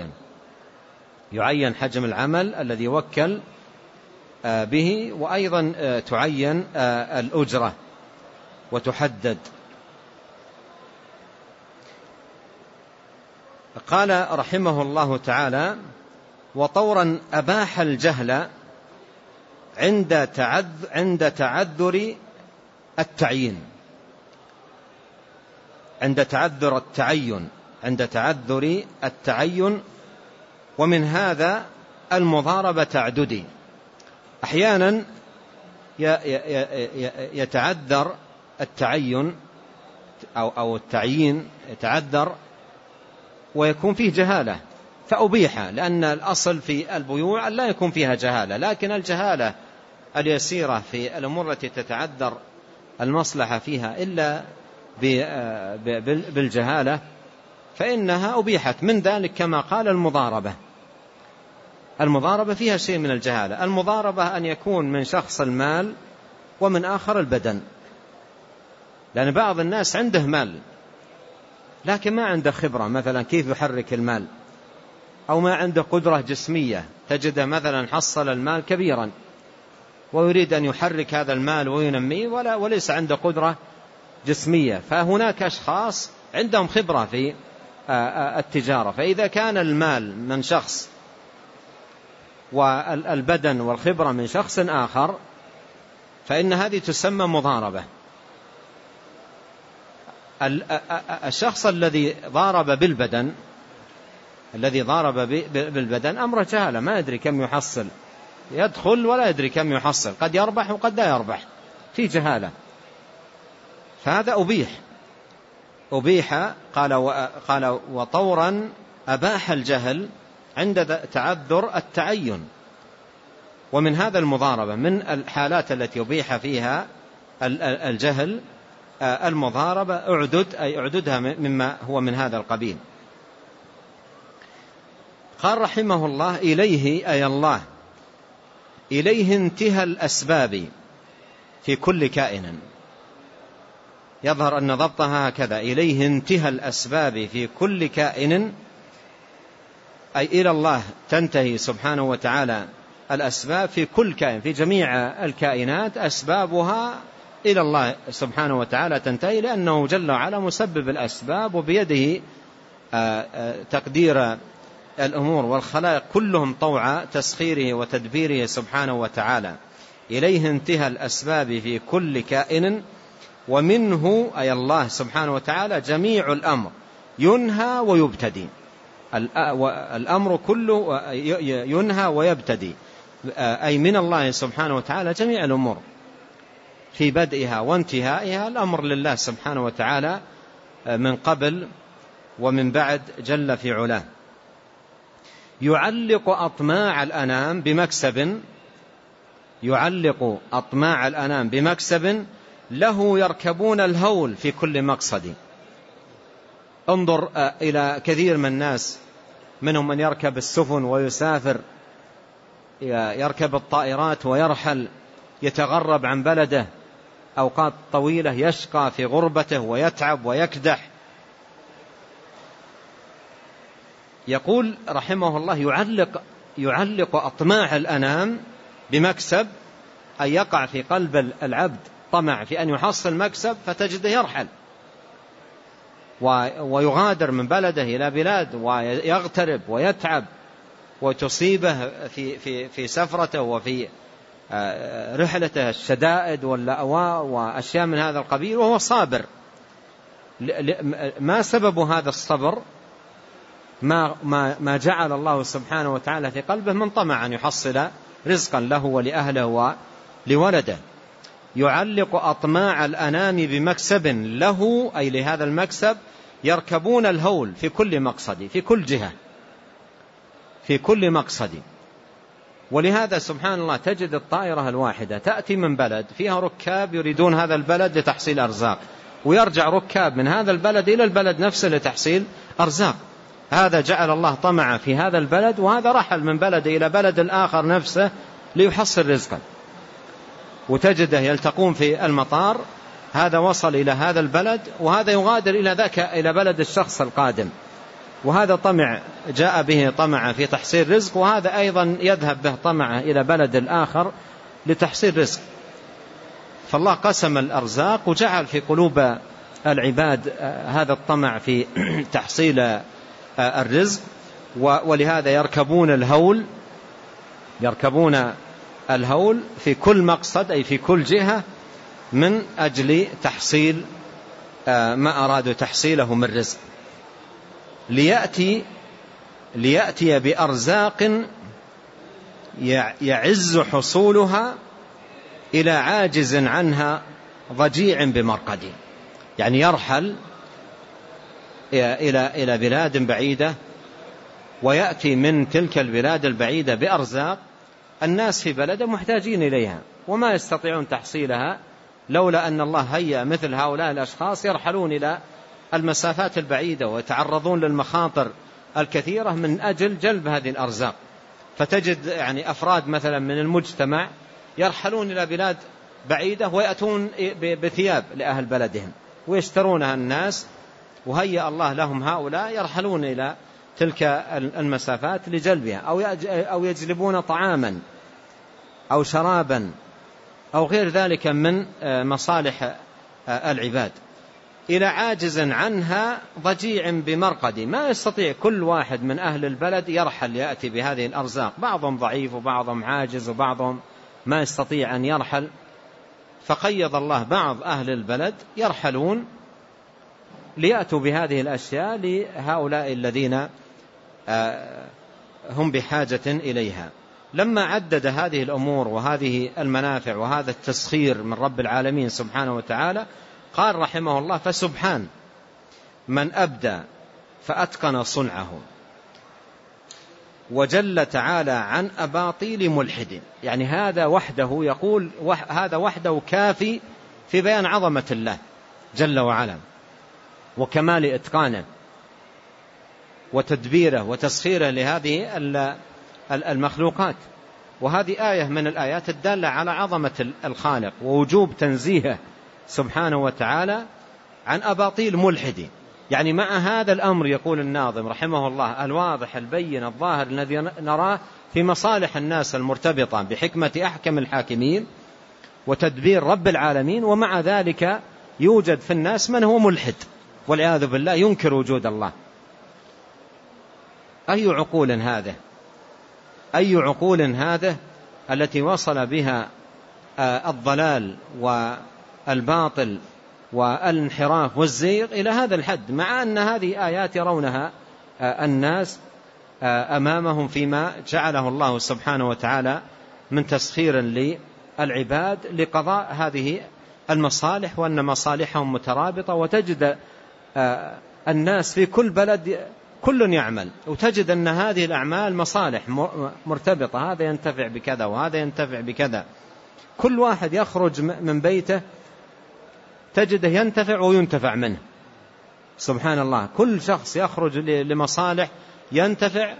يعين حجم العمل الذي يوكل به، وأيضا تعين الأجرة وتحدد. قال رحمه الله تعالى: وطورا أباح الجهل عند تعذر التعيين، عند تعذر التعين. ومن هذا المضاربة تعددي. أحيانا يتعذر التعين أو التعيين يتعذر ويكون فيه جهالة فأبيح، لأن الأصل في البيوع لا يكون فيها جهالة، لكن الجهالة اليسيرة في الأمور التي تتعذر المصلحة فيها إلا بالجهالة فإنها أبيحت. من ذلك كما قال المضاربة فيها شيء من الجهالة. المضاربة أن يكون من شخص المال ومن آخر البدن، لأن بعض الناس عنده مال لكن ما عنده خبرة مثلا كيف يحرك المال، أو ما عنده قدرة جسمية. تجده مثلا حصل المال كبيرا ويريد أن يحرك هذا المال وينميه وليس عنده قدرة جسمية. فهناك أشخاص عندهم خبرة في التجارة. فإذا كان المال من شخص والبدن والخبرة من شخص آخر فإن هذه تسمى مضاربة. الشخص الذي ضارب بالبدن أمر جهالة، ما يدري كم يحصل، يدخل ولا يدري كم يحصل، قد يربح وقد لا يربح، في جهالة، فهذا أبيح. قال وطورا أباح الجهل عند تعذر التعين. ومن هذا المضاربة، من الحالات التي يبيح فيها الجهل المضاربة اعددها مما هو من هذا القبيل. قال رحمه الله: إليه أي الله، إليه انتهى الأسباب في كل كائن. يظهر أن ضبطها هكذا: إليه انتهى الأسباب في كل كائن، أي إلى الله تنتهي سبحانه وتعالى الأسباب في كل كائن، في جميع الكائنات أسبابها إلى الله سبحانه وتعالى تنتهي، لأنه جل وعلا مسبب الأسباب وبيده تقدير الأمور، والخلائق كلهم طوع تسخيره وتدبيره سبحانه وتعالى. إليه انتهى الأسباب في كل كائن، ومنه أي الله سبحانه وتعالى جميع الأمر ينهى ويبتدي. الأمر كله ينهى ويبتدي، أي من الله سبحانه وتعالى جميع الأمور في بدئها وانتهائها. الأمر لله سبحانه وتعالى من قبل ومن بعد جل في علاه. يعلق أطماع الأنام بمكسب له يركبون الهول في كل مقصد. انظر إلى كثير من الناس، منهم من يركب السفن ويسافر، يركب الطائرات ويرحل، يتغرب عن بلده أوقات طويلة، يشقى في غربته ويتعب ويكدح. يقول رحمه الله: يعلق أطماع الأنام بمكسب، أي يقع في قلب العبد طمع في أن يحصل مكسب، فتجده يرحل ويغادر من بلده إلى بلاد، ويغترب ويتعب، وتصيبه في سفرته وفي رحلته الشدائد واللأواء وأشياء من هذا القبيل، وهو صابر. ما سبب هذا الصبر؟ ما جعل الله سبحانه وتعالى في قلبه من طمع أن يحصل رزقا له ولأهله ولولده. يعلق أطماع الأنام بمكسب له، أي لهذا المكسب يركبون الهول في كل مقصد، في كل جهة، في كل مقصد. ولهذا سبحان الله تجد الطائرة الواحدة تأتي من بلد فيها ركاب يريدون هذا البلد لتحصيل أرزاق، ويرجع ركاب من هذا البلد إلى البلد نفسه لتحصيل أرزاق. هذا جعل الله طمع في هذا البلد، وهذا رحل من بلد إلى بلد الآخر نفسه ليحصل رزقا. وتجده يلتقون في المطار، هذا وصل إلى هذا البلد وهذا يغادر إلى ذاك إلى بلد الشخص القادم، وهذا طمع جاء به طمع في تحصيل رزق، وهذا أيضا يذهب به طمع إلى بلد الآخر لتحصيل رزق. فالله قسم الأرزاق وجعل في قلوب العباد هذا الطمع في تحصيل الرزق، ولهذا يركبون الهول في كل مقصد، أي في كل جهة، من أجل تحصيل ما أرادوا تحصيله من رزق، ليأتي بأرزاق يعز حصولها إلى عاجز عنها ضجيع بمرقد. يعني يرحل إلى بلاد بعيدة، ويأتي من تلك البلاد البعيدة بأرزاق الناس في بلده محتاجين إليها وما يستطيعون تحصيلها، لولا أن الله هيأ مثل هؤلاء الأشخاص يرحلون إلى المسافات البعيدة ويتعرضون للمخاطر الكثيرة من أجل جلب هذه الأرزاق. فتجد يعني أفراد مثلا من المجتمع يرحلون إلى بلاد بعيدة ويأتون بثياب لأهل بلدهم ويشترونها الناس، وهيأ الله لهم هؤلاء يرحلون إلى تلك المسافات لجلبها، أو يجلبون طعاما أو شرابا أو غير ذلك من مصالح العباد. إلى عاجز عنها ضجيع بمرقد. ما يستطيع كل واحد من أهل البلد يرحل يأتي بهذه الأرزاق، بعضهم ضعيف وبعضهم عاجز وبعضهم ما يستطيع أن يرحل، فقيض الله بعض أهل البلد يرحلون ليأتوا بهذه الأشياء لهؤلاء الذين هم بحاجة إليها. لما عدد هذه الأمور وهذه المنافع وهذا التسخير من رب العالمين سبحانه وتعالى، قال رحمه الله: فسبحان من أبدى فأتقن صنعه، وجل تعالى عن أباطيل ملحد. يعني هذا وحده، يقول هذا وحده كافي في بيان عظمة الله جل وعلا وكمال إتقانه وتدبيره وتسخيره لهذه المخلوقات. وهذه آية من الآيات الدالة على عظمة الخالق ووجوب تنزيهه سبحانه وتعالى عن أباطيل ملحد. يعني مع هذا الأمر يقول الناظم رحمه الله الواضح البين الظاهر الذي نراه في مصالح الناس المرتبطة بحكمة أحكم الحاكمين وتدبير رب العالمين، ومع ذلك يوجد في الناس من هو ملحد والعياذ بالله ينكر وجود الله. أي عقول هذه؟ أي عقول هذه التي وصل بها الضلال والباطل والانحراف والزيغ إلى هذا الحد، مع أن هذه آيات يرونها الناس أمامهم فيما جعله الله سبحانه وتعالى من تسخير للعباد لقضاء هذه المصالح، وأن مصالحهم مترابطة. وتجد الناس في كل بلد كل يعمل، وتجد أن هذه الأعمال مصالح مرتبطة، هذا ينتفع بكذا وهذا ينتفع بكذا. كل واحد يخرج من بيته تجده ينتفع وينتفع منه، سبحان الله. كل شخص يخرج لمصالح ينتفع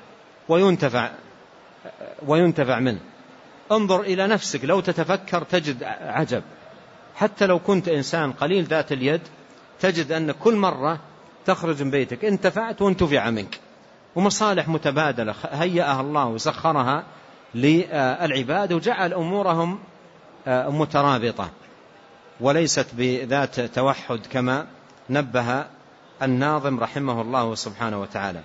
وينتفع منه. انظر إلى نفسك، لو تتفكر تجد عجب. حتى لو كنت إنسان قليل ذات اليد تجد أن كل مرة تخرج من بيتك انتفعت وانتفع منك، ومصالح متبادلة هيأها الله وسخرها للعباد وجعل أمورهم مترابطة وليست بذات توحد كما نبه الناظم رحمه الله سبحانه وتعالى.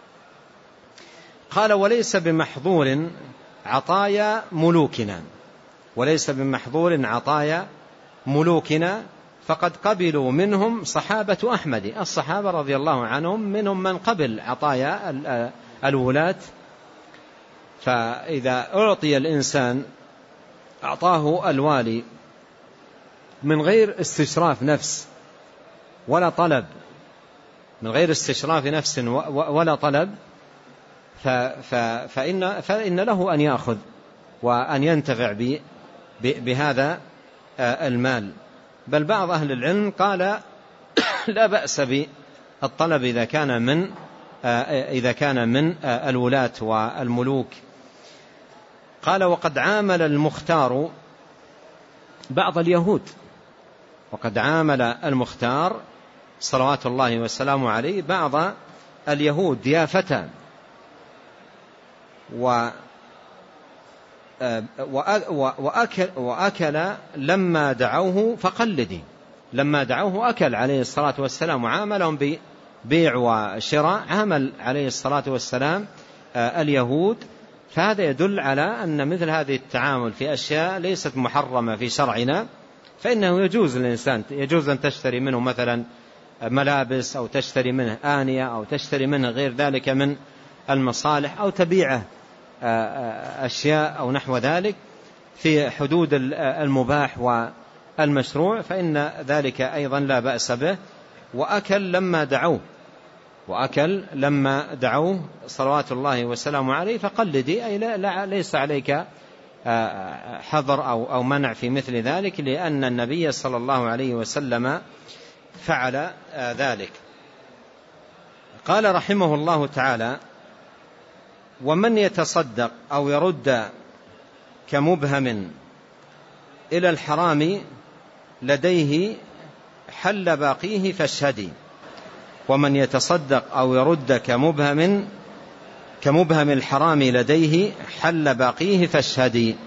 قال: وليس بمحظور عطايا ملوكنا، وليس بمحظور عطايا ملوكنا، فقد قبلوا منهم صحابة أحمد. الصحابة رضي الله عنهم منهم من قبل عطايا الولاة. فإذا أعطي الإنسان أعطاه الوالي من غير استشراف نفس ولا طلب، من غير استشراف نفس ولا طلب، فإن له أن يأخذ وأن ينتفع بهذا المال. بل بعض أهل العلم قال لا بأس بالطلب إذا كان من الولاة والملوك. قال: وقد عامل المختار بعض اليهود، وقد عامل المختار صلوات الله والسلام عليه بعض اليهود ضيافة، وأكل لما دعوه فقلدي. لما دعوه أكل عليه الصلاة والسلام، وعاملهم ببيع وشراء، عامل عليه الصلاة والسلام اليهود. فهذا يدل على أن مثل هذه التعامل في أشياء ليست محرمة في شرعنا، فإنه يجوز للإنسان، يجوز أن تشتري منه مثلا ملابس، أو تشتري منه آنية، أو تشتري منه غير ذلك من المصالح، أو تبيعه أشياء أو نحو ذلك في حدود المباح والمشروع، فإن ذلك أيضا لا بأس به. وأكل لما دعوه صلوات الله وسلامه عليه فقلدي، أي ليس عليك حظر أو منع في مثل ذلك، لأن النبي صلى الله عليه وسلم فعل ذلك. قال رحمه الله تعالى: ومن يتصدق أو يرد كمبهم إلى الحرام لديه حل باقيه فاشهدي. ومن يتصدق أو يرد كمبهم الحرام لديه حل باقيه فاشهدي.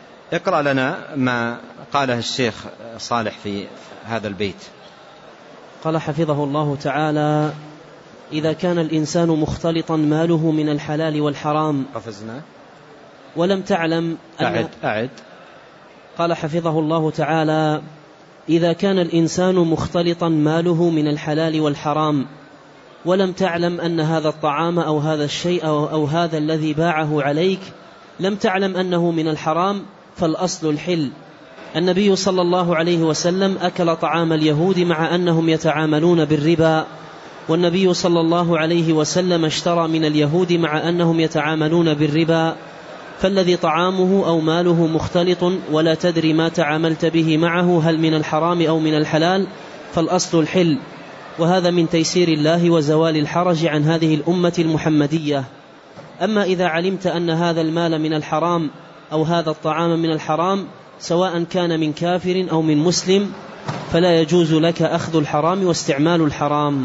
اقرأ لنا ما قاله الشيخ صالح في هذا البيت. قال حفظه الله تعالى: إذا كان الإنسان مختلطا ماله من الحلال والحرام قفزنا ولم تعلم أعد. قال حفظه الله تعالى: إذا كان الإنسان مختلطا ماله من الحلال والحرام ولم تعلم أن هذا الطعام أو هذا الشيء أو هذا الذي باعه عليك لم تعلم أنه من الحرام فالأصل الحل. النبي صلى الله عليه وسلم أكل طعام اليهود مع أنهم يتعاملون بالربا، والنبي صلى الله عليه وسلم اشترى من اليهود مع أنهم يتعاملون بالربا، فالذي طعامه أو ماله مختلط ولا تدري ما تعاملت به معه هل من الحرام أو من الحلال فالأصل الحل، وهذا من تيسير الله وزوال الحرج عن هذه الأمة المحمدية. أما إذا علمت أن هذا المال من الحرام أو هذا الطعام من الحرام سواء كان من كافر أو من مسلم فلا يجوز لك أخذ الحرام واستعمال الحرام.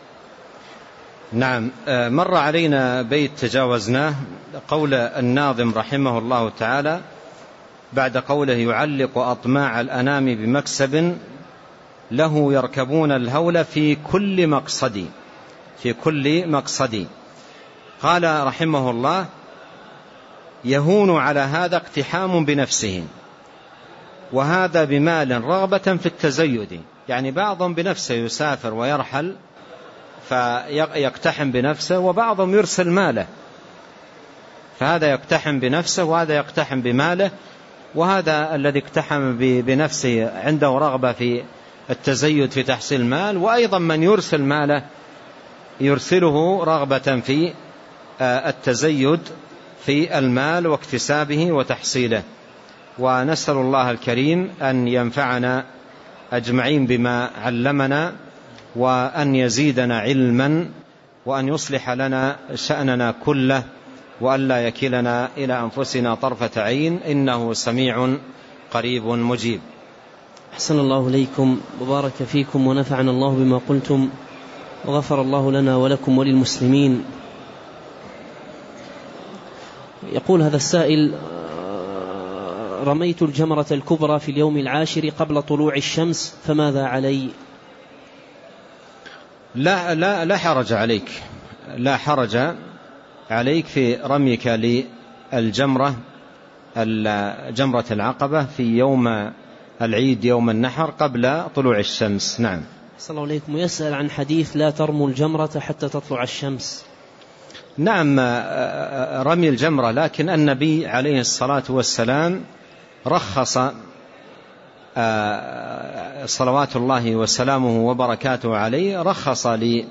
نعم. مر علينا بيت تجاوزناه، قول الناظم رحمه الله تعالى بعد قوله: يعلق أطماع الأنام بمكسب له يركبون الهول في كل مقصد. قال رحمه الله: يهون على هذا اقتحام بنفسه، وهذا بمال رغبة في التزيد. يعني بعضهم بنفسه يسافر ويرحل فيقتحم بنفسه، وبعضهم يرسل ماله، فهذا يقتحم بنفسه وهذا يقتحم بماله. وهذا الذي اقتحم بنفسه عنده رغبة في التزيد في تحصيل المال، وأيضا من يرسل ماله يرسله رغبة في التزيد في المال واكتسابه وتحصيله. ونسأل الله الكريم أن ينفعنا أجمعين بما علمنا، وأن يزيدنا علما، وأن يصلح لنا شأننا كله، وأن لا يكلنا إلى أنفسنا طرفة عين، إنه سميع قريب مجيب. أحسن الله إليكم وبارك فيكم ونفعنا الله بما قلتم، وغفر الله لنا ولكم وللمسلمين. يقول هذا السائل: رميت الجمرة الكبرى في اليوم 10 قبل طلوع الشمس، فماذا علي؟ لا حرج عليك، لا حرج عليك في رميك للجمرة جمرة العقبة في يوم العيد يوم النحر قبل طلوع الشمس. نعم. صلى الله عليكم. ويسأل عن حديث: لا ترموا الجمرة حتى تطلع الشمس. نعم، رمي الجمرة، لكن النبي عليه الصلاة والسلام رخص صلوات الله وسلامه وبركاته عليه، رخص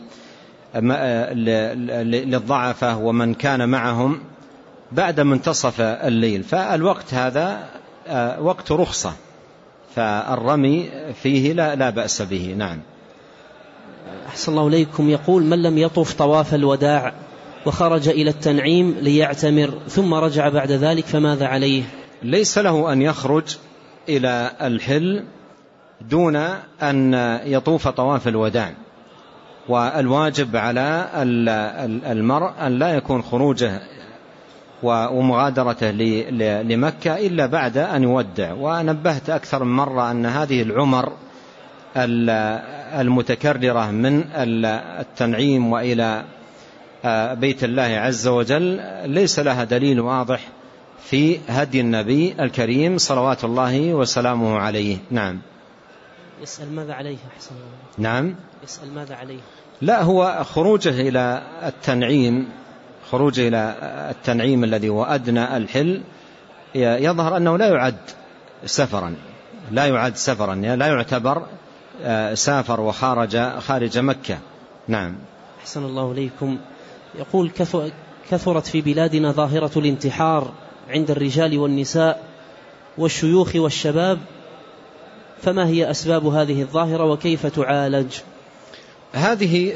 للضعفة ومن كان معهم بعد منتصف الليل، فالوقت هذا وقت رخصة، فالرمي فيه لا بأس به. نعم. أحسن الله إليكم. يقول: من لم يطف طواف الوداع وخرج إلى التنعيم ليعتمر ثم رجع بعد ذلك فماذا عليه؟ ليس له أن يخرج إلى الحل دون أن يطوف طواف الوداع، والواجب على المرء أن لا يكون خروجه ومغادرته لمكة إلا بعد أن يودع. ونبهت أكثر من مرة أن هذه العمر المتكررة من التنعيم وإلى بيت الله عز وجل ليس لها دليل واضح في هدي النبي الكريم صلوات الله وسلامه عليه. نعم. يسأل ماذا عليه؟ أحسن. نعم. يسأل ماذا عليه؟ لا، هو خروجه إلى التنعيم الذي هو أدنى الحل يظهر أنه لا يعد سفرا، لا يعتبر سافر وخارج مكة. نعم. أحسن الله إليكم. يقول: كثرت في بلادنا ظاهرة الانتحار عند الرجال والنساء والشيوخ والشباب، فما هي أسباب هذه الظاهرة وكيف تعالج؟ هذه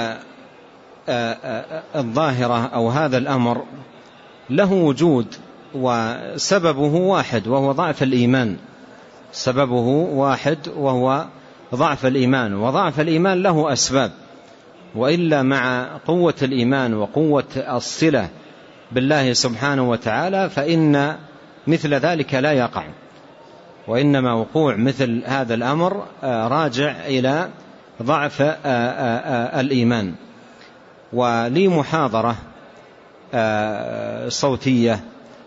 الظاهرة أو هذا الأمر له وجود، وسببه واحد وهو ضعف الإيمان، وضعف الإيمان له أسباب، وإلا مع قوة الإيمان وقوة الصلة بالله سبحانه وتعالى فإن مثل ذلك لا يقع، وإنما وقوع مثل هذا الأمر راجع إلى ضعف الإيمان. ولي محاضرة صوتية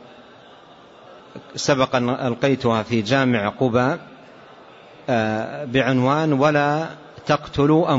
سبق أن ألقيتها في جامع قباء بعنوان ولا تقتلوا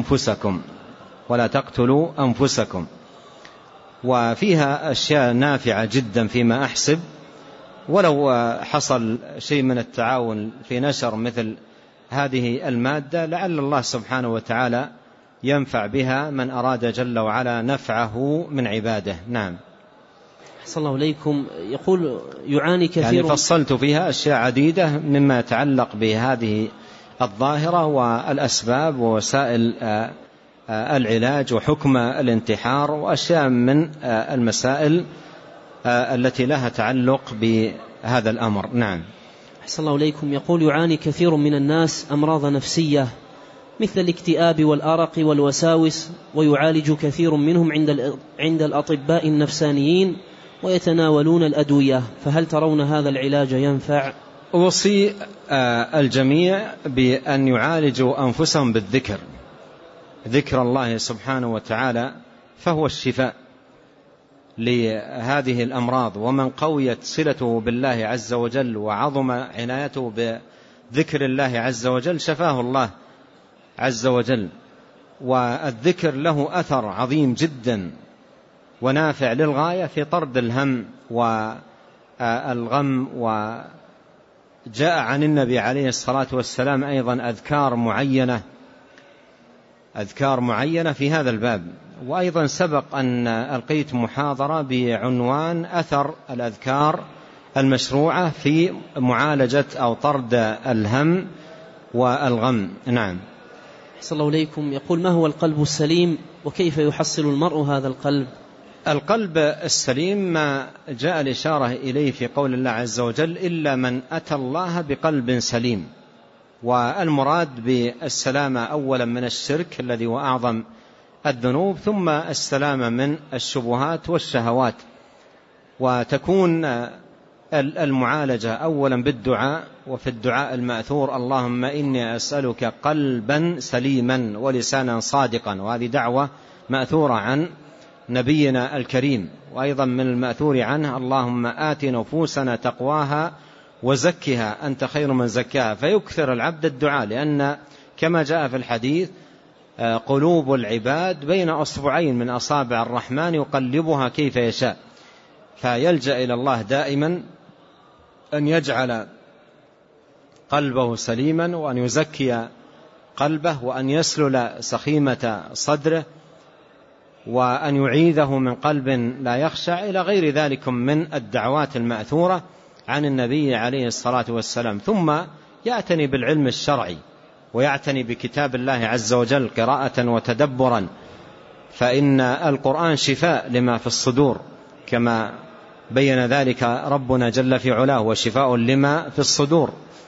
أنفسكم، وفيها أشياء نافعة جدا فيما أحسب، ولو حصل شيء من التعاون في نشر مثل هذه المادة لعل الله سبحانه وتعالى ينفع بها من أراد جل وعلا نفعه من عباده. نعم. أحسن الله إليكم. يقول يعاني كثير، يعني فصلت فيها أشياء عديدة مما يتعلق بهذه الظاهرة والأسباب ووسائل العلاج وحكم الانتحار وأشياء من المسائل التي لها تعلق بهذا الأمر. نعم. أحسن الله إليكم. يقول يعاني كثير من الناس أمراض نفسية مثل الاكتئاب والأرق والوساوس، ويعالج كثير منهم عند الأطباء النفسانيين ويتناولون الأدوية، فهل ترون هذا العلاج ينفع؟ أوصي الجميع بأن يعالجوا أنفسهم بالذكر، ذكر الله سبحانه وتعالى فهو الشفاء لهذه الأمراض، ومن قويت صلته بالله عز وجل وعظم عنايته بذكر الله عز وجل شفاه الله عز وجل. والذكر له أثر عظيم جدا ونافع للغاية في طرد الهم والغم. وجاء عن النبي عليه الصلاة والسلام أيضا أذكار معينة في هذا الباب. وأيضا سبق أن ألقيت محاضرة بعنوان أثر الأذكار المشروعة في معالجة أو طرد الهم والغم. نعم. أحسن الله إليكم. يقول ما هو القلب السليم وكيف يحصل المرء هذا القلب؟ القلب السليم ما جاء الإشارة إليه في قول الله عز وجل إلا من أتى الله بقلب سليم. والمراد بالسلامة أولا من الشرك الذي هو أعظم الذنوب، ثم السلامة من الشبهات والشهوات. وتكون المعالجة أولا بالدعاء، وفي الدعاء المأثور اللهم إني أسألك قلبا سليما ولسانا صادقا، وهذه دعوة مأثورة عن نبينا الكريم. وأيضا من المأثور عنه اللهم آت نفوسنا تقواها وزكها أنت خير من زكاها. فيكثر العبد الدعاء، لأن كما جاء في الحديث قلوب العباد بين أصبعين من أصابع الرحمن يقلبها كيف يشاء. فيلجأ إلى الله دائما أن يجعل قلبه سليما، وأن يزكي قلبه، وأن يسلل سخيمة صدره، وأن يعيذه من قلب لا يخشع، إلى غير ذلك من الدعوات المأثورة عن النبي عليه الصلاة والسلام. ثم يعتني بالعلم الشرعي، ويعتني بكتاب الله عز وجل قراءة وتدبرا، فإن القرآن شفاء لما في الصدور كما بين ذلك ربنا جل في علاه، وشفاء لما في الصدور.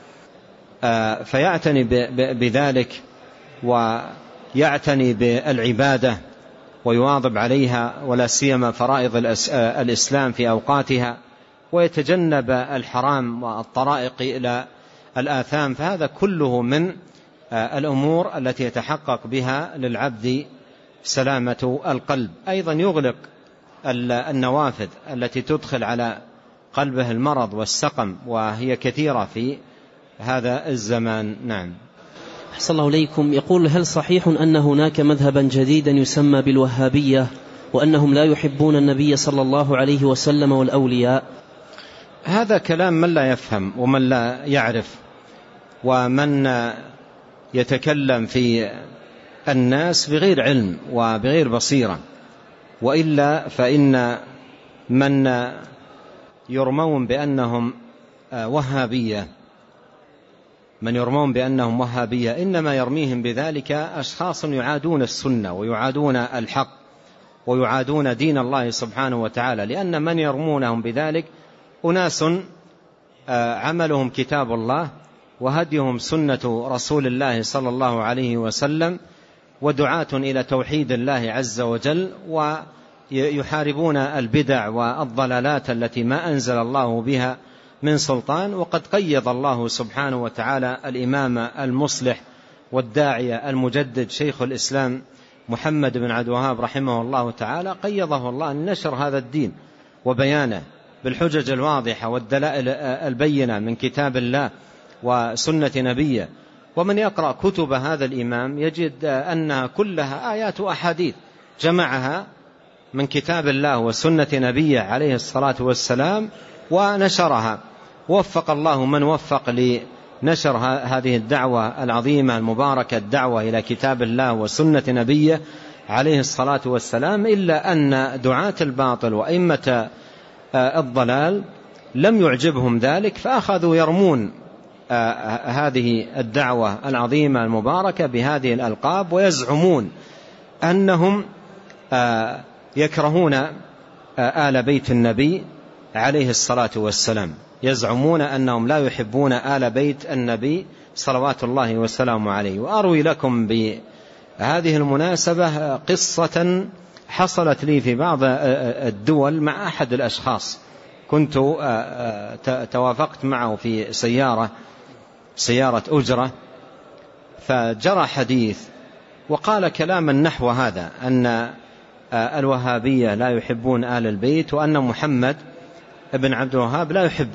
فيعتني بذلك، ويعتني بالعبادة ويواظب عليها، ولا سيما فرائض الإسلام في أوقاتها، ويتجنب الحرام والطرائق إلى الآثام. فهذا كله من الأمور التي يتحقق بها للعبد سلامة القلب. أيضا يغلق النوافذ التي تدخل على قلبه المرض والسقم، وهي كثيرة في هذا الزمان. نعم. أحسن الله إليكم. يقول هل صحيح أن هناك مذهبا جديدا يسمى بالوهابية، وأنهم لا يحبون النبي صلى الله عليه وسلم والأولياء؟ هذا كلام من لا يفهم ومن لا يعرف، ومن يتكلم في الناس بغير علم وبغير بصيرة. وإلا فإن من يرمون بأنهم وهابية إنما يرميهم بذلك أشخاص يعادون السنة ويعادون الحق ويعادون دين الله سبحانه وتعالى، لأن من يرمونهم بذلك أناس عملهم كتاب الله وهديهم سنة رسول الله صلى الله عليه وسلم، ودعاة إلى توحيد الله عز وجل، ويحاربون البدع والضلالات التي ما أنزل الله بها من سلطان. وقد قيض الله سبحانه وتعالى الإمام المصلح والداعية المجدد شيخ الإسلام محمد بن عبد الوهاب رحمه الله تعالى قيضه الله أن نشر هذا الدين وبيانه بالحجج الواضحة والدلائل البينة من كتاب الله وسنة نبيه. ومن يقرأ كتب هذا الإمام يجد أنها كلها آيات وأحاديث جمعها من كتاب الله وسنة نبيه عليه الصلاة والسلام ونشرها. وفق الله من وفق لنشر هذه الدعوة العظيمة المباركة، الدعوة إلى كتاب الله وسنة نبيه عليه الصلاة والسلام، إلا أن دعاة الباطل وأئمة الضلال لم يعجبهم ذلك، فأخذوا يرمون هذه الدعوة العظيمة المباركة بهذه الألقاب، ويزعمون أنهم يكرهون آل بيت النبي عليه الصلاة والسلام، يزعمون أنهم لا يحبون آل بيت النبي صلوات الله وسلامه عليه. وأروي لكم بهذه المناسبة قصة حصلت لي في بعض الدول مع أحد الأشخاص، كنت توافقت معه في سيارة أجرة، فجرى حديث وقال كلاما نحو هذا أن الوهابية لا يحبون آل البيت، وأن محمد ابن عبد الوهاب لا يحب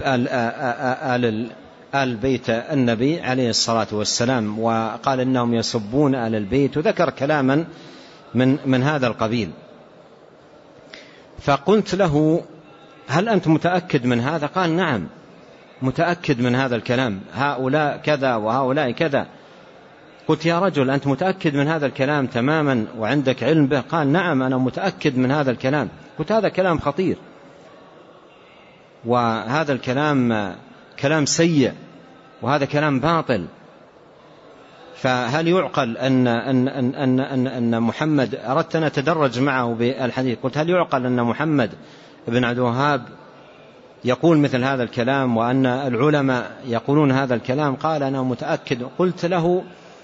آل بيت النبي عليه الصلاة والسلام، وقال إنهم يسبون آل البيت، وذكر كلاما من هذا القبيل. فقلت له هل أنت متأكد من هذا؟ قال نعم متأكد من هذا الكلام، هؤلاء كذا وهؤلاء كذا. قلت يا رجل أنت متأكد من هذا الكلام تماما وعندك علم به؟ قال نعم أنا متأكد من هذا الكلام. قلت هذا كلام خطير، وهذا الكلام كلام سيء، وهذا كلام باطل. فهل يعقل أن محمد، أردت أن أتدرج معه بالحديث، قلت هل يعقل أن محمد بن عبد الوهاب يقول مثل هذا الكلام وأن العلماء يقولون هذا الكلام؟ قال أنا متأكد. قلت له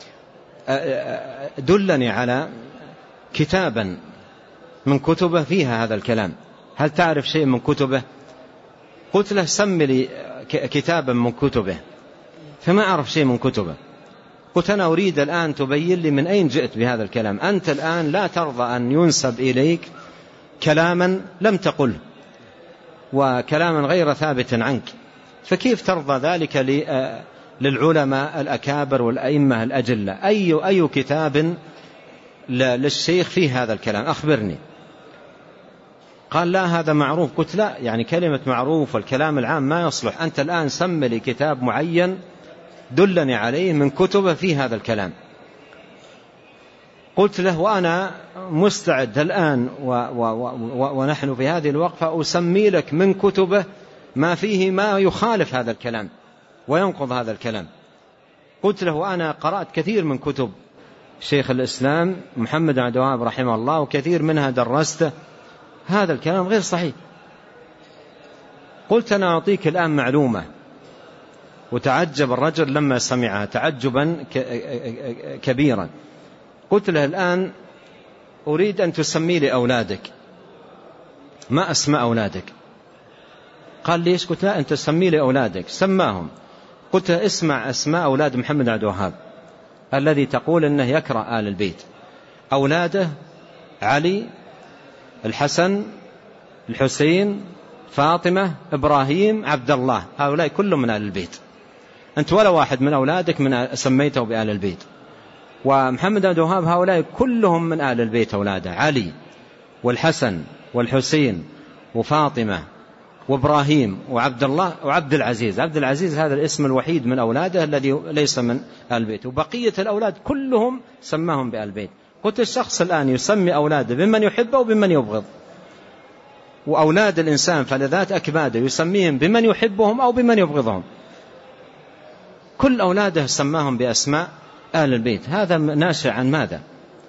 دلني على كتابا من كتبه فيها هذا الكلام، هل تعرف شيء من كتبه؟ قلت له سم لي كتابا من كتبه، فما أعرف شيء من كتبه. قلت أنا أريد الآن تبين لي من أين جئت بهذا الكلام، أنت الآن لا ترضى أن ينسب إليك كلاما لم تقله وكلاما غير ثابت عنك، فكيف ترضى ذلك للعلماء الأكابر والأئمة الأجلة؟ أي كتاب للشيخ فيه هذا الكلام؟ أخبرني. قال لا هذا معروف. قلت لا، يعني كلمة معروف والكلام العام ما يصلح، أنت الآن سم لي كتاب معين دلني عليه من كتبه في هذا الكلام. قلت له وأنا مستعد الآن ونحن في هذه الوقفة أسمي لك من كتبه ما فيه ما يخالف هذا الكلام وينقض هذا الكلام. قلت له أنا قرأت كثير من كتب شيخ الإسلام محمد بن عبد الوهاب رحمه الله، وكثير منها درسته، هذا الكلام غير صحيح. قلت أنا أعطيك الآن معلومة. وتعجب الرجل لما سمعها تعجبا كبيرا. قلت له الآن أريد أن تسمي لي أولادك، ما أسماء أولادك؟ قال ليش؟ قلت لا أنت تسمي لي أولادك. سماهم. قلت له اسمع أسماء أولاد محمد بن عبد الوهاب الذي تقول أنه يكره آل البيت. أولاده علي، الحسن، الحسين، فاطمة، إبراهيم، عبد الله، هؤلاء كلهم من آل البيت. أنت ولا واحد من أولادك من سميته بآل البيت. ومحمد بن عبد الوهاب هؤلاء كلهم من آل البيت، أولاده علي والحسن والحسين وفاطمة وإبراهيم وعبد الله وعبد العزيز. عبد العزيز هذا الاسم الوحيد من أولاده الذي ليس من آل البيت، وبقية الأولاد كلهم سماهم بآل البيت. قلت الشخص الآن يسمي أولاده بمن يحبه وبمن يبغض، وأولاد الإنسان فلذات أكباده يسميهم بمن يحبهم أو بمن يبغضهم. كل أولاده سماهم بأسماء آل البيت، هذا ناشئ عن ماذا؟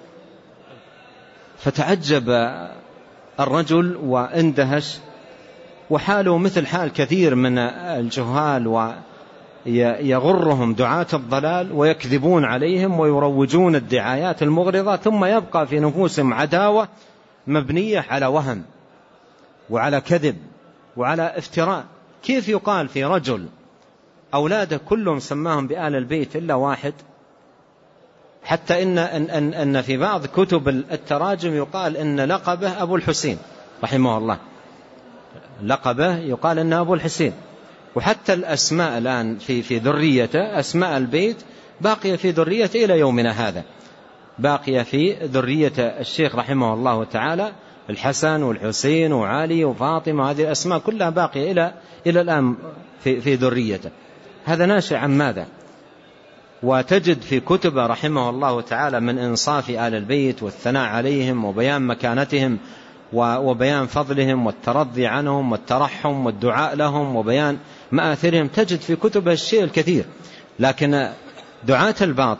فتعجب الرجل واندهش، وحاله مثل حال كثير من الجهال، ويغرهم دعاة الضلال ويكذبون عليهم ويروجون الدعايات المغرضة، ثم يبقى في نفوسهم عداوة مبنية على وهم وعلى كذب وعلى افتراء. كيف يقال في رجل أولاده كلهم سماهم بآل البيت إلا واحد؟ حتى إن في بعض كتب التراجم يقال إن لقبه أبو الحسين رحمه الله، لقبه يقال إنه أبو الحسين. وحتى الأسماء الآن في ذريته، أسماء البيت باقية في ذريته إلى يومنا هذا، باقية في ذرية الشيخ رحمه الله تعالى، الحسن والحسين وعلي وفاطمة، هذه الأسماء كلها باقية إلى الآن في ذريته. هذا ناشئ عن ماذا؟ وتجد في كتب رحمه الله تعالى من إنصاف آل البيت والثناء عليهم وبيان مكانتهم وبيان فضلهم والترضي عنهم والترحم والدعاء لهم وبيان مآثرهم، تجد في كتب الشيء الكثير. لكن دعاة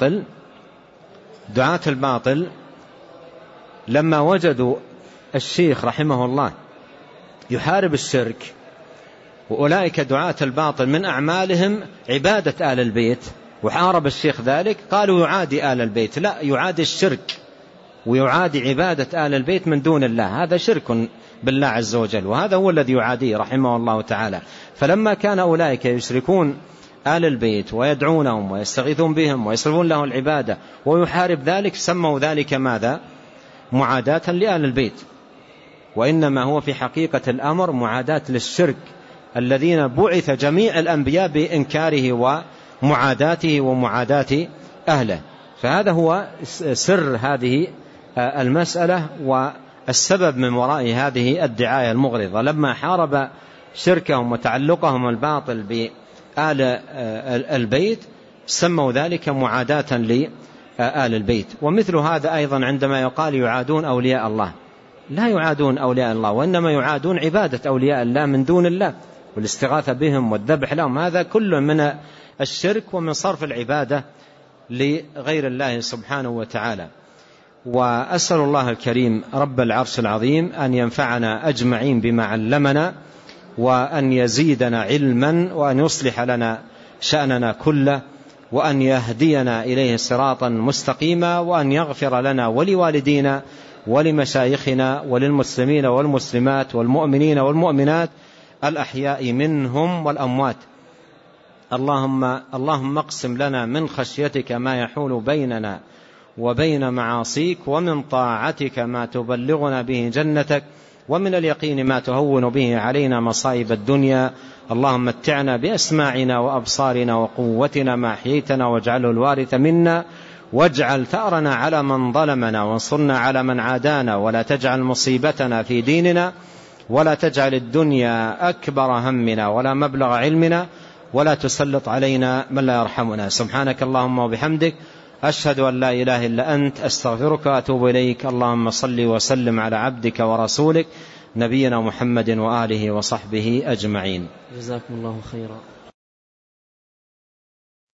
الباطل لما وجدوا الشيخ رحمه الله يحارب الشرك، وأولئك دعاة الباطل من أعمالهم عبادة آل البيت، وحارب الشيخ ذلك، قالوا يعادي آل البيت. لا، يعادي الشرك ويعادي عبادة آل البيت من دون الله، هذا شرك بالله عز وجل، وهذا هو الذي يعاديه رحمه الله تعالى. فلما كان أولئك يشركون آل البيت ويدعونهم ويستغيثون بهم ويصرفون له العبادة ويحارب ذلك، سموا ذلك ماذا؟ معاداة لآل البيت، وإنما هو في حقيقة الأمر معاداة للشرك الذين بعث جميع الأنبياء بإنكاره ومعاداته ومعاداة أهله. فهذا هو سر هذه المسألة والسبب من وراء هذه الدعاية المغرضة. لما حارب شركهم وتعلقهم الباطل بآل البيت سموا ذلك معاداة لآل البيت. ومثل هذا أيضا عندما يقال يعادون أولياء الله، لا يعادون أولياء الله، وإنما يعادون عبادة أولياء الله من دون الله والاستغاثة بهم والذبح لهم، هذا كله من الشرك ومن صرف العبادة لغير الله سبحانه وتعالى. وأسأل الله الكريم رب العرش العظيم أن ينفعنا أجمعين بما علمنا، وأن يزيدنا علما، وأن يصلح لنا شأننا كله، وأن يهدينا إليه صراطا مستقيما، وأن يغفر لنا ولوالدينا ولمشايخنا وللمسلمين والمسلمات والمؤمنين الأحياء منهم والأموات. اللهم اقسم لنا من خشيتك ما يحول بيننا وبين معاصيك، ومن طاعتك ما تبلغنا به جنتك، ومن اليقين ما تهون به علينا مصائب الدنيا. اللهم متعنا بأسماعنا وأبصارنا وقوتنا ما أحييتنا، واجعله الوارث منا، واجعل ثأرنا على من ظلمنا، وانصرنا على من عادانا، ولا تجعل مصيبتنا في ديننا، ولا تجعل الدنيا أكبر همنا ولا مبلغ علمنا، ولا تسلط علينا من لا يرحمنا. سبحانك اللهم وبحمدك، أشهد أن لا إله إلا أنت، أستغفرك وأتوب إليك. اللهم صل وسلم على عبدك ورسولك نبينا محمد وآله وصحبه أجمعين. جزاكم الله خيرا.